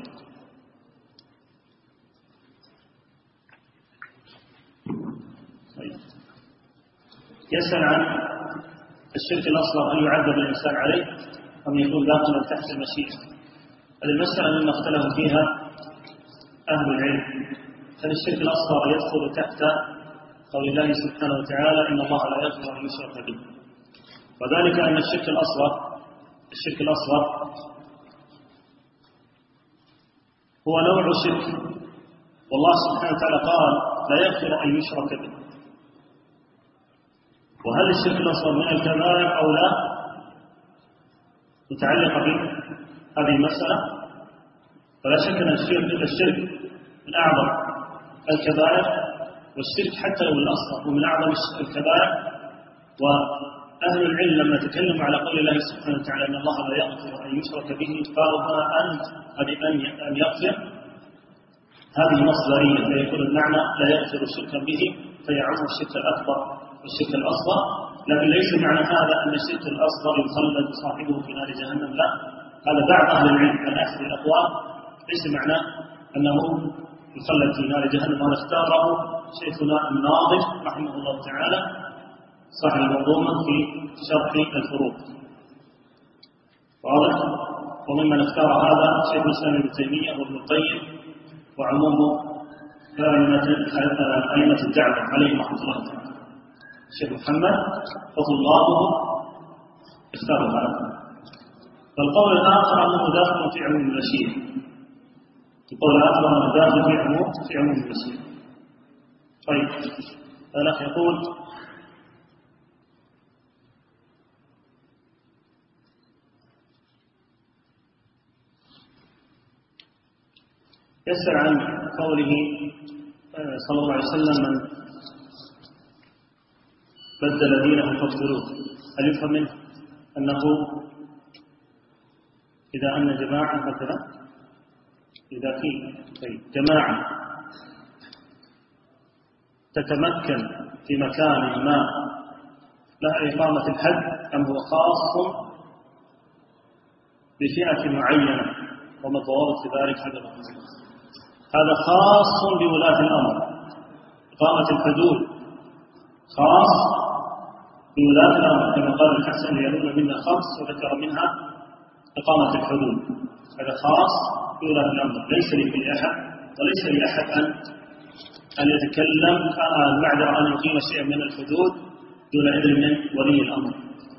يسأل عن الشرك الأصغر هل يعذب الإنسان عليه أم يكون داخلا تحت المشيئة؟ هذه المسألة مما اختلف فيها أهل العلم. هل الشرك الأصغر يدخل تحت قول الله سبحانه وتعالى إن الله لا يغفر أن يشرك به، وذلك أن الشرك الأصغر الشرك الأصغر هو نوع شرك، والله سبحانه وتعالى قال لا يغفر أن يشرك به. وهل الشرك الأصغر من الكبائر أو لا متعلقة بهذه المسألة؟ فلا شك أن الشرك الشرك من أعظم الكبائر، والشرك حتى لو الأصغر هو من أعظم الكبائر. وأهل العلم لما تكلموا على قول الله سبحانه وتعالى أن الله لا يغفر أن يشرك به قالوا ما أنت أن يغفر، هذه مصدرية، فيكون المعنى لا يغفر شركا به فيعم الشرك الأكبر والشرك الأصغر. لكن ليس معنى هذا أن الشرك الأصغر يخلد صاحبه في نار جهنم، لا، هذا بعض أهل العلم على أحد الأقوال، ليس معناه أنه يخلد في نار جهنم. وهذا اختاره شيخنا الناظر رحمه الله تعالى صاحب المنظومة في شرح الفروق، واضح. وممن اختار هذا شيخ الإسلام ابن تيمية وابن القيم وعموم أئمة الدعوة عليهم رحمة الله تعالى. الشيخ محمد وطلابه اختاروا هذا. فالقول الآخر أنه داخل في عموم المشيئة، القول الآخر أنه داخل في عموم في عموم المشيئة. طيب، الأخ يقول يسأل عن قوله صلى الله عليه وسلم من بدل دينه فاقتلوه، هل يفهم منه أنه إذا أن جماعة مثلا إذا في طيب جماعة تتمكن في مكان ما لها إقامة الحد، أم هو خاص بفئة معينة وما ضوابط ذلك؟ هذا هذا خاص بولاة الأمر. إقامة الحدود خاص بولاة الأمر، كما قال الحسن يلون منا خمس وذكر منها إقامة الحدود، هذا خاص بولاة الأمر، ليس لكل أحد، وليس لأحد أن أن يتكلم المعذرة أن يقيم شيئا من الحدود دون إذن من ولي الأمر.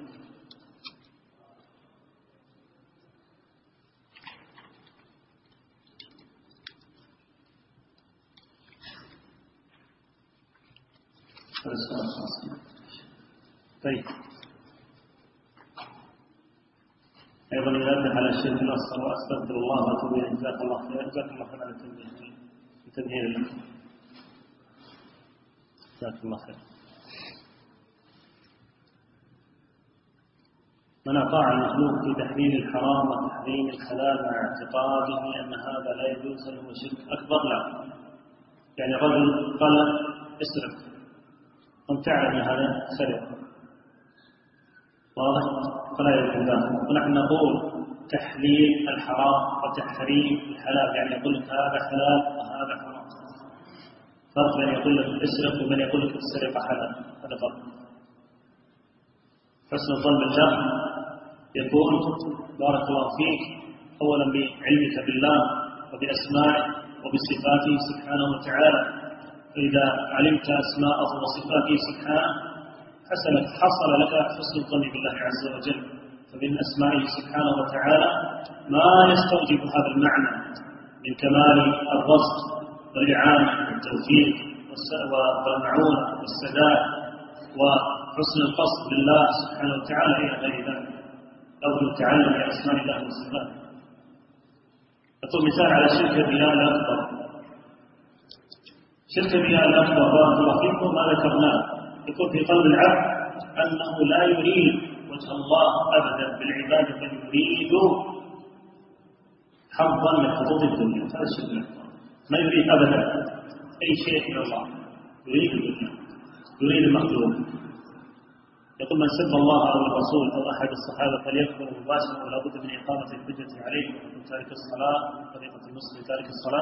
طيب، أيضا ينبه على الشرك الأصغر، وأستغفر الله وأتوب إليه. جزاك الله خير، جزاك الله خير على التنبيه التنبيه لك، جزاك الله خير. من أطاع المخلوق في تحليل الحرام وتحريم الحلال مع اعتقاده أن هذا لا يجوز فهو شرك أكبر، لا. يعني رجل قال اسرق، أنت تعلم أن هذا سرق، واضح، فلا يكون ذلك. ونحن نقول تحليل الحرام وتحريم الحلال، يعني يقول لك هذا حلال وهذا حرام. فرق بين يقول لك اسرق وبين يقول لك السرقة حلال، هذا فرق. حسن الظن بالله يكون بارك الله فيك أولا بعلمك بالله وبأسمائه وبصفاته سبحانه وتعالى. فإذا علمت أسماءه وصفاته سبحانه حصل لك حسن الظن بالله عز وجل. فمن أسمائه سبحانه وتعالى ما يستوجب هذا المعنى من كمال الرزق والإعانة والتوفيق والمعونة والسداد وحسن القصد لله سبحانه وتعالى إلى غير ذلك، أو التعلم بأسماء الله وصفاته. أعطوا مثال على شرك الرياء الأكبر. شرك الرياء الأكبر بارك الله فيكم ما ذكرناه يكون في قلب العبد أنه لا يريد وجه الله أبدا بالعبادة، بل يريد حظا من حظوظ الدنيا. هذا الشرك الأكبر، ما يريد أبدا أي شيء من الله، يريد الدنيا، يريد المخلوق. يقول من سب الله أو الرسول أو أحد الصحابة فليكفر مباشرة ولا بد من إقامة الحجة عليه، ويكون تارك الصلاة طريقة المسلم تارك الصلاة.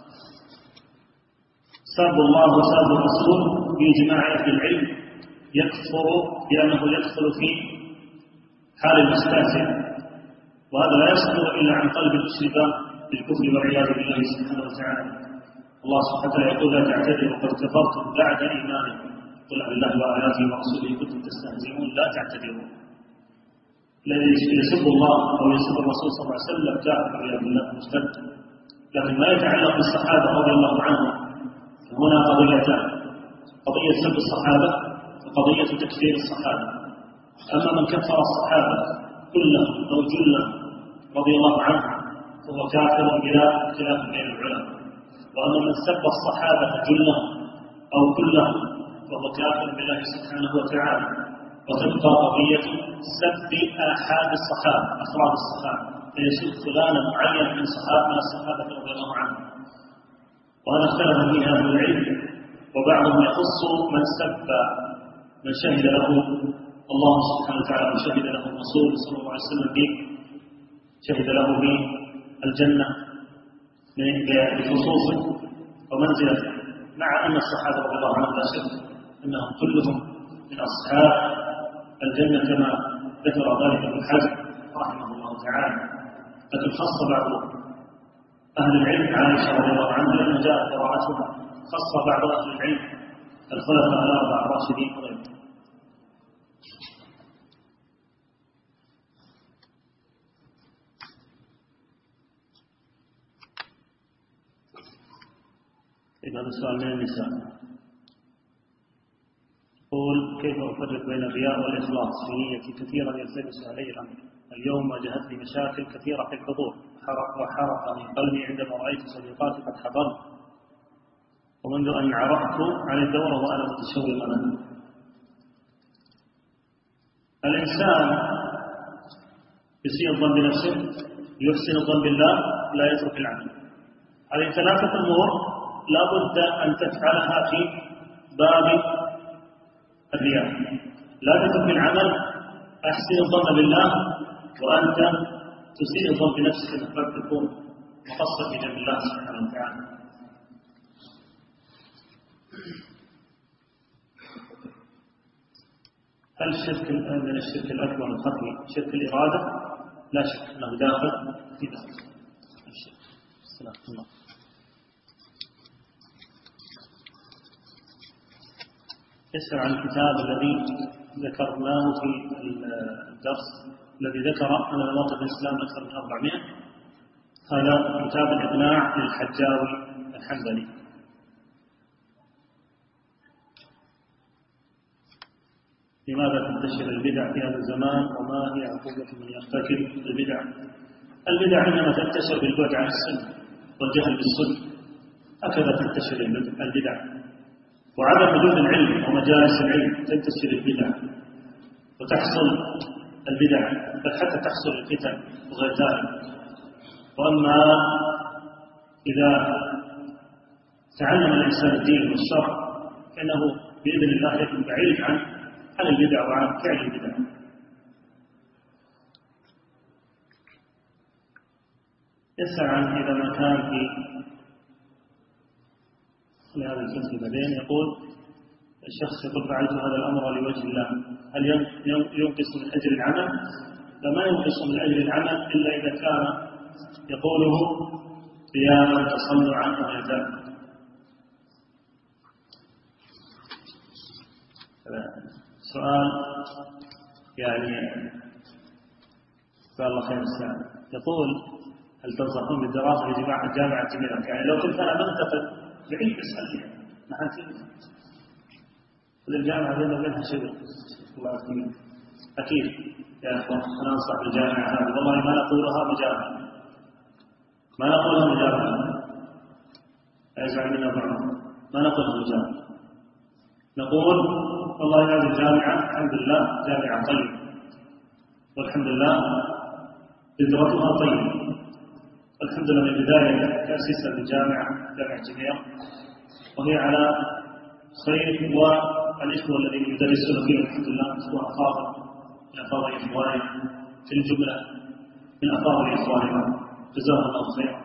سب الله وسب الرسول بإجماع أهل العلم يكفر لأنه يدخل في حال المستهزئ، وهذا لا يصدر إلا عن قلب المشرك بالكفر والعياذ بالله سبحانه وتعالى. الله سبحانه وتعالى يقول لا تعتذروا قد كفرتم بعد إيمانكم قل بالله وآياته ورسوله كنتم تستهزئون لا تعتذروا. الذي يسب الله أو يسب الرسول صلى الله عليه وسلم كافر والعياذ بالله مرتد. لكن ما يتعلق بالصحابة رضي الله عنهم هنا قضيتان: قضية سب الصحابة وقضية تكفير الصحابة. أما من كفر الصحابة كلهم أو جلهم رضي الله عنهم فهو كافر بلا خلاف بين العلماء. وأما من سب الصحابة جلهم أو كلهم فهو كافر بالله سبحانه وتعالى. وتبقى قضية سب آحاد الصحابة أفراد الصحابة، فيسب فلانا معين من صحابة من الصحابة رضي الله عنهم. وهذا اختلف فيه أهل العلم، وبعضهم يخص من سب من شهد له الله سبحانه وتعالى وشهد له الرسول صلى الله عليه وسلم به، شهد له بالجنة بخصوصه ومنزلته، مع أن الصحابة رضي الله عنهم لا شك أنهم كلهم من أصحاب الجنة كما ذكر ذلك ابن حزم رحمه الله تعالى. لكن خص بعض أهل العلم عائشة رضي الله عنها لأنه جاء قراءتها، خص بعض أهل العلم الخلفاء الأربعة الراشدين وغيرهم. إذا هذا السؤال من النساء يقول: كيف أفرق بين الرياء والإخلاص في نيتي كثيرا يلتبس علي الأمر. اليوم واجهتني مشاكل كثيرة في الحضور وحرق من قلبي عندما رأيت صديقاتي قد حضرت، ومنذ أن عرفت عن الدورة وأنا متشوق أنا. الإنسان يسيء الظن بنفسه، يحسن الظن بالله، لا يترك العمل. هذه ثلاثة أمور لا بد أن تفعلها في باب الرياء. لا تترك العمل، أحسن الظن بالله، وأنت تسيء الظن بنفسك أنك قد تكون مقصر في جنب الله سبحانه وتعالى. هل الشرك من الشرك الأكبر الخفي شرك الإرادة؟ لا شك أنه داخل في ذلك الشرك. السلام عليكم. يسأل عن الكتاب الذي ذكرناه في الدرس الذي ذكر أن مواقف الإسلام أكثر من أربعمائة. هذا كتاب الإقناع للحجاوي الحنبلي. لماذا تنتشر البدع في هذا الزمان، وما هي عقوبة من يرتكب البدع؟ البدع إنما تنتشر بالبعد عن السنة والجهل بالسنة، هكذا تنتشر البدع. وعدم وجود العلم ومجالس العلم تنتشر البدع وتحصل البدع، بل حتى تحصل الفتن وغير ذلك. وأما إذا تعلم الإنسان الدين والشرع فإنه بإذن الله يكون بعيد عن عن البدع وعن فعل البدع. يسأل عن إذا ما كان في لهذا الفصل بعدين، يقول الشخص يقول: فعلت هذا الأمر لوجه الله، هل ينقص من أجر العمل؟ فما ينقص من أجر العمل إلا إذا كان يقوله قياما تصنعا وغير ذلك. سؤال يعني جزاه الله خير السلام، يقول: هل تنصحون بالدراسة في جامعة جميلة؟ يعني لو كنت أنا منتقد بعيد اسألني نحن في الجامعة بيننا وبينها شبه الله أكبر. أكيد يا أخوان أنا أنصح بالجامعة هذه، والله ما نقولها مجامعة، ما نقولها مجامعة، لا يزعل منا بعض، ما نقولها مجامعة. نقول والله هذه الجامعة الحمد لله جامعة طيبة، والحمد لله إدارتها طيبة، الحمد لله من بداية تأسيسها للجامعة جامعة جميع، وهي على خير. والإخوة الذين يدرسون فيها الحمد لله إخوة أفاضل من أفاضل إخواننا في الجملة، من أفاضل إخواننا جزاهم الله خيرا.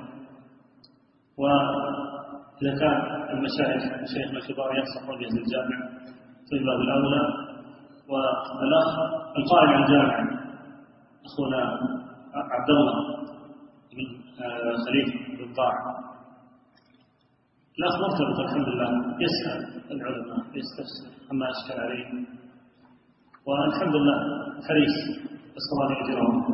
وإذا كان المشايخ مشايخنا الكبار ينصحون بهذه الجامعة فإن باب الأولى. والأخ القائم على الجامعة أخونا عبد الله بن خليفة بن طاعة، الأخ مرتبط الحمد لله، يسأل العلماء يستفسر عما أشكل عليه، والحمد لله حريص، أسأل الله يجزاه.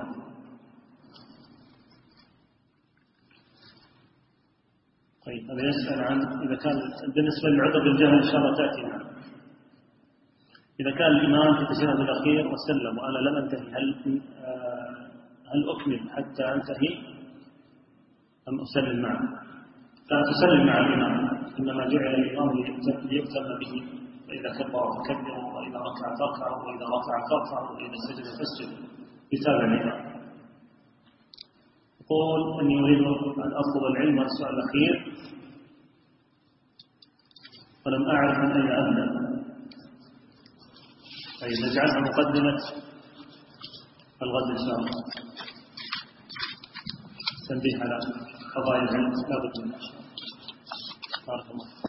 طيب هذا يسأل عن إذا كان بالنسبة للعذر بالجهل إن شاء الله تأتي معنا. إذا كان الإمام في التشهد الأخير وسلم وأنا لم أنتهي، هل هل أكمل حتى أنتهي أم أسلم معه؟ لا تسلم مع الإمام، إنما جعل الإمام ليؤتم به، فإذا كبر فكبروا، وإذا ركع فاركعوا، وإذا رفع فارفعوا، وإذا سجد فاسجدوا، يتابع الإمام. يقول أني أريد أن أطلب العلم، والسؤال الأخير ولم أعرف من أين أبدأ. أي نجعلها مقدمة الغد إن شاء الله، تنبيه على قضايا العلم لا بد منها. بارك الله.